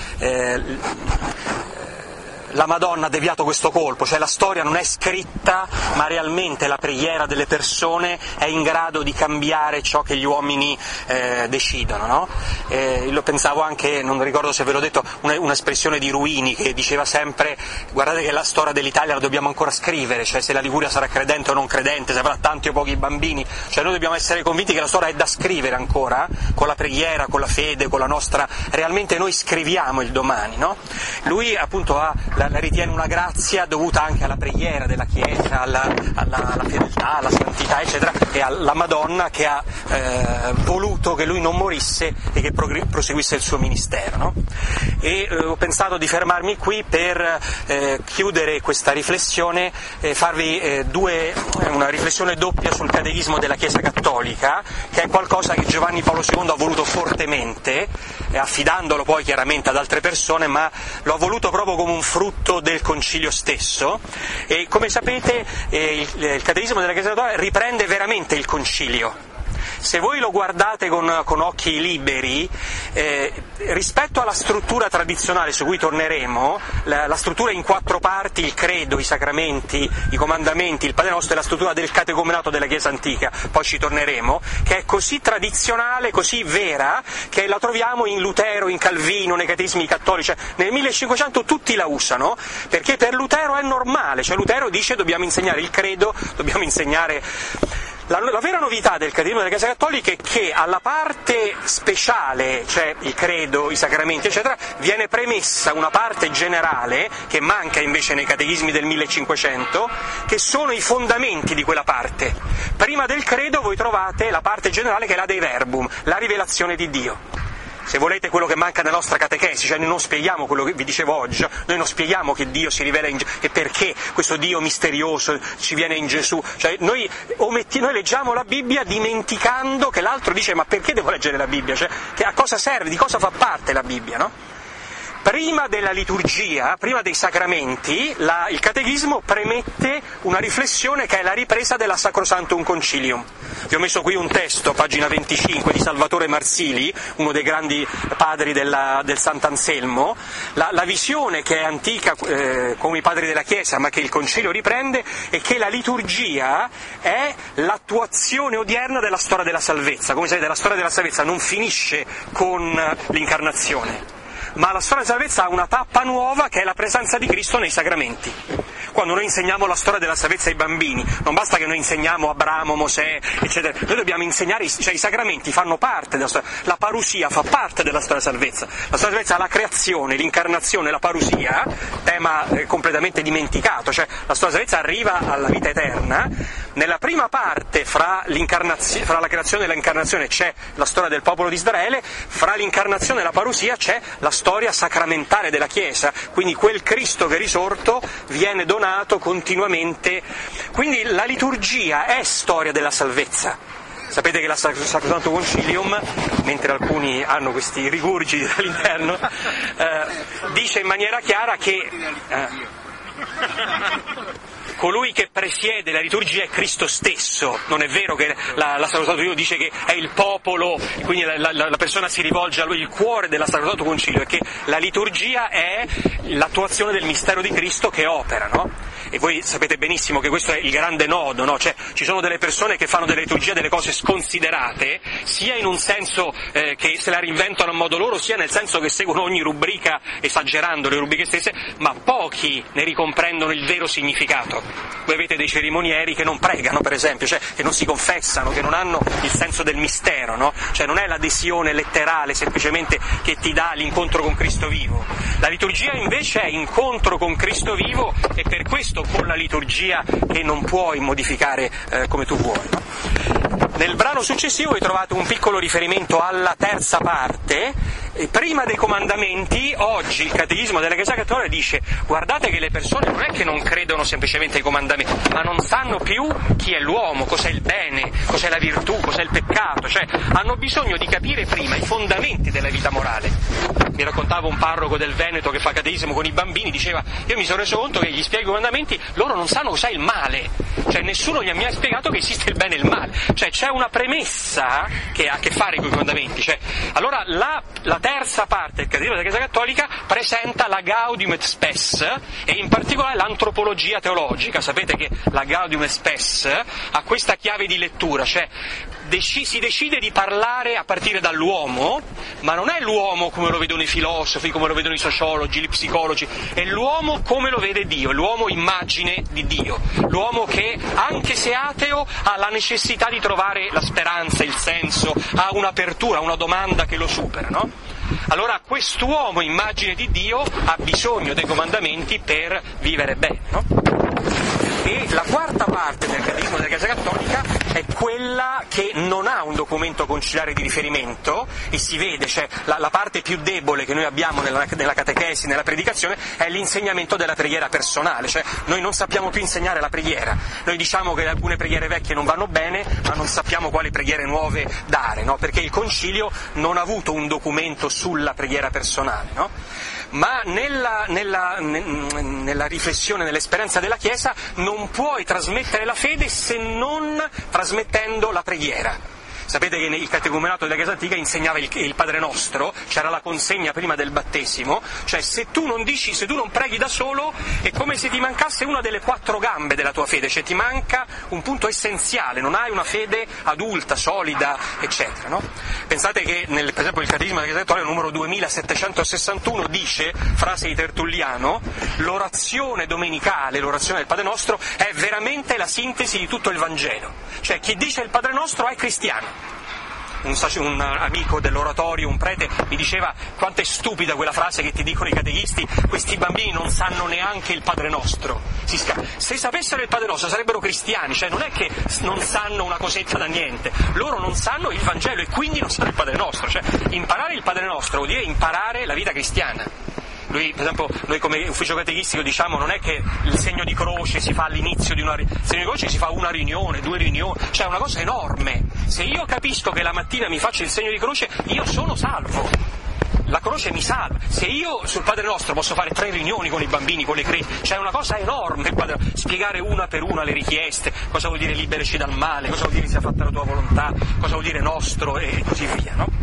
la Madonna ha deviato questo colpo, cioè la storia non è scritta, ma realmente la preghiera delle persone è in grado di cambiare ciò che gli uomini decidono, no? Lo pensavo anche, non ricordo se ve l'ho detto, un'espressione di Ruini che diceva sempre: guardate che la storia dell'Italia la dobbiamo ancora scrivere, cioè se la Liguria sarà credente o non credente, se avrà tanti o pochi bambini, cioè noi dobbiamo essere convinti che la storia è da scrivere ancora, con la preghiera, con la fede, con la nostra, realmente noi scriviamo il domani, no? Lui appunto la ritiene una grazia dovuta anche alla preghiera della Chiesa, alla fedeltà, alla santità, eccetera, e alla Madonna che ha voluto che lui non morisse e che proseguisse il suo ministero, no? E ho pensato di fermarmi qui per chiudere questa riflessione, farvi una riflessione doppia sul catechismo della Chiesa Cattolica, che è qualcosa che Giovanni Paolo II ha voluto fortemente, affidandolo poi chiaramente ad altre persone, ma lo ha voluto proprio come un frutto del concilio stesso. E come sapete il catechismo della Chiesa Cattolica riprende veramente il concilio. Se voi lo guardate con occhi liberi, rispetto alla struttura tradizionale su cui torneremo, la struttura in 4 parti, il credo, i sacramenti, i comandamenti, il Padre Nostro, è la struttura del catecomenato della Chiesa antica, poi ci torneremo, che è così tradizionale, così vera, che la troviamo in Lutero, in Calvino, nei catechismi cattolici. Cioè, nel 1500 tutti la usano, perché per Lutero è normale, cioè Lutero dice dobbiamo insegnare il credo, dobbiamo insegnare. La vera novità del catechismo della Chiesa Cattolica è che alla parte speciale, cioè il credo, i sacramenti, eccetera, viene premessa una parte generale, che manca invece nei catechismi del 1500, che sono i fondamenti di quella parte. Prima del credo voi trovate la parte generale che è la Dei Verbum, la rivelazione di Dio. Se volete, quello che manca nella nostra catechesi, cioè noi non spieghiamo quello che vi dicevo oggi, noi non spieghiamo che Dio si rivela in Gesù e perché questo Dio misterioso ci viene in Gesù, cioè noi leggiamo la Bibbia dimenticando che l'altro dice: ma perché devo leggere la Bibbia? Cioè, che a cosa serve, di cosa fa parte la Bibbia, no? Prima della liturgia, prima dei sacramenti, il catechismo premette una riflessione che è la ripresa della Sacrosanctum Concilium. Vi ho messo qui un testo, pagina 25, di Salvatore Marsili, uno dei grandi padri del Sant'Anselmo. La visione che è antica come i padri della Chiesa, ma che il Concilio riprende, è che la liturgia è l'attuazione odierna della storia della salvezza. Come sapete, la storia della salvezza non finisce con l'incarnazione, ma la storia della salvezza ha una tappa nuova, che è la presenza di Cristo nei sacramenti. Quando noi insegniamo la storia della salvezza ai bambini, non basta che noi insegniamo Abramo, Mosè, eccetera, noi dobbiamo insegnare, cioè i sacramenti fanno parte della storia, la parusia fa parte della storia della salvezza. La storia della salvezza ha la creazione, l'incarnazione, la parusia, tema completamente dimenticato, cioè la storia della salvezza arriva alla vita eterna. Nella prima parte, fra la creazione e l'incarnazione, c'è la storia del popolo di Israele, fra l'incarnazione e la parusia c'è la storia sacramentale della Chiesa, quindi quel Cristo che è risorto viene donato continuamente. Quindi la liturgia è storia della salvezza. Sapete che la Sacrosanctum Concilium, mentre alcuni hanno questi rigurgiti dall'interno, dice in maniera chiara che colui che presiede la liturgia è Cristo stesso. Non è vero che la Sacrosanctum Concilio dice che è il popolo, quindi la persona si rivolge a lui. Il cuore della Sacrosanctum Concilio è che la liturgia è l'attuazione del mistero di Cristo che opera, no? E voi sapete benissimo che questo è il grande nodo, no? Cioè, ci sono delle persone che fanno delle liturgie delle cose sconsiderate, sia in un senso che se la reinventano a modo loro, sia nel senso che seguono ogni rubrica esagerando le rubriche stesse, ma pochi ne ricomprendono il vero significato. Voi avete dei cerimonieri che non pregano, per esempio, cioè che non si confessano, che non hanno il senso del mistero, no? Cioè non è l'adesione letterale semplicemente che ti dà l'incontro con Cristo vivo. La liturgia invece è incontro con Cristo vivo, e per questo con la liturgia che non puoi modificare come tu vuoi, no? Nel brano successivo vi trovate un piccolo riferimento alla terza parte, prima dei comandamenti, oggi il Catechismo della Chiesa Cattolica dice: guardate che le persone non è che non credono semplicemente ai comandamenti, ma non sanno più chi è l'uomo, cos'è il bene, cos'è la virtù, cos'è il peccato, cioè hanno bisogno di capire prima i fondamenti della vita morale. Mi raccontava un parroco del Veneto che fa catechismo con i bambini, diceva: io mi sono reso conto che gli spiego i comandamenti, loro non sanno cos'è il male, cioè nessuno gli ha mai spiegato che esiste il bene e il male, cioè c'è una premessa che ha a che fare con i comandamenti. Cioè, allora la terza parte del Catechismo della Chiesa Cattolica presenta la Gaudium et Spes e in particolare l'antropologia teologica. Sapete che la Gaudium et Spes ha questa chiave di lettura, cioè si decide di parlare a partire dall'uomo, ma non è l'uomo come lo vedono i filosofi, come lo vedono i sociologi, gli psicologi, è l'uomo come lo vede Dio, l'uomo immagine di Dio, l'uomo che, anche se ateo, ha la necessità di trovare la speranza, il senso, ha un'apertura, una domanda che lo supera, no? Allora quest'uomo immagine di Dio ha bisogno dei comandamenti per vivere bene, no? E la quarta parte del Catechismo della Chiesa Cattolica è quella che non ha un documento conciliare di riferimento, e si vede, cioè la parte più debole che noi abbiamo nella catechesi, nella predicazione, è l'insegnamento della preghiera personale, cioè noi non sappiamo più insegnare la preghiera, noi diciamo che alcune preghiere vecchie non vanno bene, ma non sappiamo quali preghiere nuove dare, no? Perché il Concilio non ha avuto un documento sulla preghiera personale, no? Ma nella riflessione, nell'esperienza della Chiesa, non puoi trasmettere la fede se non trasmettendo la preghiera. Sapete che il catecumenato della Chiesa Antica insegnava il Padre Nostro, c'era la consegna prima del battesimo, cioè se tu non preghi da solo, è come se ti mancasse una delle 4 gambe della tua fede, cioè ti manca un punto essenziale, non hai una fede adulta, solida, eccetera, no? Pensate che, per esempio, il Catechismo della Chiesa Cattolica, numero 2761, dice, frase di Tertulliano: l'orazione domenicale, l'orazione del Padre Nostro, è veramente la sintesi di tutto il Vangelo, cioè chi dice il Padre Nostro è cristiano. Un amico dell'oratorio, un prete, mi diceva: quanto è stupida quella frase che ti dicono i catechisti, questi bambini non sanno neanche il Padre Nostro. Se sapessero il Padre Nostro sarebbero cristiani, cioè non è che non sanno una cosetta da niente, loro non sanno il Vangelo e quindi non sanno il Padre Nostro, cioè imparare il Padre Nostro vuol dire imparare la vita cristiana. Lui, per esempio, noi come ufficio catechistico diciamo non è che il segno di croce si fa all'inizio di il segno di croce si fa una riunione, 2 riunioni, cioè è una cosa enorme. Se io capisco che la mattina mi faccio il segno di croce, io sono salvo. La croce mi salva. Se io sul Padre Nostro posso fare 3 riunioni con i bambini, con le credi, cioè è una cosa enorme il Padre Nostro. Spiegare una per una le richieste, cosa vuol dire liberaci dal male, cosa vuol dire sia fatta la tua volontà, cosa vuol dire nostro e così via, no?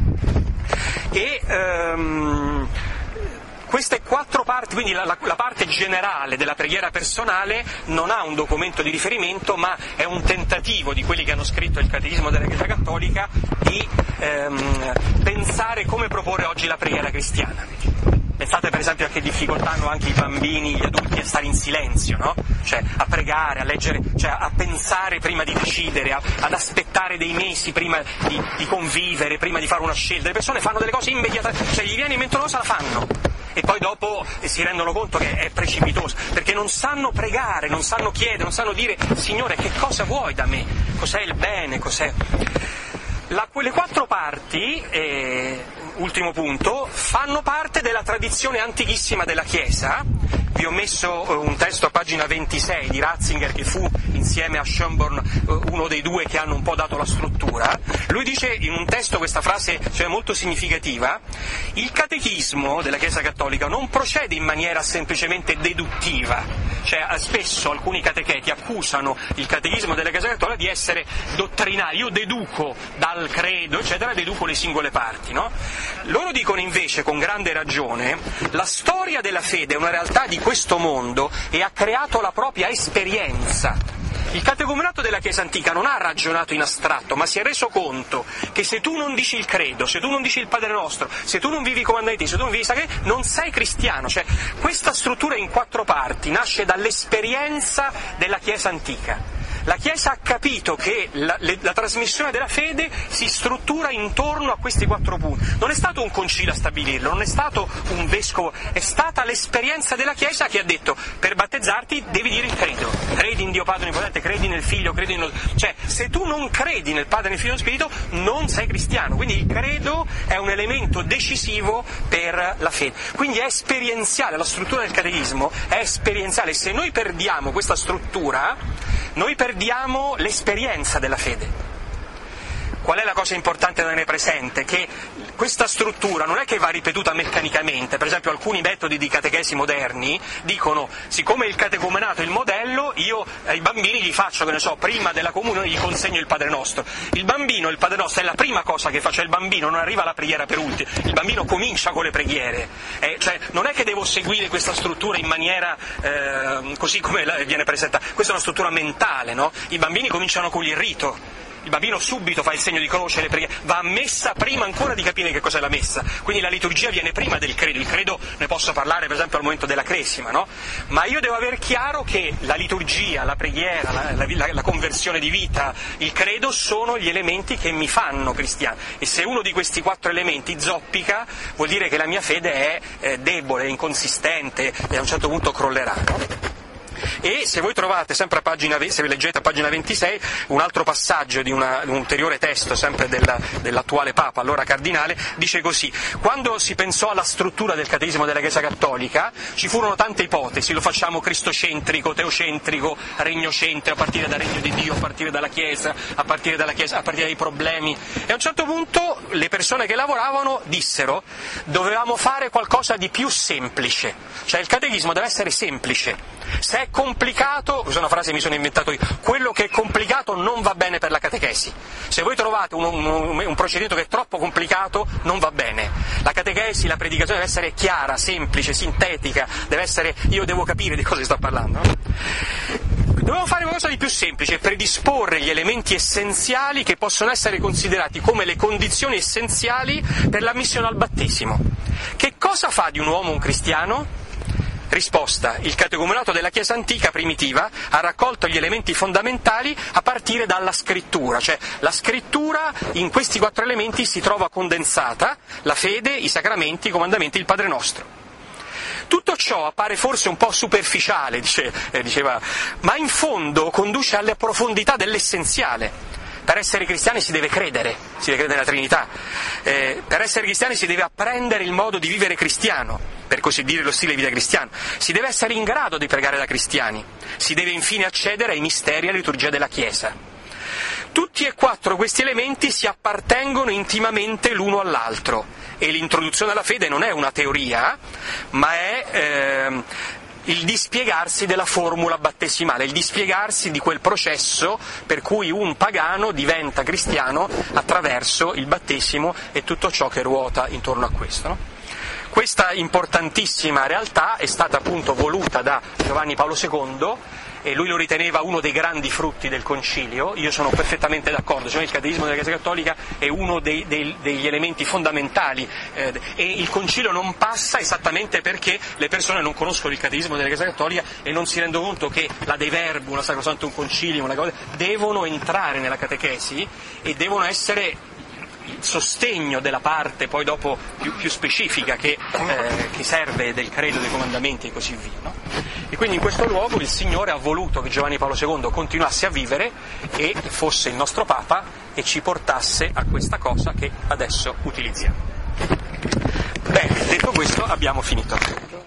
Queste 4 parti, quindi la parte generale della preghiera personale non ha un documento di riferimento, ma è un tentativo di quelli che hanno scritto il Catechismo della Chiesa Cattolica di pensare come proporre oggi la preghiera cristiana. Pensate per esempio a che difficoltà hanno anche i bambini, gli adulti a stare in silenzio, no? Cioè a pregare, a leggere, cioè a pensare prima di decidere, ad aspettare dei mesi prima di convivere, prima di fare una scelta. Le persone fanno delle cose immediatamente, cioè gli viene in mente una cosa, la fanno. E poi dopo si rendono conto che è precipitoso, perché non sanno pregare, non sanno chiedere, non sanno dire: Signore, che cosa vuoi da me? Cos'è il bene? Cos'è? Quelle 4 parti, ultimo punto, fanno parte della tradizione antichissima della Chiesa. Vi ho messo un testo a pagina 26 di Ratzinger, che fu insieme a Schönborn uno dei 2 che hanno un po' dato la struttura. Lui dice in un testo questa frase, cioè, molto significativa: il catechismo della Chiesa Cattolica non procede in maniera semplicemente deduttiva, cioè spesso alcuni catecheti accusano il catechismo della Chiesa Cattolica di essere dottrinale, io deduco dal credo, eccetera, deduco le singole parti, no? Loro dicono invece, con grande ragione, la storia della fede è una realtà di questo mondo e ha creato la propria esperienza. Il catecumenato della Chiesa Antica non ha ragionato in astratto, ma si è reso conto che se tu non dici il credo, se tu non dici il Padre Nostro, se tu non vivi i comandamenti, se tu non vivi i sacramenti, non sei cristiano. Cioè, questa struttura in 4 parti nasce dall'esperienza della Chiesa Antica. La Chiesa ha capito che la trasmissione della fede si struttura intorno a questi 4 punti. Non è stato un concilio a stabilirlo, non è stato un vescovo, è stata l'esperienza della Chiesa che ha detto: per battezzarti devi dire il credo, credi in Dio Padre Onnipotente, credi nel Figlio, credi in... Cioè, se tu non credi nel Padre, nel Figlio e nello Spirito, non sei cristiano. Quindi il credo è un elemento decisivo per la fede. Quindi è esperienziale, la struttura del catechismo è esperienziale. Se noi perdiamo questa struttura, noi perdiamo l'esperienza della fede. Qual è la cosa importante da tenere presente? Che questa struttura non è che va ripetuta meccanicamente. Per esempio alcuni metodi di catechesi moderni dicono: siccome il catecumenato è il modello, io ai bambini gli faccio, che ne so, prima della comunione gli consegno il Padre Nostro. Il bambino, il Padre Nostro è la prima cosa che fa, cioè il bambino non arriva alla preghiera per ultimo, il bambino comincia con le preghiere. Cioè non è che devo seguire questa struttura in maniera così come viene presentata, questa è una struttura mentale, no? I bambini cominciano con il rito. Il bambino subito fa il segno di croce, le preghiere, va a messa prima ancora di capire che cos'è la messa, quindi la liturgia viene prima del credo. Il credo ne posso parlare per esempio al momento della cresima, no? Ma io devo aver chiaro che la liturgia, la preghiera, la conversione di vita, il credo sono gli elementi che mi fanno cristiano, e se uno di questi 4 elementi zoppica vuol dire che la mia fede è debole, è inconsistente e a un certo punto crollerà, no? E se voi trovate sempre se leggete a pagina 26 un altro passaggio di un ulteriore testo sempre dell'attuale Papa, allora Cardinale, dice così: quando si pensò alla struttura del catechismo della Chiesa Cattolica ci furono tante ipotesi, lo facciamo cristocentrico, teocentrico, regnocentrico, a partire dal regno di Dio, a partire dalla Chiesa, a partire dai problemi, e a un certo punto le persone che lavoravano dissero: dovevamo fare qualcosa di più semplice, cioè il catechismo deve essere semplice. Se è complicato, questa è una frase che mi sono inventato io, quello che è complicato non va bene per la catechesi. Se voi trovate un procedimento che è troppo complicato, non va bene. La catechesi, la predicazione deve essere chiara, semplice, sintetica, deve essere, io devo capire di cosa si sta parlando, no? Dobbiamo fare qualcosa di più semplice, predisporre gli elementi essenziali che possono essere considerati come le condizioni essenziali per l'ammissione al battesimo. Che cosa fa di un uomo un cristiano? Risposta: il catecumenato della Chiesa antica primitiva ha raccolto gli elementi fondamentali a partire dalla scrittura, cioè la scrittura in questi 4 elementi si trova condensata: la fede, i sacramenti, i comandamenti, il Padre Nostro. Tutto ciò appare forse un po' superficiale, diceva, ma in fondo conduce alle profondità dell'essenziale. Per essere cristiani si deve credere nella Trinità, per essere cristiani si deve apprendere il modo di vivere cristiano, per così dire lo stile di vita cristiano, si deve essere in grado di pregare da cristiani, si deve infine accedere ai misteri e alla liturgia della Chiesa. Tutti e 4 questi elementi si appartengono intimamente l'uno all'altro, e l'introduzione alla fede non è una teoria, ma è il dispiegarsi della formula battesimale, il dispiegarsi di quel processo per cui un pagano diventa cristiano attraverso il battesimo e tutto ciò che ruota intorno a questo, no? Questa importantissima realtà è stata appunto voluta da Giovanni Paolo II, e lui lo riteneva uno dei grandi frutti del concilio. Io sono perfettamente d'accordo, cioè il catechismo della Chiesa Cattolica è uno degli elementi fondamentali, e il concilio non passa esattamente perché le persone non conoscono il catechismo della Chiesa Cattolica e non si rendono conto che la De Verbum, la Sacrosanctum Concilium, devono entrare nella catechesi e devono essere il sostegno della parte poi dopo più specifica che serve del credo, dei comandamenti e così via, no? E quindi in questo luogo il Signore ha voluto che Giovanni Paolo II continuasse a vivere e fosse il nostro Papa e ci portasse a questa cosa che adesso utilizziamo. Bene, detto questo abbiamo finito.